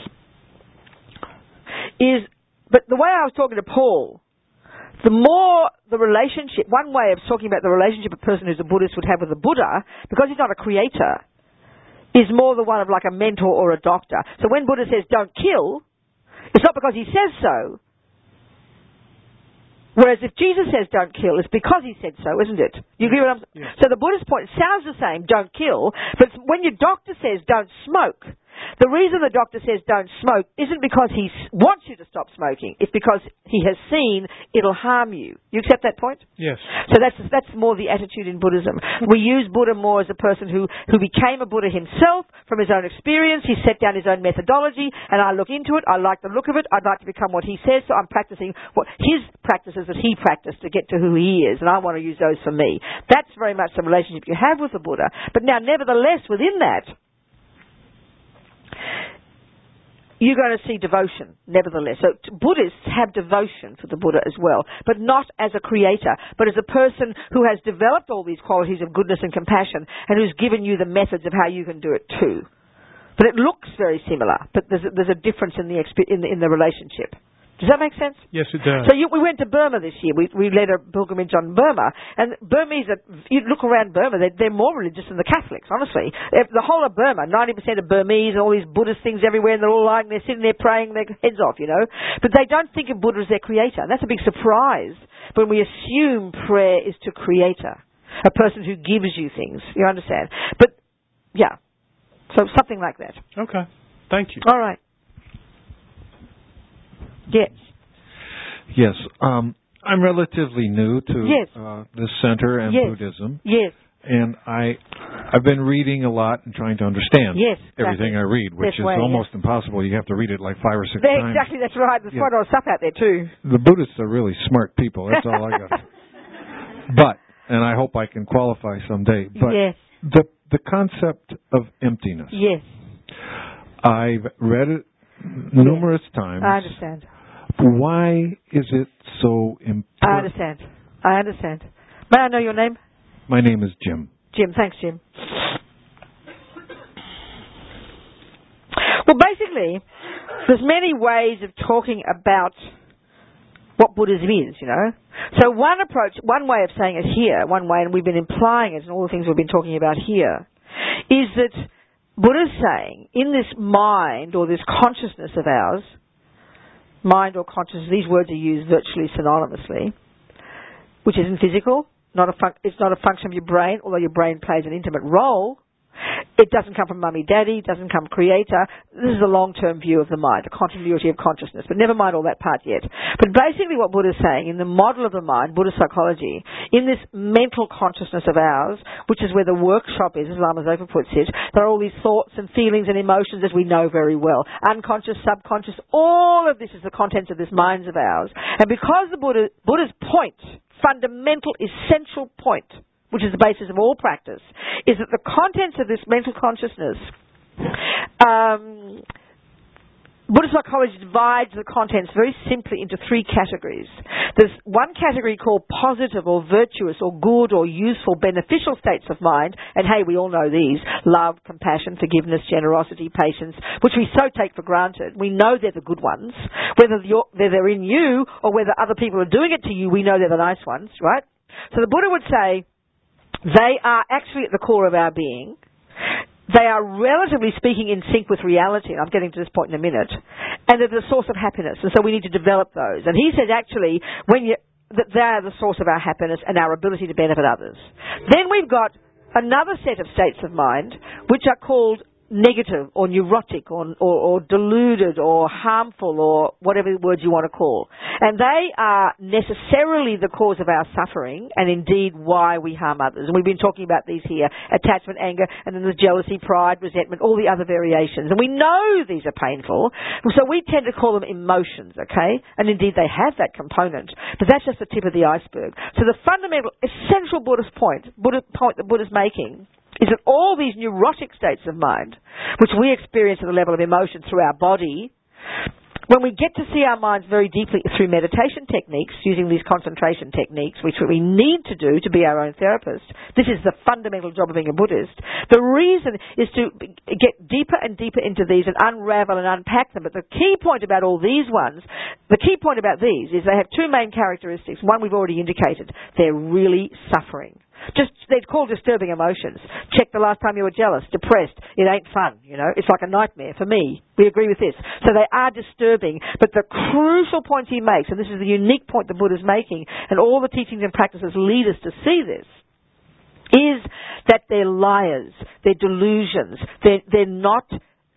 But the way I was talking to Paul, the more the relationship, one way of talking about the relationship a person who's a Buddhist would have with a Buddha, because he's not a creator, is more the one of like a mentor or a doctor. So when Buddha says don't kill, it's not because he says so. Whereas if Jesus says don't kill, it's because he said so, isn't it? You agree what I'm saying? Yeah. So the Buddhist point sounds the same, don't kill, but when your doctor says don't smoke, the reason the doctor says don't smoke isn't because he wants you to stop smoking. It's because he has seen it'll harm you. You accept that point? Yes. So that's more the attitude in Buddhism. We use Buddha more as a person who became a Buddha himself from his own experience. He set down his own methodology, and I look into it. I like the look of it. I'd like to become what he says, so I'm practicing what his practices that he practiced to get to who he is, and I want to use those for me. That's very much the relationship you have with the Buddha. But now, nevertheless, within that, you're going to see devotion, nevertheless. So Buddhists have devotion for the Buddha as well, but not as a creator, but as a person who has developed all these qualities of goodness and compassion and who's given you the methods of how you can do it too. But it looks very similar, but there's a difference in the relationship. Does that make sense? Yes, it does. So we went to Burma this year. We led a pilgrimage on Burma. And Burmese, you look around Burma, they're more religious than the Catholics, honestly. The whole of Burma, 90% of Burmese and all these Buddhist things everywhere, and they're all lying there, sitting there praying their heads off, But they don't think of Buddha as their creator. And that's a big surprise when we assume prayer is to creator, a person who gives you things. You understand? But, yeah. So something like that. Okay. Thank you. All right. Yes. Yes. I'm relatively new to this center and Buddhism. Yes. And I've been reading a lot and trying to understand everything I read, which is almost impossible. You have to read it like 5 or 6 times. Exactly, that's right. There's quite a lot of stuff out there too. The Buddhists are really smart people. That's all I got. And I hope I can qualify someday. But the concept of emptiness. Yes. I've read it numerous times. I understand. Why is it so important? I understand. May I know your name? My name is Jim. Jim, thanks, Jim. Well, basically, there's many ways of talking about what Buddhism is, So one approach, one way of saying it here, and we've been implying it in all the things we've been talking about here, is that Buddha's saying, in this mind or this consciousness of ours, mind or consciousness, these words are used virtually synonymously, which isn't physical, it's not a function of your brain, although your brain plays an intimate role. It doesn't come from mummy, daddy, doesn't come creator. This is a long-term view of the mind, a continuity of consciousness, but never mind all that part yet. But basically what Buddha's saying, in the model of the mind, Buddhist psychology, in this mental consciousness of ours, which is where the workshop is, as Lama Zopa puts it, there are all these thoughts and feelings and emotions as we know very well. Unconscious, subconscious, all of this is the contents of this mind of ours. And because the Buddha's point, fundamental, essential point, which is the basis of all practice, is that the contents of this mental consciousness, Buddhist psychology divides the contents very simply into 3 categories. There's one category called positive or virtuous or good or useful, beneficial states of mind, and hey, we all know these: love, compassion, forgiveness, generosity, patience, which we so take for granted. We know they're the good ones. Whether they're in you or whether other people are doing it to you, we know they're the nice ones, right? So the Buddha would say, they are actually at the core of our being. They are, relatively speaking, in sync with reality. I'm getting to this point in a minute. And they're the source of happiness. And so we need to develop those. And he says, actually, that they are the source of our happiness and our ability to benefit others. Then we've got another set of states of mind, which are called negative or neurotic or deluded or harmful or whatever words you want to call. And they are necessarily the cause of our suffering and indeed why we harm others. And we've been talking about these here: attachment, anger, and then there's jealousy, pride, resentment, all the other variations. And we know these are painful, so we tend to call them emotions, okay? And indeed they have that component. But that's just the tip of the iceberg. So the fundamental, essential Buddhist point that Buddha's making is that all these neurotic states of mind, which we experience at the level of emotion through our body, when we get to see our minds very deeply through meditation techniques, using these concentration techniques, which we need to do to be our own therapist, this is the fundamental job of being a Buddhist. The reason is to get deeper and deeper into these and unravel and unpack them. But the key point about all these ones, the key point about these is they have 2 main characteristics. One we've already indicated. They're really suffering. They're called disturbing emotions. Check the last time you were jealous, depressed. It ain't fun, It's like a nightmare for me. We agree with this. So they are disturbing. But the crucial point he makes, and this is the unique point the Buddha's making, and all the teachings and practices lead us to see this, is that they're liars. They're delusions. They're not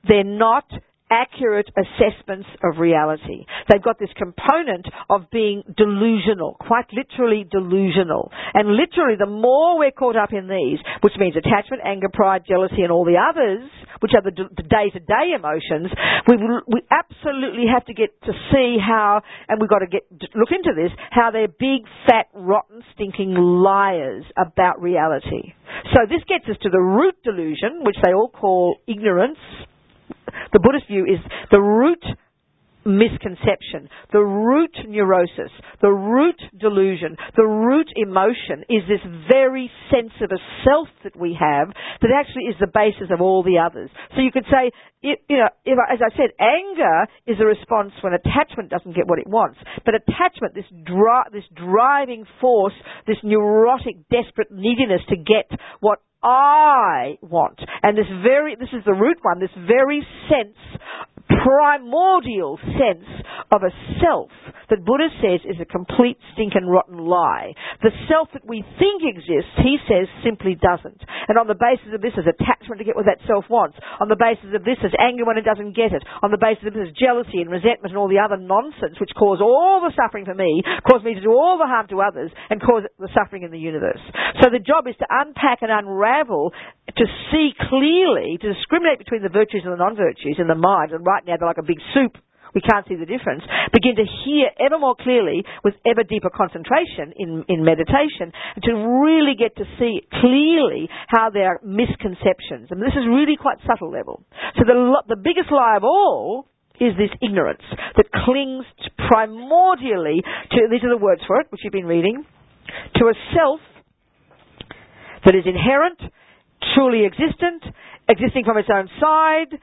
accurate assessments of reality. They've got this component of being delusional, quite literally delusional. And literally, the more we're caught up in these, which means attachment, anger, pride, jealousy, and all the others, which are the day-to-day emotions, we absolutely have to get to see how, and we've got to look into this, how they're big, fat, rotten, stinking liars about reality. So this gets us to the root delusion, which they all call ignorance. The Buddhist view is the root misconception, the root neurosis, the root delusion, the root emotion is this very sense of a self that we have that actually is the basis of all the others. So you could say, as I said, anger is a response when attachment doesn't get what it wants. But attachment, this driving force, this neurotic, desperate neediness to get what I want. And this is the root one, this very sense, primordial sense of a self that Buddha says is a complete stinking rotten lie. The self that we think exists, he says, simply doesn't. And on the basis of this is attachment to get what that self wants. On the basis of this is anger when it doesn't get it. On the basis of this is jealousy and resentment and all the other nonsense which cause all the suffering for me, cause me to do all the harm to others, and cause the suffering in the universe. So the job is to unpack and unravel, to see clearly, to discriminate between the virtues and the non-virtues in the mind. And right now they're like a big soup. We can't see the difference. Begin to hear ever more clearly with ever deeper concentration in meditation, and to really get to see clearly how there are misconceptions. And this is really quite subtle level. So the biggest lie of all is this ignorance that clings primordially to, these are the words for it, which you've been reading, to a self that is inherent, truly existent, existing from its own side,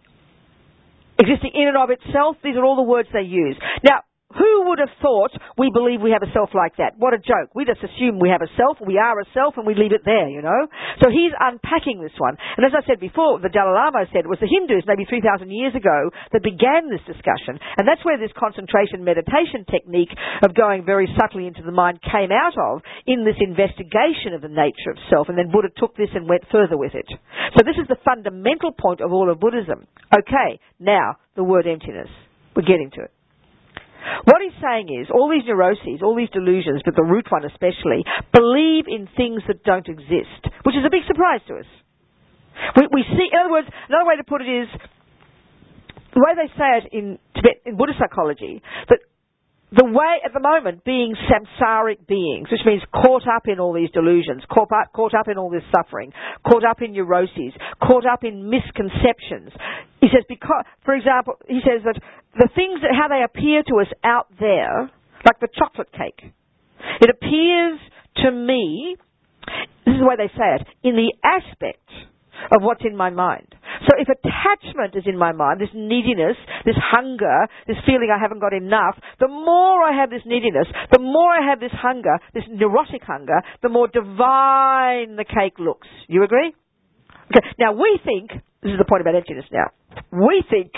existing in and of itself. These are all the words they use. Now, who would have thought we believe we have a self like that? What a joke. We just assume we have a self, we are a self, and we leave it there, So he's unpacking this one. And as I said before, the Dalai Lama said it was the Hindus maybe 3,000 years ago that began this discussion. And that's where this concentration meditation technique of going very subtly into the mind came out of, in this investigation of the nature of self. And then Buddha took this and went further with it. So this is the fundamental point of all of Buddhism. Okay, now the word emptiness. We're getting to it. What he's saying is, all these neuroses, all these delusions, but the root one especially, believe in things that don't exist, which is a big surprise to us. We see, in other words, another way to put it is, the way they say it in Tibet, in Buddhist psychology, that the way, at the moment, being samsaric beings, which means caught up in all these delusions, caught up in all this suffering, caught up in neuroses, caught up in misconceptions. He says, because, for example, he says that the things that, how they appear to us out there, like the chocolate cake, it appears to me, this is the way they say it, in the aspect of what's in my mind. So if attachment is in my mind, this neediness, this hunger, this feeling I haven't got enough, the more I have this neediness, the more I have this hunger, this neurotic hunger, the more divine the cake looks. You agree? Okay. Now we think, this is the point about emptiness now, we think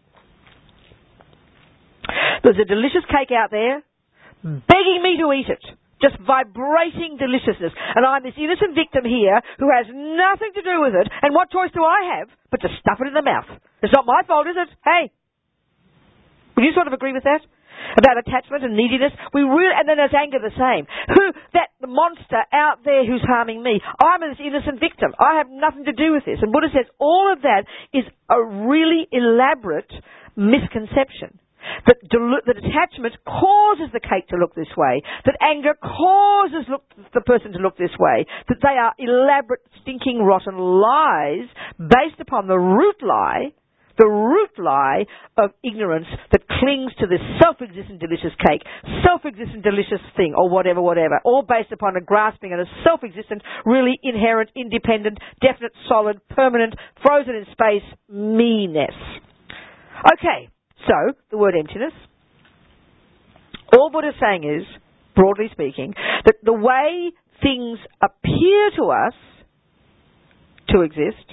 there's a delicious cake out there begging me to eat it. Just vibrating deliciousness. And I'm this innocent victim here who has nothing to do with it. And what choice do I have but to stuff it in the mouth? It's not my fault, is it? Hey. Would you sort of agree with that? About attachment and neediness? And then there's anger the same. The monster out there who's harming me. I'm this innocent victim. I have nothing to do with this. And Buddha says all of that is a really elaborate misconception. That attachment causes the cake to look this way. That anger causes the person to look this way. That they are elaborate, stinking, rotten lies based upon the root lie of ignorance that clings to this self-existent delicious cake, self-existent delicious thing, or whatever, all based upon a grasping and a self-existent, really inherent, independent, definite, solid, permanent, frozen in space, me-ness. Okay. So, the word emptiness. All Buddha's saying is, broadly speaking, that the way things appear to us to exist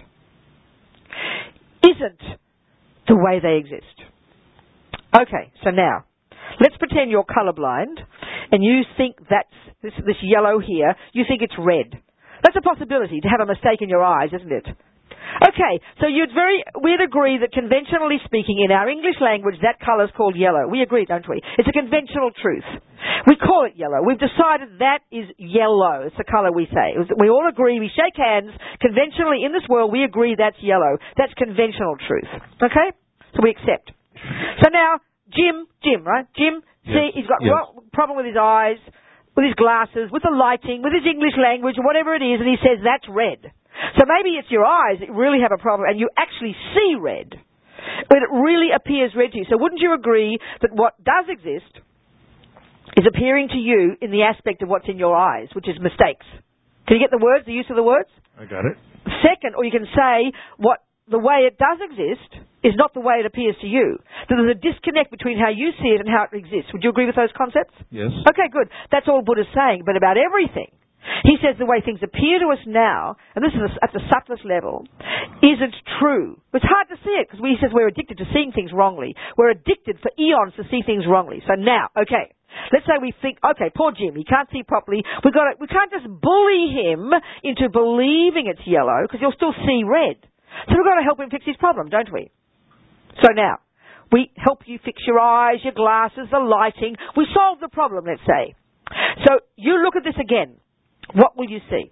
isn't the way they exist. Okay, so now, let's pretend you're colorblind and you think that's this yellow here, you think it's red. That's a possibility, to have a mistake in your eyes, isn't it? Okay, so we'd agree that conventionally speaking, in our English language, that colour's called yellow. We agree, don't we? It's a conventional truth. We call it yellow. We've decided that is yellow. It's the colour we say. We all agree, we shake hands. Conventionally, in this world, we agree that's yellow. That's conventional truth. Okay? So we accept. So now, Jim, right? Jim, yes. See, he's got a problem with his eyes, with his glasses, with the lighting, with his English language, whatever it is, and he says that's red. So maybe it's your eyes that really have a problem and you actually see red. when it really appears red to you. So wouldn't you agree that what does exist is appearing to you in the aspect of what's in your eyes, which is mistakes? Can you get the words, the use of the words? I got it. Second, or you can say the way it does exist is not the way it appears to you. So there's a disconnect between how you see it and how it exists. Would you agree with those concepts? Yes. Okay, good. That's all Buddha's saying. But about everything, he says the way things appear to us now, and this is at the subtlest level, isn't true. It's hard to see it because he says we're addicted to seeing things wrongly. We're addicted for eons to see things wrongly. So now, okay, let's say we think, okay, poor Jim, he can't see properly. We can't just bully him into believing it's yellow because he'll still see red. So we've got to help him fix his problem, don't we? So now, we help you fix your eyes, your glasses, the lighting. We solve the problem, let's say. So you look at this again. What will you see?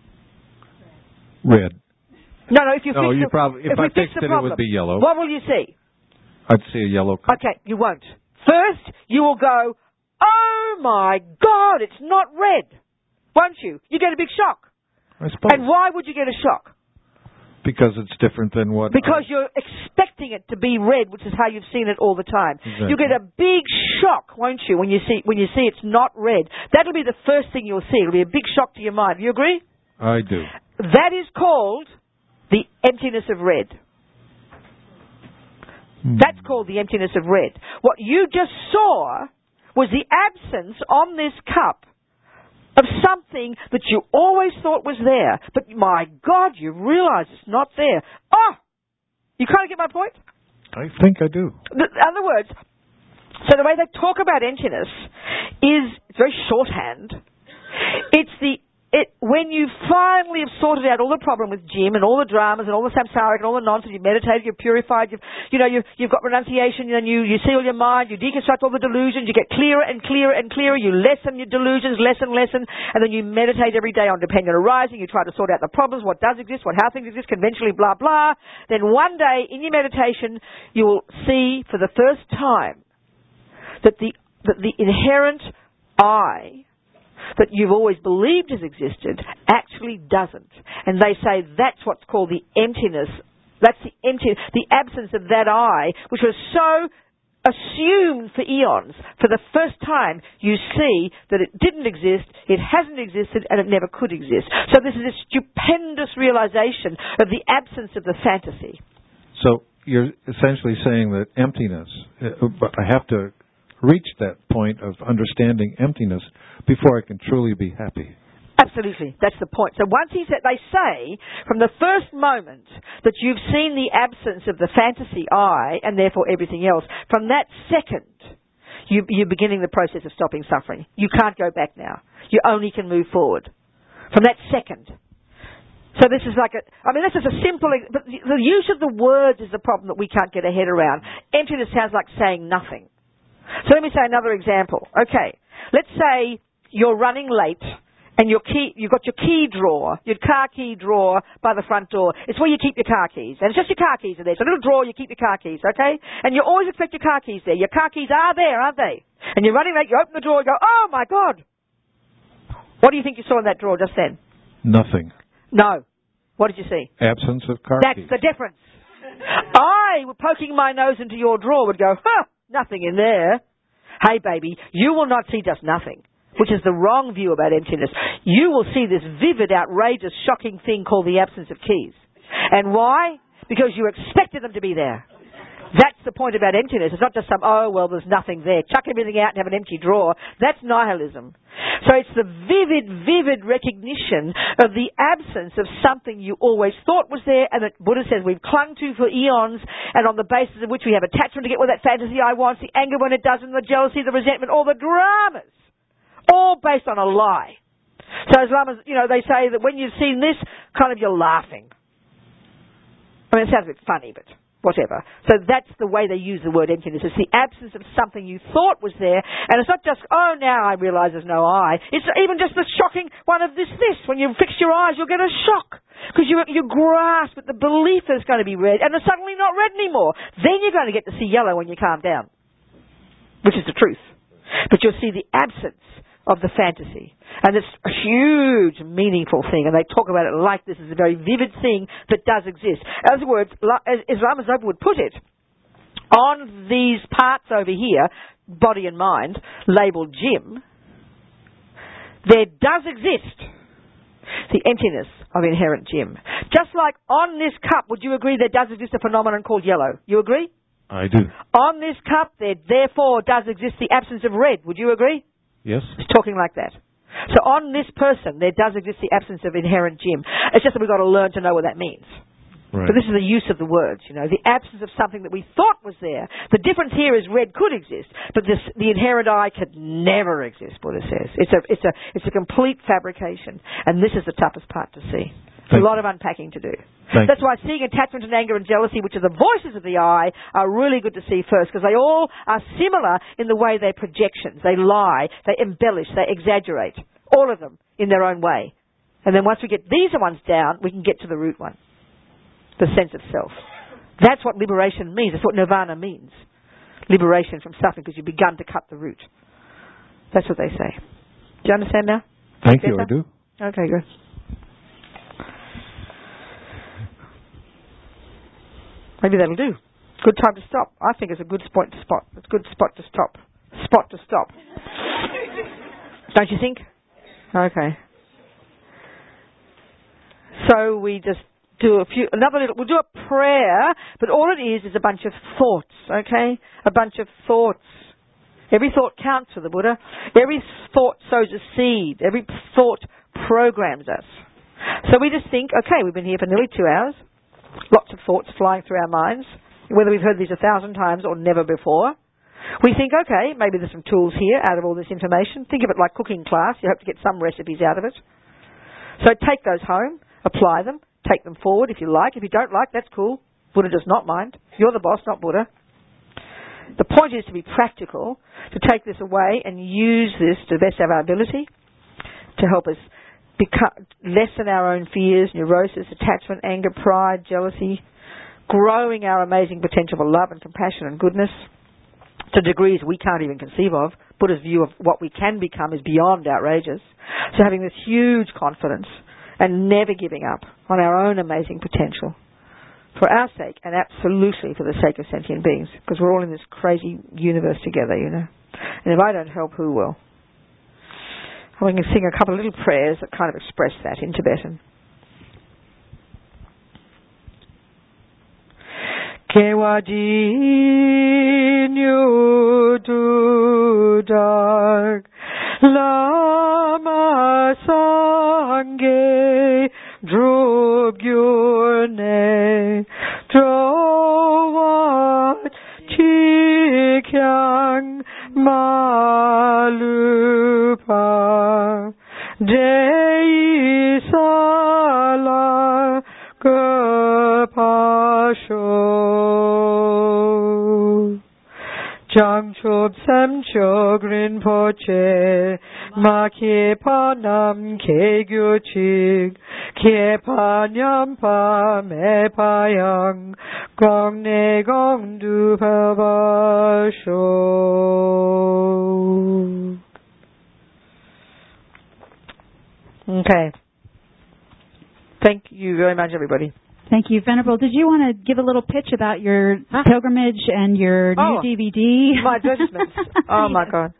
Red. No, if you if I fixed it, it would be yellow. What will you see? I'd see a yellow cup. Okay, you won't. First, you will go, oh my God, it's not red. Won't you? You get a big shock. I suppose. And why would you get a shock? Because it's different than what... Because you're expecting it to be red, which is how you've seen it all the time. Exactly. You'll get a big shock, won't you, when you see it's not red. That'll be the first thing you'll see. It'll be a big shock to your mind. Do you agree? I do. That is called the emptiness of red. That's called the emptiness of red. What you just saw was the absence on this cup of something that you always thought was there. But my God, you realize it's not there. Oh! You kind of get my point? I think I do. In other words, so the way they talk about emptiness is it's very shorthand. It's when you finally have sorted out all the problem with Jim and all the dramas and all the samsaric and all the nonsense, you've meditated, you've purified, you've got renunciation, and you seal your mind, you deconstruct all the delusions, you get clearer and clearer and clearer, you lessen your delusions, less and less, and then you meditate every day on dependent arising, you try to sort out the problems, what does exist, how things exist conventionally, blah, blah. Then one day in your meditation, you will see for the first time that the inherent I that you've always believed has existed actually doesn't. And they say that's what's called the emptiness. That's the absence of that I, which was so assumed for eons. For the first time, you see that it didn't exist, it hasn't existed, and it never could exist. So this is a stupendous realization of the absence of the fantasy. So you're essentially saying that emptiness, I have to reach that point of understanding emptiness before I can truly be happy. Absolutely. That's the point. So once they say, from the first moment that you've seen the absence of the fantasy I, and therefore everything else, from that second, you're beginning the process of stopping suffering. You can't go back now. You only can move forward. From that second. So this is this is a simple, but the use of the words is the problem that we can't get our head around. Emptiness sounds like saying nothing. So let me say another example. Okay, let's say you're running late and you've got your key drawer, your car key drawer by the front door. It's where you keep your car keys. And it's just your car keys are there. It's a little drawer you keep your car keys, okay? And you always expect your car keys there. Your car keys are there, aren't they? And you're running late, you open the drawer, you go, oh my God! What do you think you saw in that drawer just then? Nothing. No. What did you see? Absence of car keys. That's the difference. I, poking my nose into your drawer, would go, nothing in there. Hey, baby, you will not see just nothing, which is the wrong view about emptiness. You will see this vivid, outrageous, shocking thing called the absence of keys. And why? Because you expected them to be there. That's the point about emptiness. It's not just there's nothing there. Chuck everything out and have an empty drawer. That's nihilism. So it's the vivid recognition of the absence of something you always thought was there and that Buddha says we've clung to for eons, and on the basis of which we have attachment to get what that fantasy I wants, the anger when it doesn't, the jealousy, the resentment, all the dramas. All based on a lie. So as Lamas, they say that when you've seen this, you're laughing. I mean, it sounds a bit funny, but whatever. So that's the way they use the word emptiness. It's the absence of something you thought was there, and it's not just, now I realize there's no I. It's even just the shocking one of this. When you fix your eyes, you'll get a shock. Because you grasp at the belief that it's going to be red, and it's suddenly not red anymore. Then you're going to get to see yellow when you calm down. Which is the truth. But you'll see the absence of the fantasy. And it's a huge, meaningful thing. And they talk about it like this is a very vivid thing that does exist. In other words, as Lama Zopa would put it, on these parts over here, body and mind, labelled Jim, there does exist the emptiness of inherent Jim. Just like on this cup, would you agree there does exist a phenomenon called yellow? You agree? I do. On this cup, there therefore does exist the absence of red. Would you agree? Yes. It's talking like that. So on this person, there does exist the absence of inherent Jim. It's just that we've got to learn to know what that means. Right. But this is the use of the words, the absence of something that we thought was there. The difference here is red could exist, but the inherent I could never exist, Buddha says. It's a complete fabrication, and this is the toughest part to see. It's a lot of unpacking to do. That's why seeing attachment and anger and jealousy, which are the voices of the I, are really good to see first, because they all are similar in the way they're projections. They lie, they embellish, they exaggerate. All of them in their own way. And then once we get these ones down, we can get to the root one. The sense of self. That's what liberation means. That's what nirvana means. Liberation from suffering, because you've begun to cut the root. That's what they say. Do you understand now? Thank you, I do. Okay, good. Maybe that'll do. Good time to stop. I think it's a good spot to spot. It's a good spot to stop. Spot to stop. Don't you think? Okay. So we just we'll do a prayer, but all it is a bunch of thoughts, okay? A bunch of thoughts. Every thought counts for the Buddha. Every thought sows a seed. Every thought programs us. So we just think, okay, we've been here for nearly 2 hours. Lots of thoughts flying through our minds, whether we've heard these 1,000 times or never before. We think, okay, maybe there's some tools here out of all this information. Think of it like cooking class. You hope to get some recipes out of it. So take those home, apply them, take them forward if you like. If you don't like, that's cool. Buddha does not mind. You're the boss, not Buddha. The point is to be practical, to take this away and use this to the best of our ability to help us lessen our own fears, neurosis, attachment, anger, pride, jealousy, growing our amazing potential for love and compassion and goodness to degrees we can't even conceive of. Buddha's view of what we can become is beyond outrageous. So having this huge confidence and never giving up on our own amazing potential for our sake and absolutely for the sake of sentient beings, because we're all in this crazy universe together, And if I don't help, who will? We can sing a couple of little prayers that kind of express that in Tibetan. Kewaji nyu du dark lama sangye drub gyurne drowat chikyang malupa dei sala gopasho Jangchob samchog rinpoche ma kyepa nam kegyuchig kyepa nyampa me payang gong ne gong du pavasho. Okay. Thank you very much, everybody. Thank you, Venerable. Did you want to give a little pitch about your pilgrimage and your new DVD? My advertisements. Oh, my God.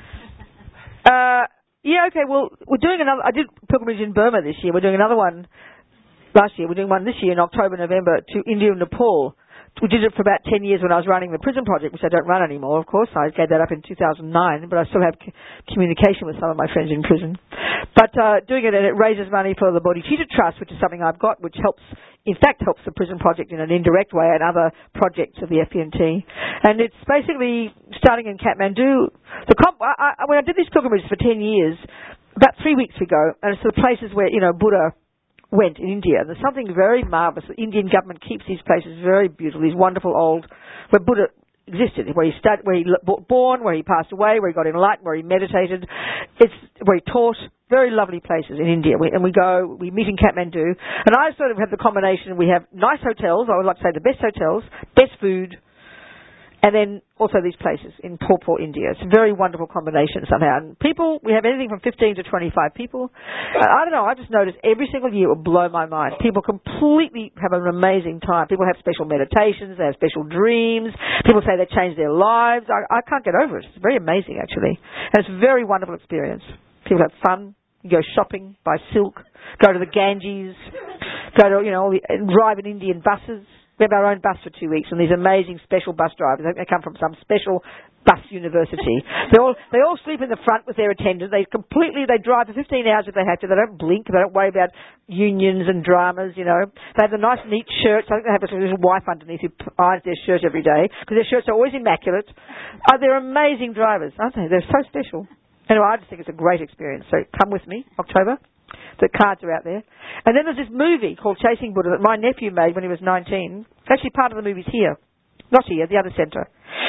Yeah, okay, well, we're doing another... I did pilgrimage in Burma this year. We're doing another one last year. We're doing one this year in October, November to India and Nepal. We did it for about 10 years when I was running the prison project, which I don't run anymore, of course. I gave that up in 2009, but I still have communication with some of my friends in prison. But doing it, and it raises money for the Bodhicitta Trust, which is something I've got, which helps the prison project in an indirect way and other projects of the FPNT. And it's basically starting in Kathmandu. When I did these pilgrimages for 10 years, about 3 weeks ago, and it's the places where, Buddha went in India. There's something very marvellous. The Indian government keeps these places very beautiful, these wonderful old, where Buddha existed, where he born, where he passed away, where he got enlightened, where he meditated. It's where he taught. Very lovely places in India. We meet in Kathmandu. And I sort of have the combination. We have nice hotels. I would like to say the best hotels, best food, And then also these places in poor India. It's a very wonderful combination somehow. And people, we have anything from 15 to 25 people. I don't know, I just noticed every single year it will blow my mind. People completely have an amazing time. People have special meditations, they have special dreams. People say they changed their lives. I can't get over it. It's very amazing, actually. And it's a very wonderful experience. People have fun. You go shopping, buy silk, go to the Ganges, go to, drive in Indian buses. We have our own bus for 2 weeks, and these amazing special bus drivers. They come from some special bus university. They all sleep in the front with their attendant. They drive for 15 hours if they have to. They don't blink. They don't worry about unions and dramas, They have the nice, neat shirts. I think they have a little wife underneath who irons their shirt every day, because their shirts are always immaculate. They're amazing drivers, aren't they? They're so special. Anyway, I just think it's a great experience. So come with me, October. The cards are out there. And then there's this movie called Chasing Buddha that my nephew made when he was 19. It's actually part of the movies here. Not here, the other centre.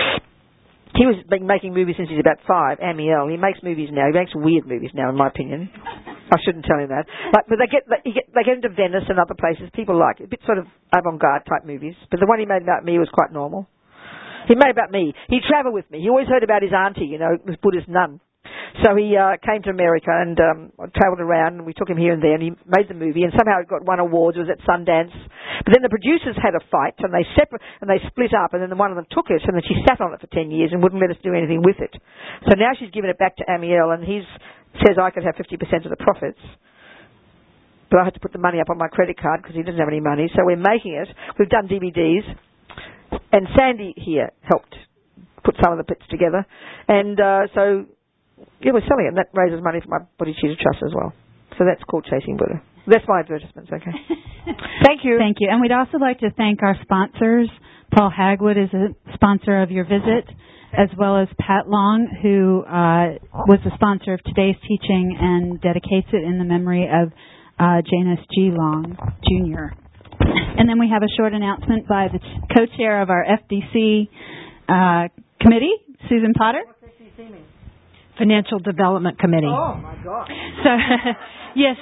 He was been making movies since he's about 5, Amiel. He makes movies now. He makes weird movies now, in my opinion. I shouldn't tell him that. But they get into Venice and other places. People like it. A bit sort of avant-garde type movies. But the one he made about me was quite normal. He made about me. He travelled with me. He always heard about his auntie, was Buddha's nun. So he came to America and travelled around, and we took him here and there, and he made the movie, and somehow it got won awards. It was at Sundance. But then the producers had a fight, and they split up, and then one of them took it, and then she sat on it for 10 years and wouldn't let us do anything with it. So now she's given it back to Amiel, and he says I could have 50% of the profits. But I had to put the money up on my credit card because he doesn't have any money. So we're making it. We've done DVDs, and Sandy here helped put some of the bits together. And we're selling it, and that raises money for my Bodhicitta Trust as well. So that's called Chasing Buddha. That's my advertisements, okay. Thank you. Thank you. And we'd also like to thank our sponsors. Paul Hagwood is a sponsor of your visit, as well as Pat Long, who was the sponsor of today's teaching and dedicates it in the memory of Janus G. Long, Jr. And then we have a short announcement by the co-chair of our FDC committee, Susan Potter. Financial Development Committee. Oh, my God. So, yes.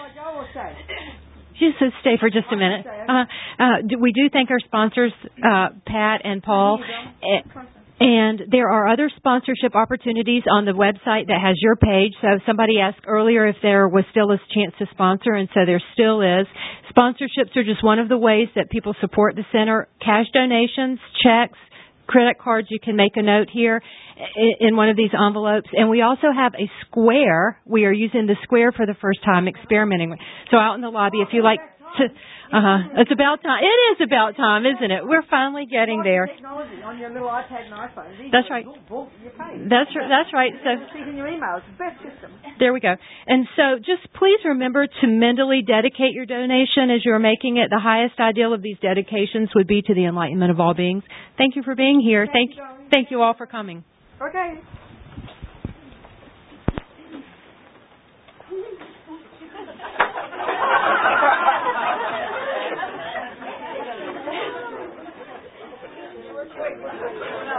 Just stay for just a minute. We do thank our sponsors, Pat and Paul. And there are other sponsorship opportunities on the website that has your page. So somebody asked earlier if there was still a chance to sponsor, and so there still is. Sponsorships are just one of the ways that people support the center. Cash donations, checks, credit cards, you can make a note here in one of these envelopes. And we also have a square. We are using the square for the first time, experimenting. So out in the lobby, if you like to... It's about time. It is about time, isn't it? We're finally getting there. Technology on your little iPad and iPhone. That's right. That's right. So in your emails, best system. There we go. And so just please remember to mentally dedicate your donation as you're making it. The highest ideal of these dedications would be to the enlightenment of all beings. Thank you for being here. Thank you all for coming. Okay.